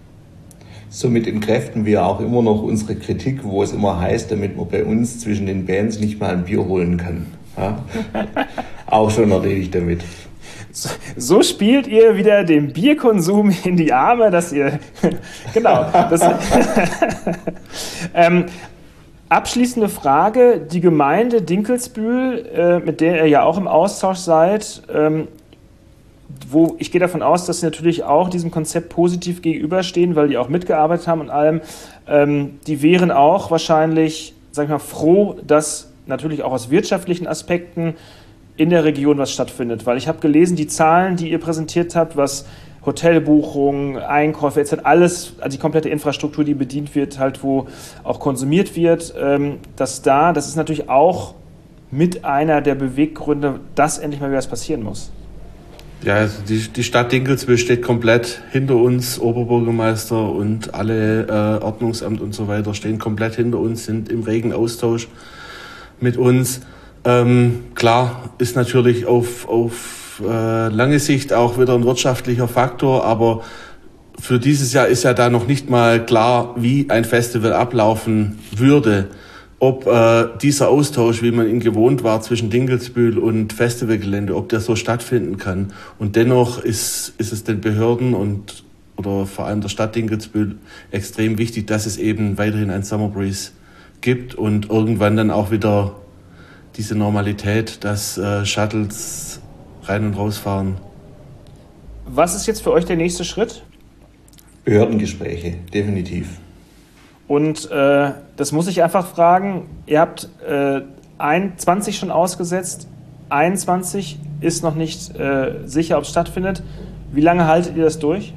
C: Somit entkräften wir auch immer noch unsere Kritik, wo es immer heißt, damit man bei uns zwischen den Bands nicht mal ein Bier holen kann. Ja? Auch schon erledigt damit.
A: So spielt ihr wieder dem Bierkonsum in die Arme, dass ihr, genau. Das, ähm, abschließende Frage, die Gemeinde Dinkelsbühl, äh, mit der ihr ja auch im Austausch seid, ähm, wo ich gehe davon aus, dass sie natürlich auch diesem Konzept positiv gegenüberstehen, weil die auch mitgearbeitet haben und allem, ähm, die wären auch wahrscheinlich, sag ich mal, froh, dass natürlich auch aus wirtschaftlichen Aspekten in der Region was stattfindet, weil ich habe gelesen, die Zahlen, die ihr präsentiert habt, was Hotelbuchungen, Einkäufe et cetera, alles, also die komplette Infrastruktur, die bedient wird, halt wo auch konsumiert wird, ähm, dass da, das ist natürlich auch mit einer der Beweggründe, dass endlich mal wieder was passieren muss.
D: Ja, also die, die Stadt Dinkelsbühl steht komplett hinter uns, Oberbürgermeister und alle äh, Ordnungsamt und so weiter stehen komplett hinter uns, sind im regen Austausch mit uns. Ähm, klar, ist natürlich auf, auf äh, lange Sicht auch wieder ein wirtschaftlicher Faktor, aber für dieses Jahr ist ja da noch nicht mal klar, wie ein Festival ablaufen würde. Ob äh, dieser Austausch, wie man ihn gewohnt war, zwischen Dinkelsbühl und Festivalgelände, ob der so stattfinden kann. Und dennoch ist, ist es den Behörden und oder vor allem der Stadt Dinkelsbühl extrem wichtig, dass es eben weiterhin ein Summer Breeze gibt und irgendwann dann auch wieder diese Normalität, dass äh, Shuttles rein und rausfahren.
A: Was ist jetzt für euch der nächste Schritt?
C: Behördengespräche, definitiv.
A: Und äh, das muss ich einfach fragen, ihr habt äh, zwanzig schon ausgesetzt, einundzwanzig ist noch nicht äh, sicher, ob es stattfindet. Wie lange haltet ihr das durch?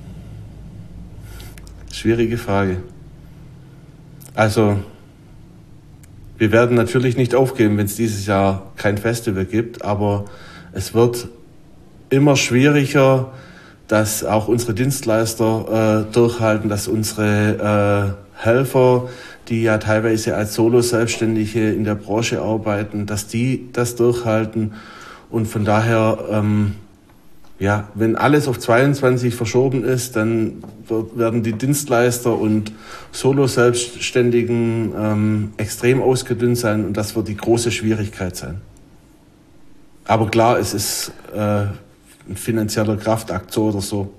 D: Schwierige Frage. Also, wir werden natürlich nicht aufgeben, wenn es dieses Jahr kein Festival gibt, aber es wird immer schwieriger, dass auch unsere Dienstleister äh, durchhalten, dass unsere äh, Helfer, die ja teilweise als Solo-Selbstständige in der Branche arbeiten, dass die das durchhalten. Und von daher, ähm, ja, wenn alles auf zweiundzwanzig verschoben ist, dann wird, werden die Dienstleister und Solo-Selbstständigen ähm, extrem ausgedünnt sein und das wird die große Schwierigkeit sein. Aber klar, es ist äh, ein finanzieller Kraftakt so oder so.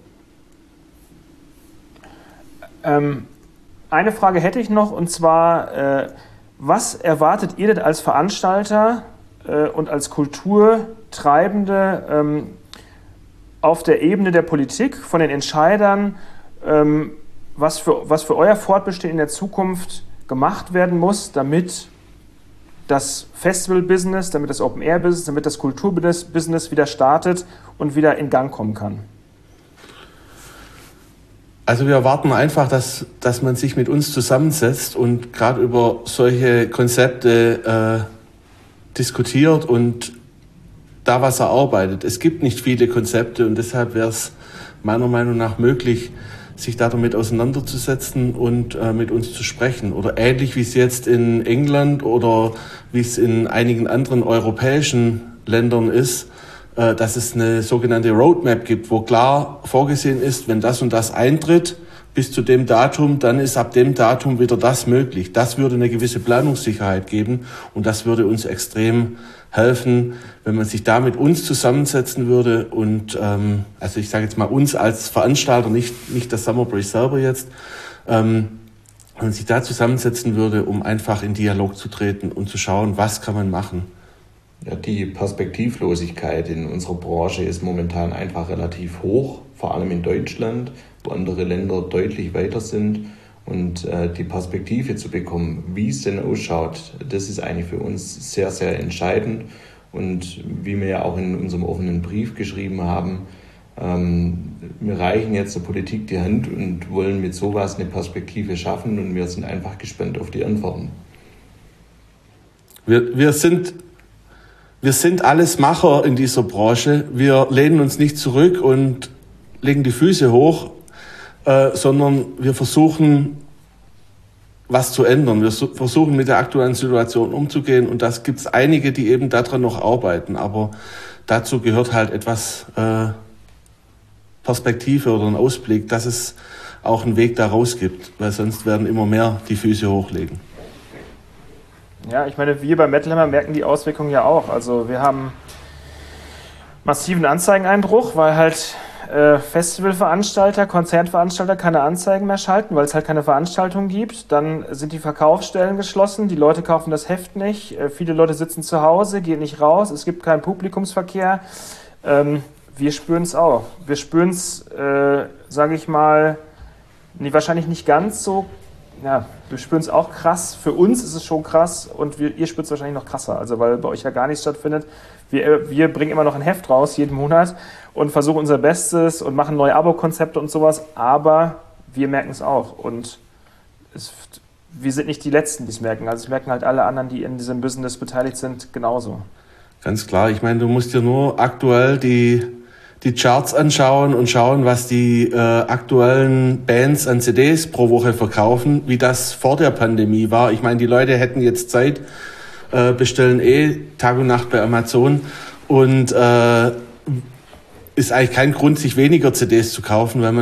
A: Ähm, eine Frage hätte ich noch, und zwar, äh, was erwartet ihr denn als Veranstalter äh, und als Kulturtreibende ähm, auf der Ebene der Politik, von den Entscheidern, ähm, was für, was für euer Fortbestehen in der Zukunft gemacht werden muss, damit das Festival-Business, damit das Open-Air-Business, damit das Kultur-Business wieder startet und wieder in Gang kommen kann?
D: Also wir erwarten einfach, dass, dass man sich mit uns zusammensetzt und gerade über solche Konzepte äh, diskutiert und da was erarbeitet. Es gibt nicht viele Konzepte und deshalb wäre es meiner Meinung nach möglich, sich da damit auseinanderzusetzen und äh, mit uns zu sprechen. Oder ähnlich wie es jetzt in England oder wie es in einigen anderen europäischen Ländern ist, äh, dass es eine sogenannte Roadmap gibt, wo klar vorgesehen ist, wenn das und das eintritt, bis zu dem Datum, dann ist ab dem Datum wieder das möglich. Das würde eine gewisse Planungssicherheit geben und das würde uns extrem helfen, wenn man sich da mit uns zusammensetzen würde und ähm, also ich sage jetzt mal uns als Veranstalter, nicht nicht das Summer Breeze selber jetzt, ähm, und sich da zusammensetzen würde, um einfach in Dialog zu treten und zu schauen, was kann man machen.
C: Ja, die Perspektivlosigkeit in unserer Branche ist momentan einfach relativ hoch, vor allem in Deutschland, wo andere Länder deutlich weiter sind. Und äh, die Perspektive zu bekommen, wie es denn ausschaut, das ist eigentlich für uns sehr, sehr entscheidend. Und wie wir ja auch in unserem offenen Brief geschrieben haben, ähm, wir reichen jetzt der Politik die Hand und wollen mit sowas eine Perspektive schaffen und wir sind einfach gespannt auf die Antworten.
D: Wir, wir sind... Wir sind alles Macher in dieser Branche. Wir lehnen uns nicht zurück und legen die Füße hoch, äh, sondern wir versuchen, was zu ändern. Wir so, versuchen, mit der aktuellen Situation umzugehen. Und das gibt es einige, die eben daran noch arbeiten. Aber dazu gehört halt etwas äh, Perspektive oder ein Ausblick, dass es auch einen Weg da raus gibt. Weil sonst werden immer mehr die Füße hochlegen.
A: Ja, ich meine, wir bei Metal Hammer merken die Auswirkungen ja auch. Also wir haben massiven Anzeigeneinbruch, weil halt äh, Festivalveranstalter, Konzertveranstalter keine Anzeigen mehr schalten, weil es halt keine Veranstaltung gibt. Dann sind die Verkaufsstellen geschlossen, die Leute kaufen das Heft nicht, äh, viele Leute sitzen zu Hause, gehen nicht raus, es gibt keinen Publikumsverkehr. Ähm, wir spüren es auch. Wir spüren es, äh, sage ich mal, nee, wahrscheinlich nicht ganz so. Ja, wir spüren es auch krass. Für uns ist es schon krass und wir, ihr spürt es wahrscheinlich noch krasser, also weil bei euch ja gar nichts stattfindet. Wir, wir bringen immer noch ein Heft raus, jeden Monat und versuchen unser Bestes und machen neue Abo-Konzepte und sowas, aber wir merken es auch und es, wir sind nicht die Letzten, die es merken. Also es merken halt alle anderen, die in diesem Business beteiligt sind, genauso.
D: Ganz klar, ich meine, du musst dir nur aktuell die die Charts anschauen und schauen, was die äh, aktuellen Bands an C Ds pro Woche verkaufen, wie das vor der Pandemie war. Ich meine, die Leute hätten jetzt Zeit, äh, bestellen eh Tag und Nacht bei Amazon und äh, ist eigentlich kein Grund, sich weniger C Ds zu kaufen, weil man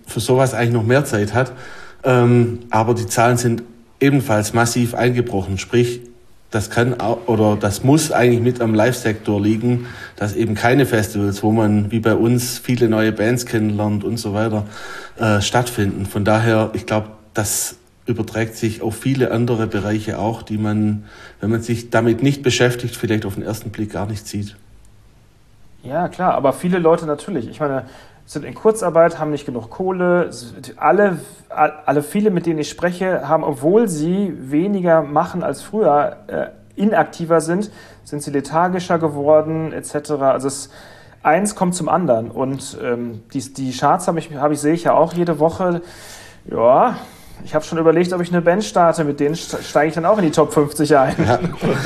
D: für sowas eigentlich noch mehr Zeit hat. Ähm, aber die Zahlen sind ebenfalls massiv eingebrochen. Sprich, das kann auch, oder das muss eigentlich mit am Live-Sektor liegen, dass eben keine Festivals, wo man wie bei uns viele neue Bands kennenlernt und so weiter, äh, stattfinden. Von daher, ich glaube, das überträgt sich auf viele andere Bereiche auch, die man, wenn man sich damit nicht beschäftigt, vielleicht auf den ersten Blick gar nicht sieht.
A: Ja, klar, aber viele Leute natürlich. Ich meine, sind in Kurzarbeit, haben nicht genug Kohle. Alle, alle viele, mit denen ich spreche, haben, obwohl sie weniger machen als früher, äh, inaktiver sind, sind sie lethargischer geworden, et cetera. Also es, eins kommt zum anderen. Und ähm, die, die Charts habe ich, hab ich, sehe ich ja auch jede Woche. Ja, ich habe schon überlegt, ob ich eine Band starte. Mit denen steige ich dann auch in die Top fünfzig ein. Ja.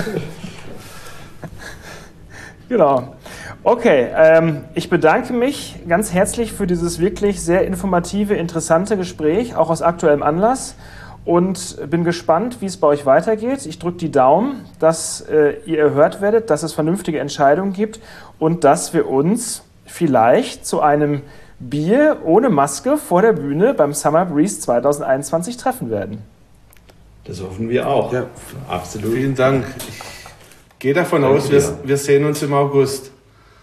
A: Genau. Okay, ähm, ich bedanke mich ganz herzlich für dieses wirklich sehr informative, interessante Gespräch, auch aus aktuellem Anlass, und bin gespannt, wie es bei euch weitergeht. Ich drücke die Daumen, dass äh, ihr erhört werdet, dass es vernünftige Entscheidungen gibt und dass wir uns vielleicht zu einem Bier ohne Maske vor der Bühne beim Summer Breeze zwanzig einundzwanzig treffen werden.
C: Das hoffen wir auch.
D: Ja,
C: absolut.
D: Vielen Dank. Ich gehe davon Danke aus, wir, wir sehen uns im August.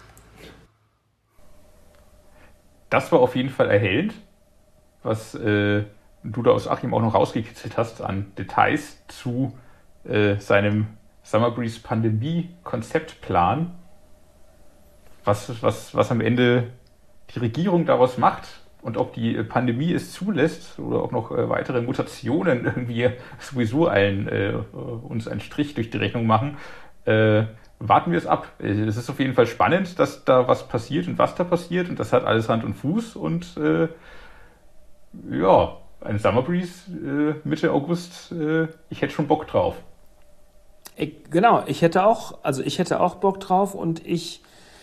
B: Das war auf jeden Fall erhellend, was äh, du da aus Achim auch noch rausgekitzelt hast an Details zu äh, seinem Summer Breeze Pandemie-Konzeptplan. Was, was, was am Ende die Regierung daraus macht und ob die Pandemie es zulässt oder ob noch äh, weitere Mutationen irgendwie sowieso allen äh, uns einen Strich durch die Rechnung machen, äh, warten wir es ab. Es ist auf jeden Fall spannend, dass da was passiert und was da passiert, und das hat alles Hand und Fuß, und äh, ja, ein Summer Breeze äh, Mitte August, äh, ich hätte schon Bock drauf.
A: Ich, genau, ich hätte auch, also ich hätte auch Bock drauf, und ich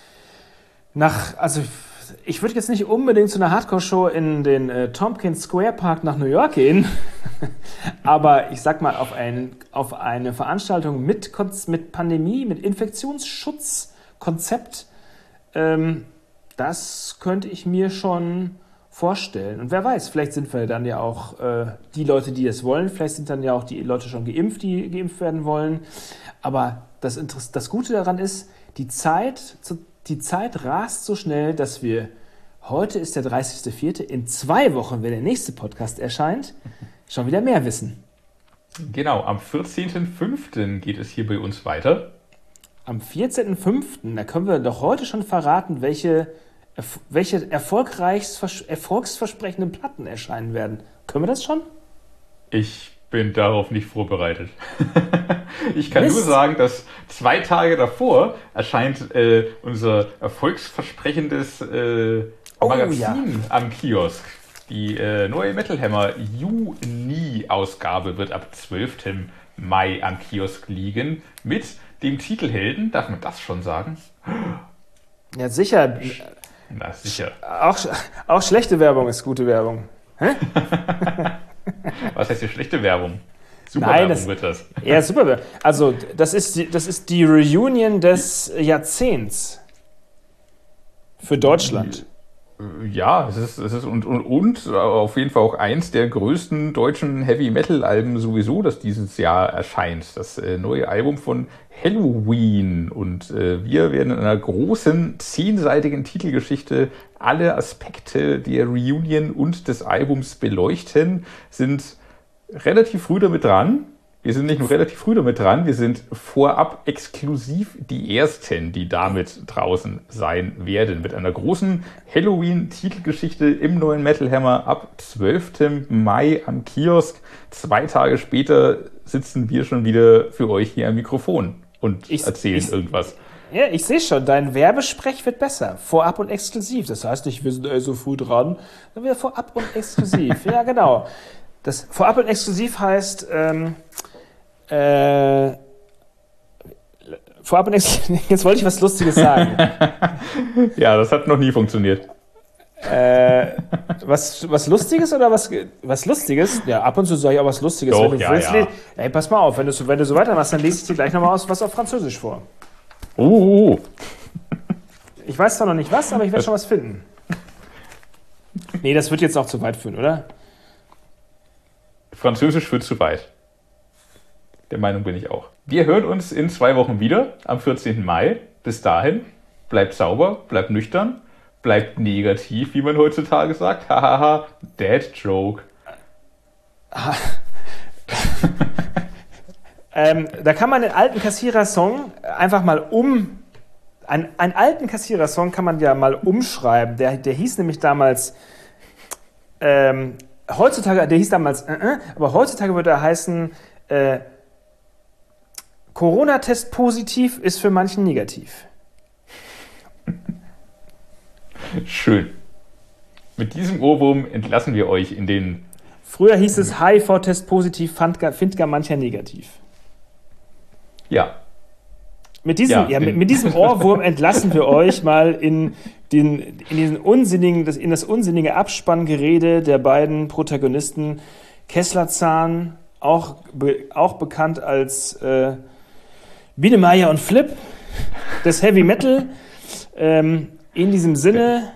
A: nach, also ich würde jetzt nicht unbedingt zu einer Hardcore-Show in den äh, Tompkins Square Park nach New York gehen, aber ich sag mal, auf, ein, auf eine Veranstaltung mit, mit Pandemie, mit Infektionsschutzkonzept, ähm, das könnte ich mir schon vorstellen. Und wer weiß, vielleicht sind wir dann ja auch äh, die Leute, die es wollen, vielleicht sind dann ja auch die Leute schon geimpft, die geimpft werden wollen. Aber das, das Gute daran ist, die Zeit zu Die Zeit rast so schnell, dass wir, heute ist der dreißigster vierte, in zwei Wochen, wenn der nächste Podcast erscheint, schon wieder mehr wissen.
B: Genau, am vierzehnten fünften geht es hier bei uns weiter.
A: Am vierzehnten fünften, da können wir doch heute schon verraten, welche, welche erfolgsversprechenden Platten erscheinen werden. Können wir das schon?
B: Ich bin darauf nicht vorbereitet. Ich kann
A: Mist.
B: nur sagen, dass zwei Tage davor erscheint äh, unser erfolgsversprechendes äh,
A: oh,
B: Magazin
A: ja.
B: am Kiosk. Die äh, neue Metal Hammer Juni-Ausgabe wird ab zwölften Mai am Kiosk liegen. Mit dem Titelhelden, darf man das schon sagen?
A: Ja, sicher.
B: Na, sicher.
A: Auch, auch schlechte Werbung ist gute Werbung. Hä?
B: Was heißt hier schlechte Werbung? Super
A: Nein,
B: Werbung
A: das,
B: wird das.
A: Ja, super. Also, das ist die, das ist die Reunion des Jahrzehnts für Deutschland.
B: Ja, es ist, es ist und, und, und auf jeden Fall auch eins der größten deutschen Heavy-Metal-Alben sowieso, das dieses Jahr erscheint. Das äh, neue Album von Helloween. Und äh, wir werden in einer großen, zehnseitigen Titelgeschichte alle Aspekte der Reunion und des Albums beleuchten, sind relativ früh damit dran. Wir sind nicht nur relativ früh damit dran, wir sind vorab exklusiv die Ersten, die damit draußen sein werden. Mit einer großen Halloween-Titelgeschichte im neuen Metal Hammer ab zwölften Mai am Kiosk. Zwei Tage später sitzen wir schon wieder für euch hier am Mikrofon und ich, erzählen ich, irgendwas.
A: Ja, ich sehe schon, dein Werbesprech wird besser. Vorab und exklusiv. Das heißt nicht, wir sind äh, so früh dran, dann wir vorab und exklusiv. Ja, genau. Das Vorab und exklusiv heißt, ähm, Äh, vorab und exklusiv. Jetzt wollte ich was Lustiges sagen.
B: Ja, das hat noch nie funktioniert.
A: Äh, was, was Lustiges oder was, was Lustiges? Ja, ab und zu sage ich auch was Lustiges.
B: Doch,
A: wenn du
B: ja,
A: willst,
B: ja.
A: Ey, pass mal auf, wenn du, wenn du so weitermachst, dann lese ich dir gleich nochmal aus, was auf Französisch vor.
B: Uh.
A: Ich weiß zwar noch nicht was, aber ich werde schon was finden. Nee, das wird jetzt auch zu weit führen, oder?
B: Französisch führt zu weit. Der Meinung bin ich auch. Wir hören uns in zwei Wochen wieder, am vierzehnten Mai. Bis dahin, bleibt sauber, bleibt nüchtern, bleibt negativ, wie man heutzutage sagt. Hahaha, Dad Joke.
A: ähm, da kann man den alten Kassierer-Song einfach mal um... Ein, einen alten Kassierer-Song kann man ja mal umschreiben. Der, der hieß nämlich damals... Ähm, heutzutage, der hieß damals... Äh, äh, aber heutzutage würde er heißen... Äh, Corona-Test positiv ist für manchen negativ.
B: Schön. Mit diesem Ohrwurm entlassen wir euch in den...
A: Früher hieß es H I V-Test positiv, findet gar mancher negativ.
B: Ja.
A: Mit diesem, ja, ja, mit, mit diesem Ohrwurm entlassen wir euch mal in, den, in, diesen unsinnigen, das, in das unsinnige Abspanngerede der beiden Protagonisten Kesslerzahn, auch, be, auch bekannt als äh, Biedermeier und Flip des Heavy Metal. Ähm, in diesem Sinne...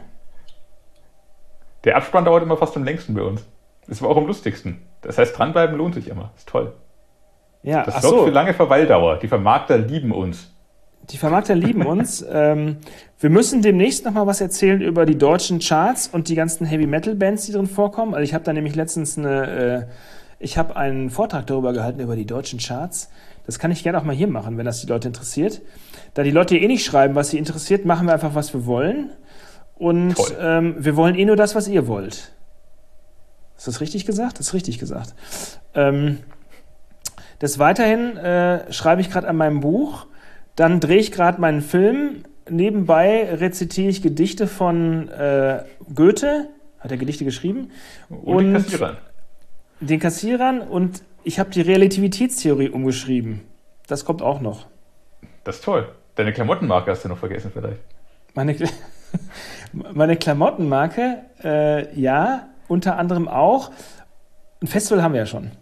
B: Der Abspann dauert immer fast am längsten bei uns. Das war auch am lustigsten. Das heißt, dranbleiben lohnt sich immer. Ist toll.
A: Ja,
B: das
A: ach
B: sorgt
A: so.
B: für lange Verweildauer. Die Vermarkter lieben uns.
A: Die Vermarkter lieben uns. Ähm, wir müssen demnächst noch mal was erzählen über die deutschen Charts und die ganzen Heavy-Metal-Bands, die drin vorkommen. Also ich habe da nämlich letztens eine... Äh, ich habe einen Vortrag darüber gehalten, über die deutschen Charts. Das kann ich gerne auch mal hier machen, wenn das die Leute interessiert. Da die Leute eh nicht schreiben, was sie interessiert, machen wir einfach, was wir wollen. Und ähm, wir wollen eh nur das, was ihr wollt. Ist das richtig gesagt? Das ist richtig gesagt. Ähm, des Weiterhin äh, schreibe ich gerade an meinem Buch. Dann drehe ich gerade meinen Film. Nebenbei rezitiere ich Gedichte von äh, Goethe. Hat er Gedichte geschrieben?
B: Und,
A: und
B: den Kassierern.
A: Den Kassierern. Und ich habe die Relativitätstheorie umgeschrieben. Das kommt auch noch.
B: Das ist toll. Deine Klamottenmarke hast du noch vergessen vielleicht.
A: Meine, meine Klamottenmarke, äh, ja, unter anderem auch. Ein Festival haben wir ja schon.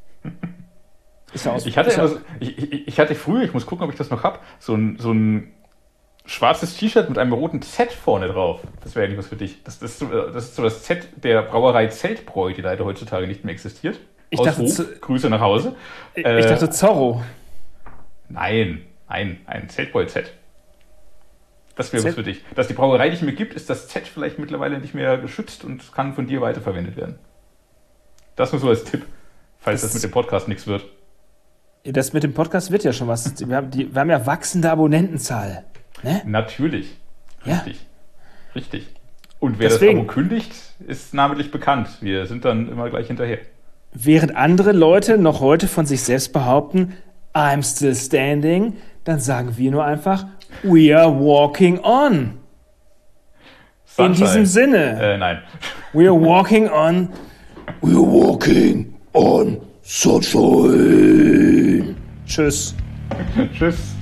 A: Ist ja aus,
B: ich, hatte
A: ist ja
B: immer so, ich, ich, ich hatte früher, ich muss gucken, ob ich das noch habe, so ein, so ein schwarzes T-Shirt mit einem roten Z vorne drauf. Das wäre eigentlich was für dich. Das, das, ist so, das ist so das Z der Brauerei Zeltbräu, die leider heutzutage nicht mehr existiert.
A: Ich dachte,
B: Hof, Grüße nach Hause.
A: Ich,
B: äh,
A: ich dachte Zorro.
B: Nein, nein, ein Zeltbräu-Z. Das wäre was für dich. Dass die Brauerei nicht mehr gibt, ist das Z vielleicht mittlerweile nicht mehr geschützt und kann von dir weiterverwendet werden. Das nur so als Tipp, falls das, das mit dem Podcast nichts wird.
A: Das mit dem Podcast wird ja schon was. Wir haben, die, wir haben ja wachsende Abonnentenzahl. Ne?
B: Natürlich. Richtig. Ja. Richtig. Und wer
A: Deswegen,
B: das Abo kündigt, ist namentlich bekannt. Wir sind dann immer gleich hinterher.
A: Während andere Leute noch heute von sich selbst behaupten, I'm still standing, dann sagen wir nur einfach, we are walking on. Sunshine. In diesem Sinne.
B: Äh, nein.
A: We are walking on. We are walking on sunshine. Tschüss.
B: Tschüss.